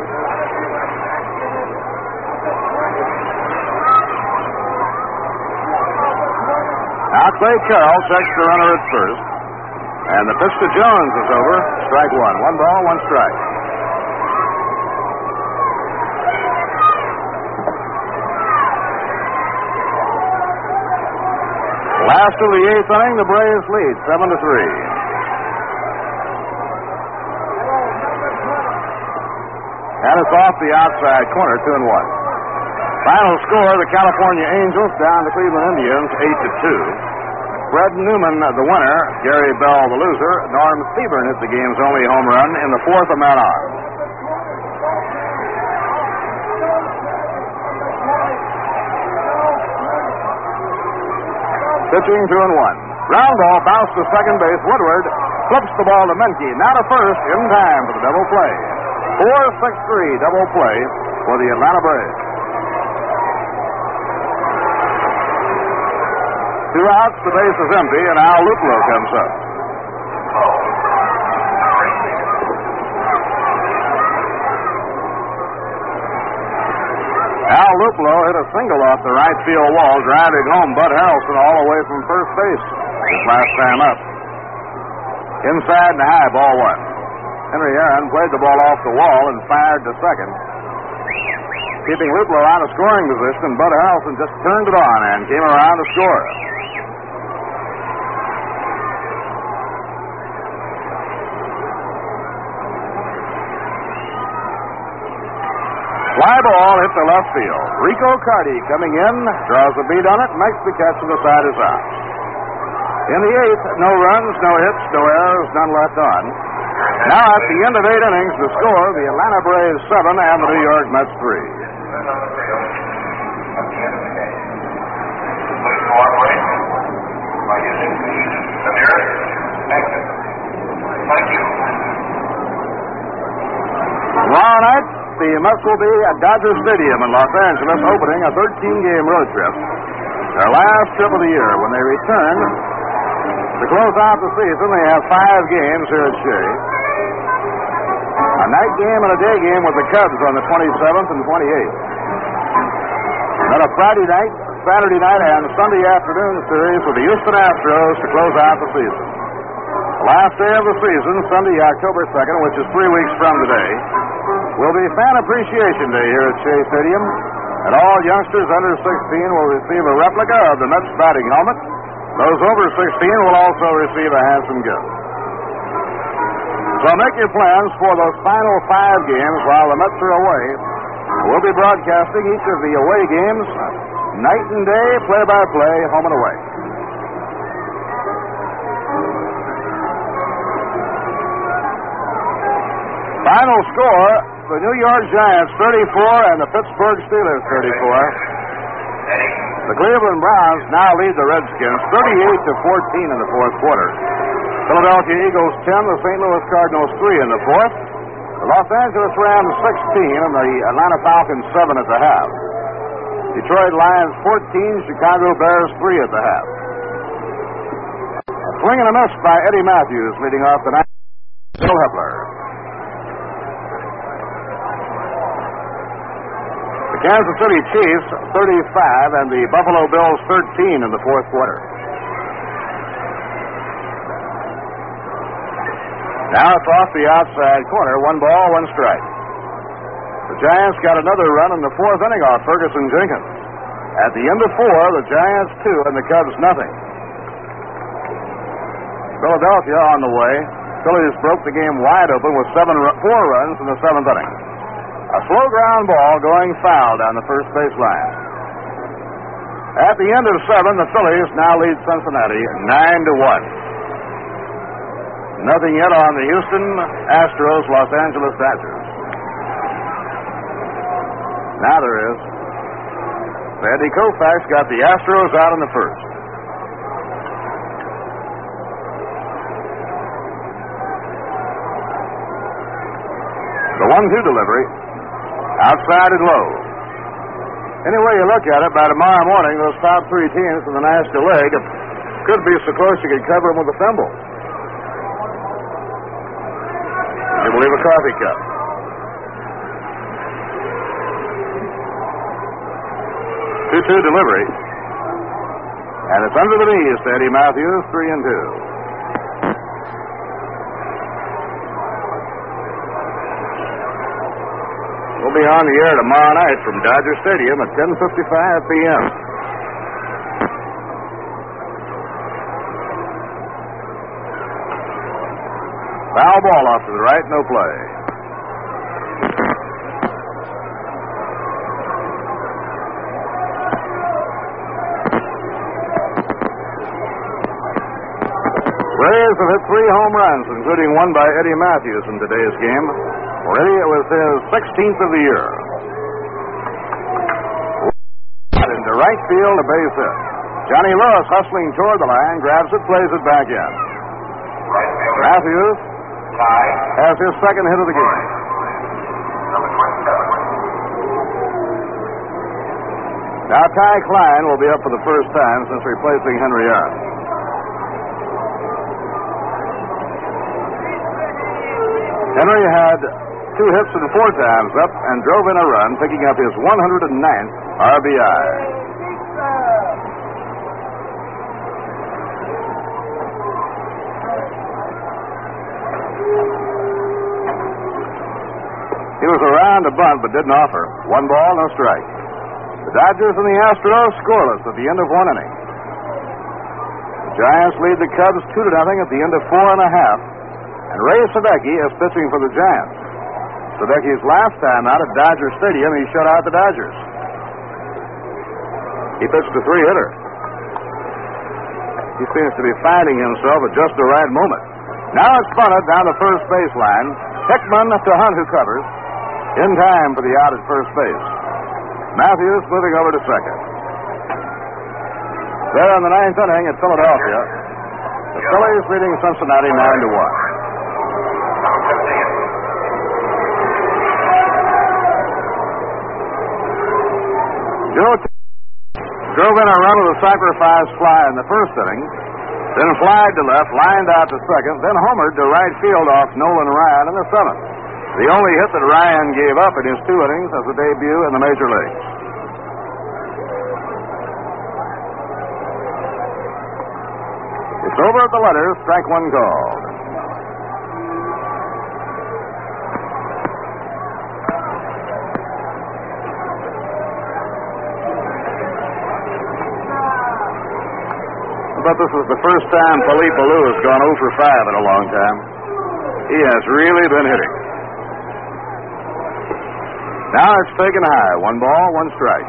Now Clay Carroll checks the runner at first, and the pitch to Jones is over. Strike 1. 1 ball, 1 strike. Last of the eighth inning, the Braves lead 7-3. And it's off the outside corner, 2-1. Final score: the California Angels down the Cleveland Indians 8-2. Fred Newman, the winner. Gary Bell, the loser. Norm Seaburn hit the game's only home run in the 4th of man on. Pitching 2-1. Ground ball bounced to second base. Woodward flips the ball to Menke. Now to first in time for the double play. 4-6-3 double play for the Atlanta Braves. 2 outs, the base is empty, and Al Luplow comes up. Al Luplow hit a single off the right field wall, driving home Bud Harrelson all the way from first base his last time up. Inside and high, ball 1. Henry Aaron played the ball off the wall and fired to second, keeping Luplow out of scoring position, and Bud Harrelson just turned it on and came around to score. Fly ball hit the left field. Rico Carty coming in, draws a beat on it, makes the catch, and the side is out. In the 8th, no runs, no hits, no errors, none left on. Now at the end of 8 innings, the score: the Atlanta Braves 7 and the New York Mets 3. Tomorrow night, the Mets will be at Dodger Stadium in Los Angeles opening a 13-game road trip. Their last trip of the year. When they return to close out the season, they have 5 games here at Shea. A night game and a day game with the Cubs on the 27th and 28th. Then a Friday night, Saturday night, and Sunday afternoon series with the Houston Astros to close out the season. The last day of the season, Sunday, October 2nd, which is 3 weeks from today, will be Fan Appreciation Day here at Shea Stadium, and all youngsters under 16 will receive a replica of the Mets batting helmet. Those over 16 will also receive a handsome gift. So make your plans for those final 5 games while the Mets are away. We'll be broadcasting each of the away games, night and day, play-by-play, home and away. Final score, the New York Giants 34 and the Pittsburgh Steelers 34. The Cleveland Browns now lead the Redskins 38-14 in the fourth quarter. Philadelphia Eagles 10, the St. Louis Cardinals 3 in the fourth. The Los Angeles Rams 16 and the Atlanta Falcons 7 at the half. Detroit Lions 14, Chicago Bears 3 at the half. A swing and a miss by Eddie Matthews leading off the night. Bill Hepler. The Kansas City Chiefs 35 and the Buffalo Bills 13 in the fourth quarter. Now it's off the outside corner, 1 ball, 1 strike. The Giants got another run in the fourth inning off Ferguson Jenkins. At the end of 4, the Giants 2 and the Cubs nothing. Philadelphia on the way. Phillies broke the game wide open with 4 runs in the 7th inning. A slow ground ball going foul down the first base line. At the end of 7, the Phillies now lead Cincinnati 9-1. Nothing yet on the Houston Astros, Los Angeles Dodgers. Now there is. Sandy Koufax got the Astros out in the first. The 1-2 delivery. Outside and low. Any way you look at it, by tomorrow morning, those top 3 teams in the National League could be so close you could cover them with a thimble. You believe a coffee cup. 2-2 delivery. And it's under the knees to Eddie Matthews, 3-2. We'll be on the air tomorrow night from Dodger Stadium at 10:55 p.m. Foul ball off to the right, no play. Braves have hit 3 home runs, including one by Eddie Matthews in today's game. Already it was his 16th of the year. Into right field, a base hit. Johnny Lewis hustling toward the line, grabs it, plays it back in. Matthews has his second hit of the game. Now Ty Klein will be up for the first time since replacing Henry Aaron. Henry had 2 hits and 4 times up and drove in a run, picking up his 109th RBI. He was around to bunt but didn't offer. 1 ball, no strike. The Dodgers and the Astros scoreless at the end of 1 inning. The Giants lead the Cubs 2-0 at the end of 4 1/2. And Ray Sadecki is pitching for the Giants. Sadecki's last time out at Dodger Stadium, he shut out the Dodgers. He pitched a 3-hitter. He seems to be finding himself at just the right moment. Now it's bunted down the first baseline. Hickman to Hunt, who covers. In time for the out at first base. Matthews moving over to second. There in the 9th inning at Philadelphia, the Phillies leading Cincinnati 9-1. Joe drove in a run with a sacrifice fly in the first inning, then flied to left, lined out to second, then homered to right field off Nolan Ryan in the seventh. The only hit that Ryan gave up in his 2 innings as a debut in the major leagues. It's over at the letters, strike one called. But this is the first time Philippe Alou has gone 0 for 5 in a long time. He has really been hitting. Now it's taken high. 1 ball, 1 strike.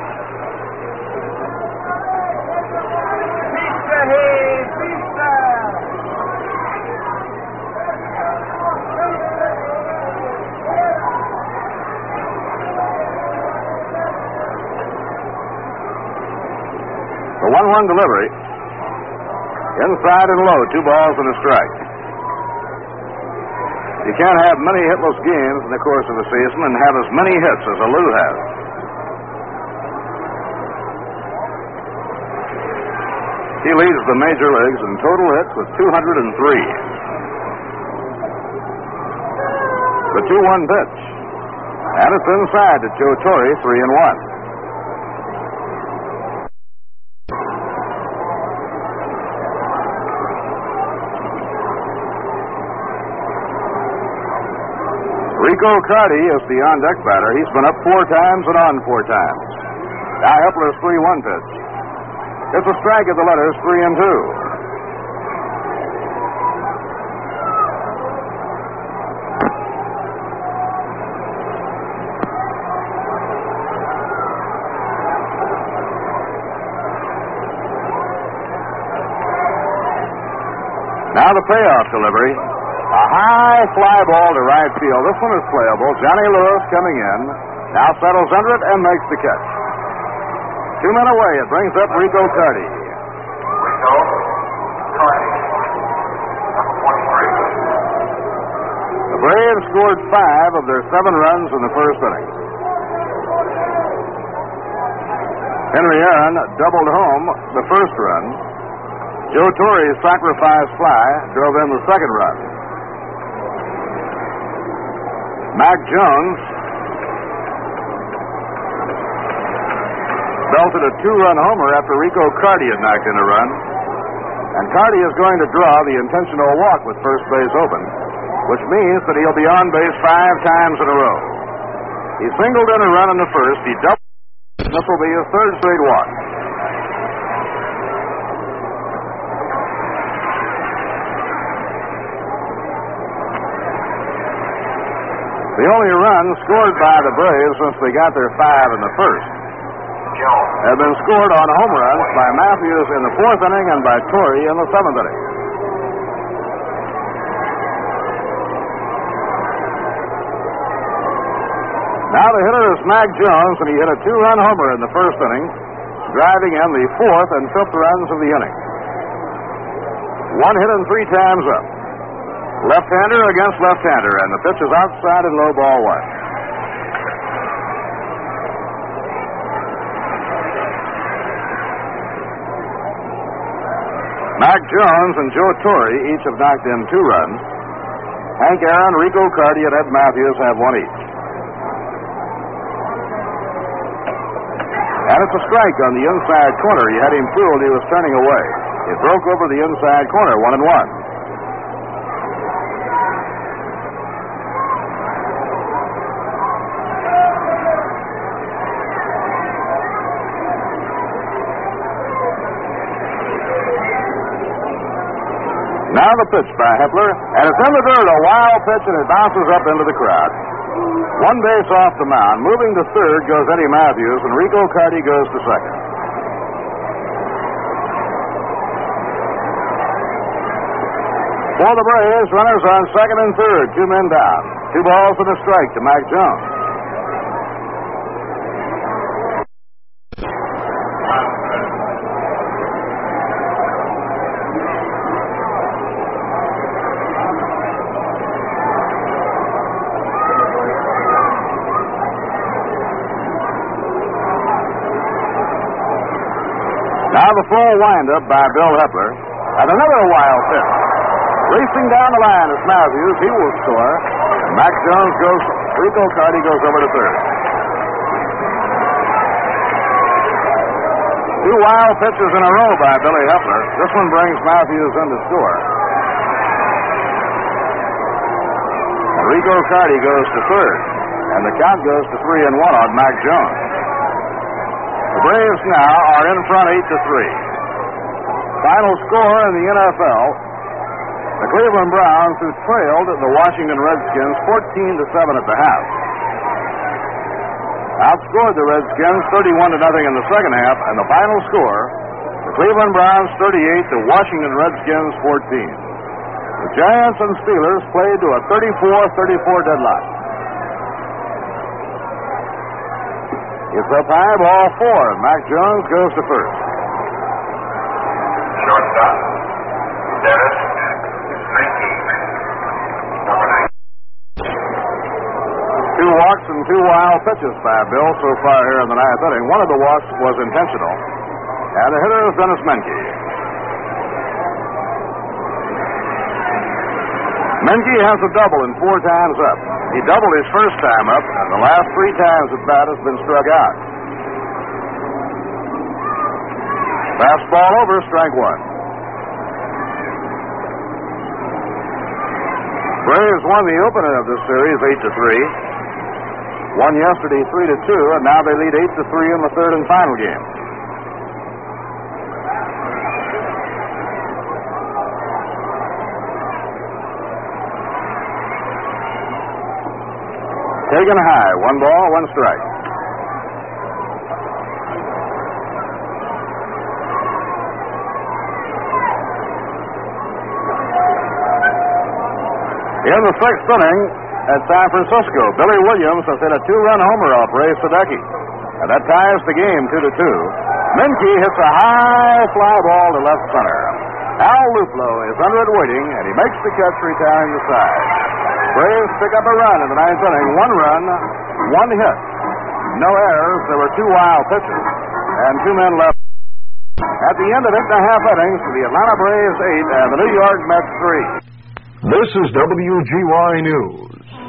The 1-1 delivery. Inside and low, 2 balls and a strike. You can't have many hitless games in the course of a season and have as many hits as Alou has. He leads the major leagues in total hits with 203. The 2-1 pitch. And it's inside to Joe Torre, 3-1. Rico Carty is the on-deck batter. He's been up 4 times and on 4 times. Now Hepler's 3-1 pitch. It's a strike at the letters, 3-2. Now the payoff delivery. A high fly ball to right field. This one is playable. Johnny Lewis coming in. Now settles under it and makes the catch. 2 men away. It brings up Rico Carty. Rico Carty, number 43. The Braves scored 5 of their 7 runs in the first inning. Henry Aaron doubled home the first run. Joe Torre's sacrifice fly drove in the second run. Mac Jones belted a 2-run homer after Rico Carty had knocked in a run. And Carty is going to draw the intentional walk with first base open, which means that he'll be on base 5 times in a row. He singled in a run in the first. He doubled. This will be his 3rd straight walk. The only run scored by the Braves since they got their 5 in the first have been scored on home runs by Matthews in the 4th inning and by Torre in the 7th inning. Now the hitter is Mac Jones, and he hit a 2-run homer in the first inning, driving in the 4th and 5th runs of the inning. 1 hit and 3 times up. Left-hander against left-hander, and the pitch is outside and low, ball 1. Mac Jones and Joe Torre each have knocked in 2 runs. Hank Aaron, Rico Carty, and Ed Matthews have 1 each. And it's a strike on the inside corner. He had him fooled. He was turning away. It broke over the inside corner, 1-1. Now the pitch by Hepler, and it's in the dirt, a wild pitch, and it bounces up into the crowd. 1 base off the mound. Moving to third goes Eddie Matthews, and Rico Carty goes to second. For the Braves, runners on second and third, 2 men down. 2 balls and a strike to Mac Jones. have a full windup by Bill Hepler. And another wild pitch. Racing down the line is Matthews. He will score. And Mac Jones goes, Rico Carty goes over to third. Two wild pitches in a row by Billy Hepler. This one brings Matthews in to score. And Rico Carty goes to third. And the count goes to 3-1 on Mac Jones. The Braves now are in front 8-3. Final score in the NFL, the Cleveland Browns, who trailed the Washington Redskins 14-7 at the half, outscored the Redskins 31-0 in the second half, and the final score, the Cleveland Browns 38, the Washington Redskins 14. The Giants and Steelers played to a 34-34 deadlock. It's up high, ball 4. Mac Jones goes to first. Shortstop, Dennis Menke, number 9. Two walks and two wild pitches by Bill so far here in the ninth inning. One of the walks was intentional, and the hitter is Dennis Menke. Menke has a double in 4 times up. He doubled his first time up, and the last 3 times at bat has been struck out. Fastball over, strike 1. Braves won the opener of this series 8-3. Won yesterday 3-2, and now they lead 8-3 in the third and final game. Taken high, 1 ball, 1 strike. In the 6th inning at San Francisco, Billy Williams has hit a 2-run homer off Ray Sadecki, and that ties the game 2-2. Menke hits a high fly ball to left center. Al Luplo is under it waiting, and he makes the catch, retiring the side. Braves pick up a run in the 9th inning. 1 run, 1 hit. No errors. There were 2 wild pitches, and 2 men left. At the end of 8.5 innings, the Atlanta Braves 8 and the New York Mets 3. This is WGY News.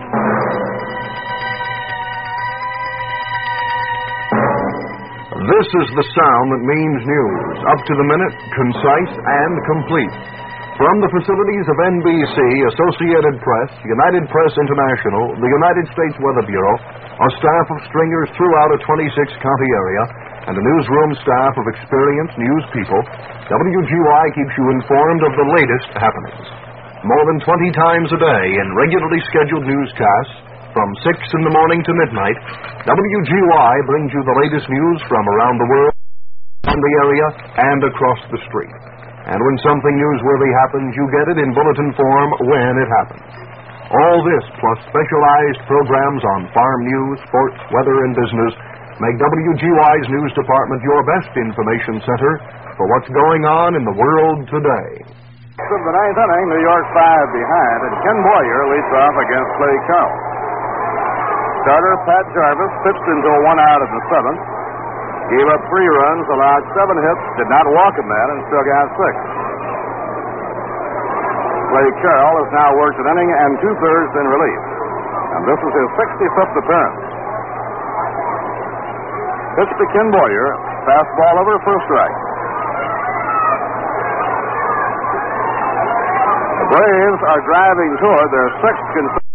This is the sound that means news. Up to the minute, concise, and complete. From the facilities of NBC, Associated Press, United Press International, the United States Weather Bureau, a staff of stringers throughout a 26-county area, and a newsroom staff of experienced news people, WGY keeps you informed of the latest happenings. More than 20 times a day in regularly scheduled newscasts, from 6 in the morning to midnight, WGY brings you the latest news from around the world, from the area, and across the street. And when something newsworthy happens, you get it in bulletin form when it happens. All this, plus specialized programs on farm news, sports, weather, and business, make WGY's news department your best information center for what's going on in the world today. Of the 9th inning, New York 5 behind, and Ken Boyer leads off against Clay Carroll. Starter Pat Jarvis pitched until 1 out of the 7th. Gave up 3 runs, allowed 7 hits, did not walk a man, and struck out 6. Clay Carroll has now worked an inning and 2/3 in relief, and this is his 65th appearance. Pitch to Ken Boyer, fastball over for a strike. The Braves are driving toward their 6th consecutive.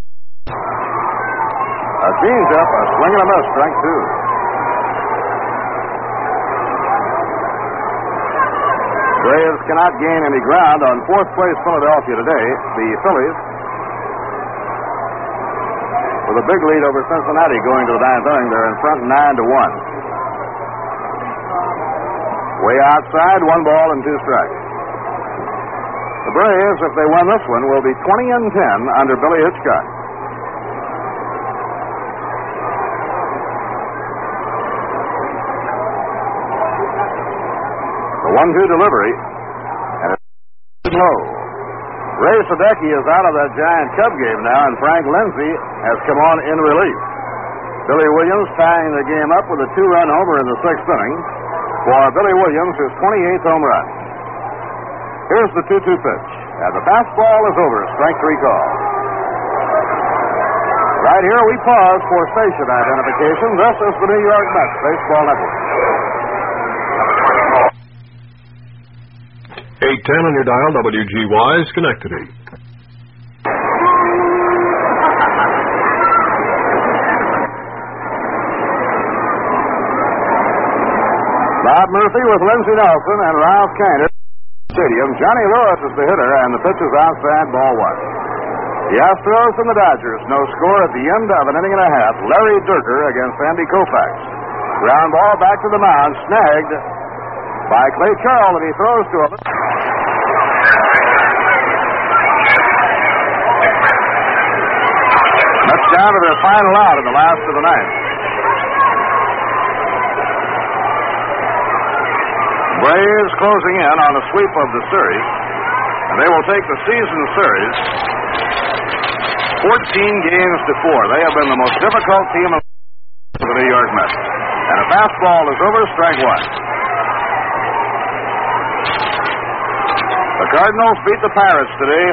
A changeup, a swing and a miss, strike 2. Braves cannot gain any ground on 4th place Philadelphia today. The Phillies, with a big lead over Cincinnati going to the 9th inning, they're in front 9-1. Way outside, 1 ball and 2 strikes. The Braves, if they win this one, will be 20-10 under Billy Hitchcock. The 1-2 delivery, and it's low. Ray Sadecki is out of that giant Cub game now, and Frank Lindsay has come on in relief. Billy Williams tying the game up with a 2-run homer in the 6th inning. for Billy Williams, his 28th home run. Here's the 2-2 pitch. And the fastball is over. Strike 3 call. Right here we pause for station identification. This is the New York Mets Baseball Network. 810 on your dial, WGY, Schenectady. Bob Murphy with Lindsey Nelson and Ralph Kiner. Stadium. Johnny Lewis is the hitter, and the pitch is outside, ball 1. The Astros and the Dodgers. No score at the end of an inning and a half. Larry Dierker against Andy Koufax. Ground ball back to the mound, snagged by Clay Carroll, and he throws to him. That's down to their final out in the last of the ninth. Braves closing in on a sweep of the series, and they will take the season series 14 games to 4. They have been the most difficult team of the New York Mets. And a fastball is over, strike 1. The Cardinals beat the Pirates today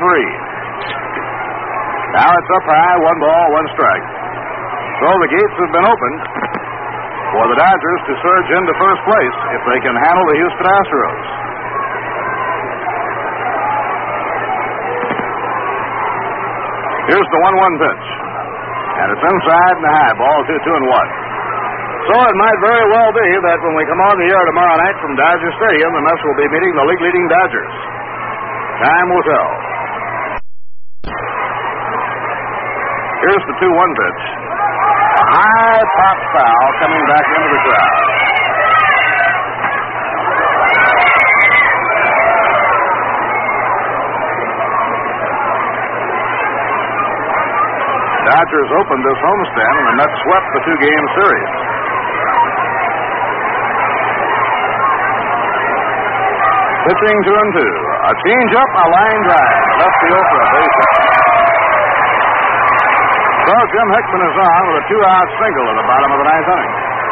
4-3. Now it's up high, 1 ball, 1 strike. So the gates have been opened for the Dodgers to surge into first place if they can handle the Houston Astros. Here's the 1-1 pitch. And it's inside and high, ball 2-1. So it might very well be that when we come on the air tomorrow night from Dodger Stadium, the Mets will be meeting the league-leading Dodgers. Time will tell. Here's the 2-1 pitch. A high pop foul coming back into the crowd. Dodgers opened this homestand, and the Mets swept the 2-game series. Pitching 2-2. A change-up, a line drive. Left field for a base hit. So Jim Hickman is on with a 2-out single at the bottom of the 9th inning.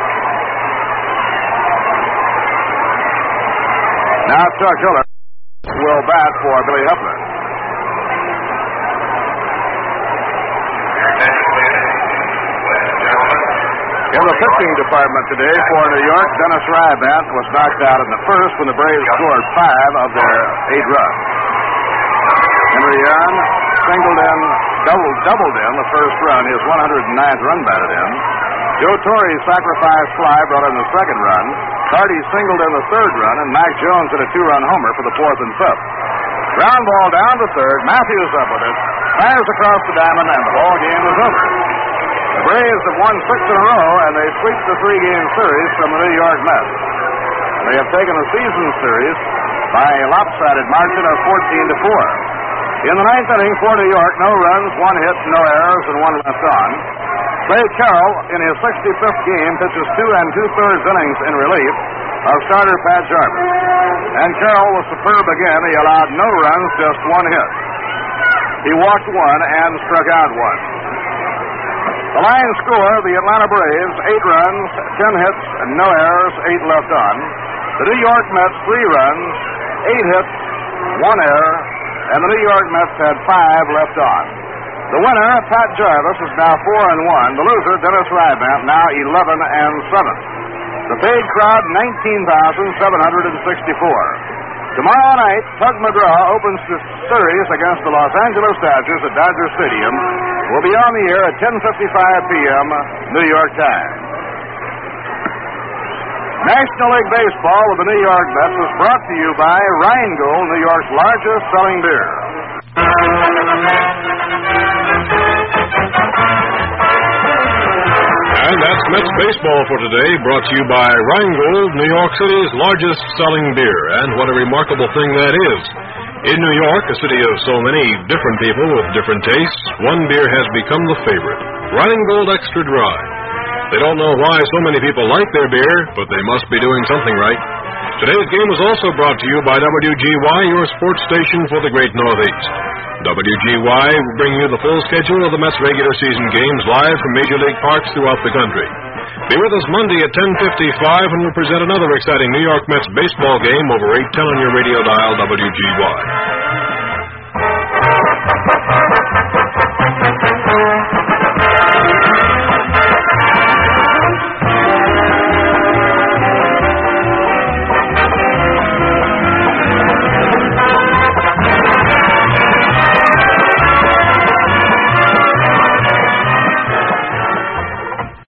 Now Chuck Hiller will bat for Billy Hepler. In the pitching department today for New York, Dennis Rybandt was knocked out in the first when the Braves scored 5 of their 8 runs. Henry Aaron singled in, doubled in the first run, his 109th run batted in. Joe Torre's sacrifice fly brought in the second run. Carty singled in the third run, and Mac Jones hit a 2-run homer for the 4th and 5th. Ground ball down to third. Matthews up with it. Fires across the diamond, and the ball game is over. The Braves have won 6 in a row, and they sweep the 3-game series from the New York Mets. They have taken the season series by a lopsided margin of 14-4. In the 9th inning for New York, no runs, 1 hit, no errors, and 1 left on. Clay Carroll, in his 65th game, pitches 2 2/3 innings in relief of starter Pat Jarvis. And Carroll was superb again. He allowed no runs, just 1 hit. He walked 1 and struck out 1. The line score, the Atlanta Braves, 8 runs, 10 hits, and no errors, 8 left on. The New York Mets, 3 runs, 8 hits, 1 error, and the New York Mets had 5 left on. The winner, Pat Jarvis, is now 4-1. The loser, Dennis Rybandt, now 11-7. The paid crowd, 19,764. Tomorrow night, Tug McGraw opens the series against the Los Angeles Dodgers at Dodger Stadium. We'll be on the air at 10:55 p.m. New York time. National League Baseball with the New York Mets was brought to you by Rheingold, New York's largest selling beer. And that's Mets baseball for today, brought to you by Rheingold, New York City's largest selling beer. And what a remarkable thing that is. In New York, a city of so many different people with different tastes, one beer has become the favorite, Rheingold Extra Dry. They don't know why so many people like their beer, but they must be doing something right. Today's game was also brought to you by WGY, your sports station for the Great Northeast. WGY will bring you the full schedule of the Mets regular season games live from Major League parks throughout the country. Be with us Monday at 10:55 when we'll present another exciting New York Mets baseball game over 810 on your radio dial WGY.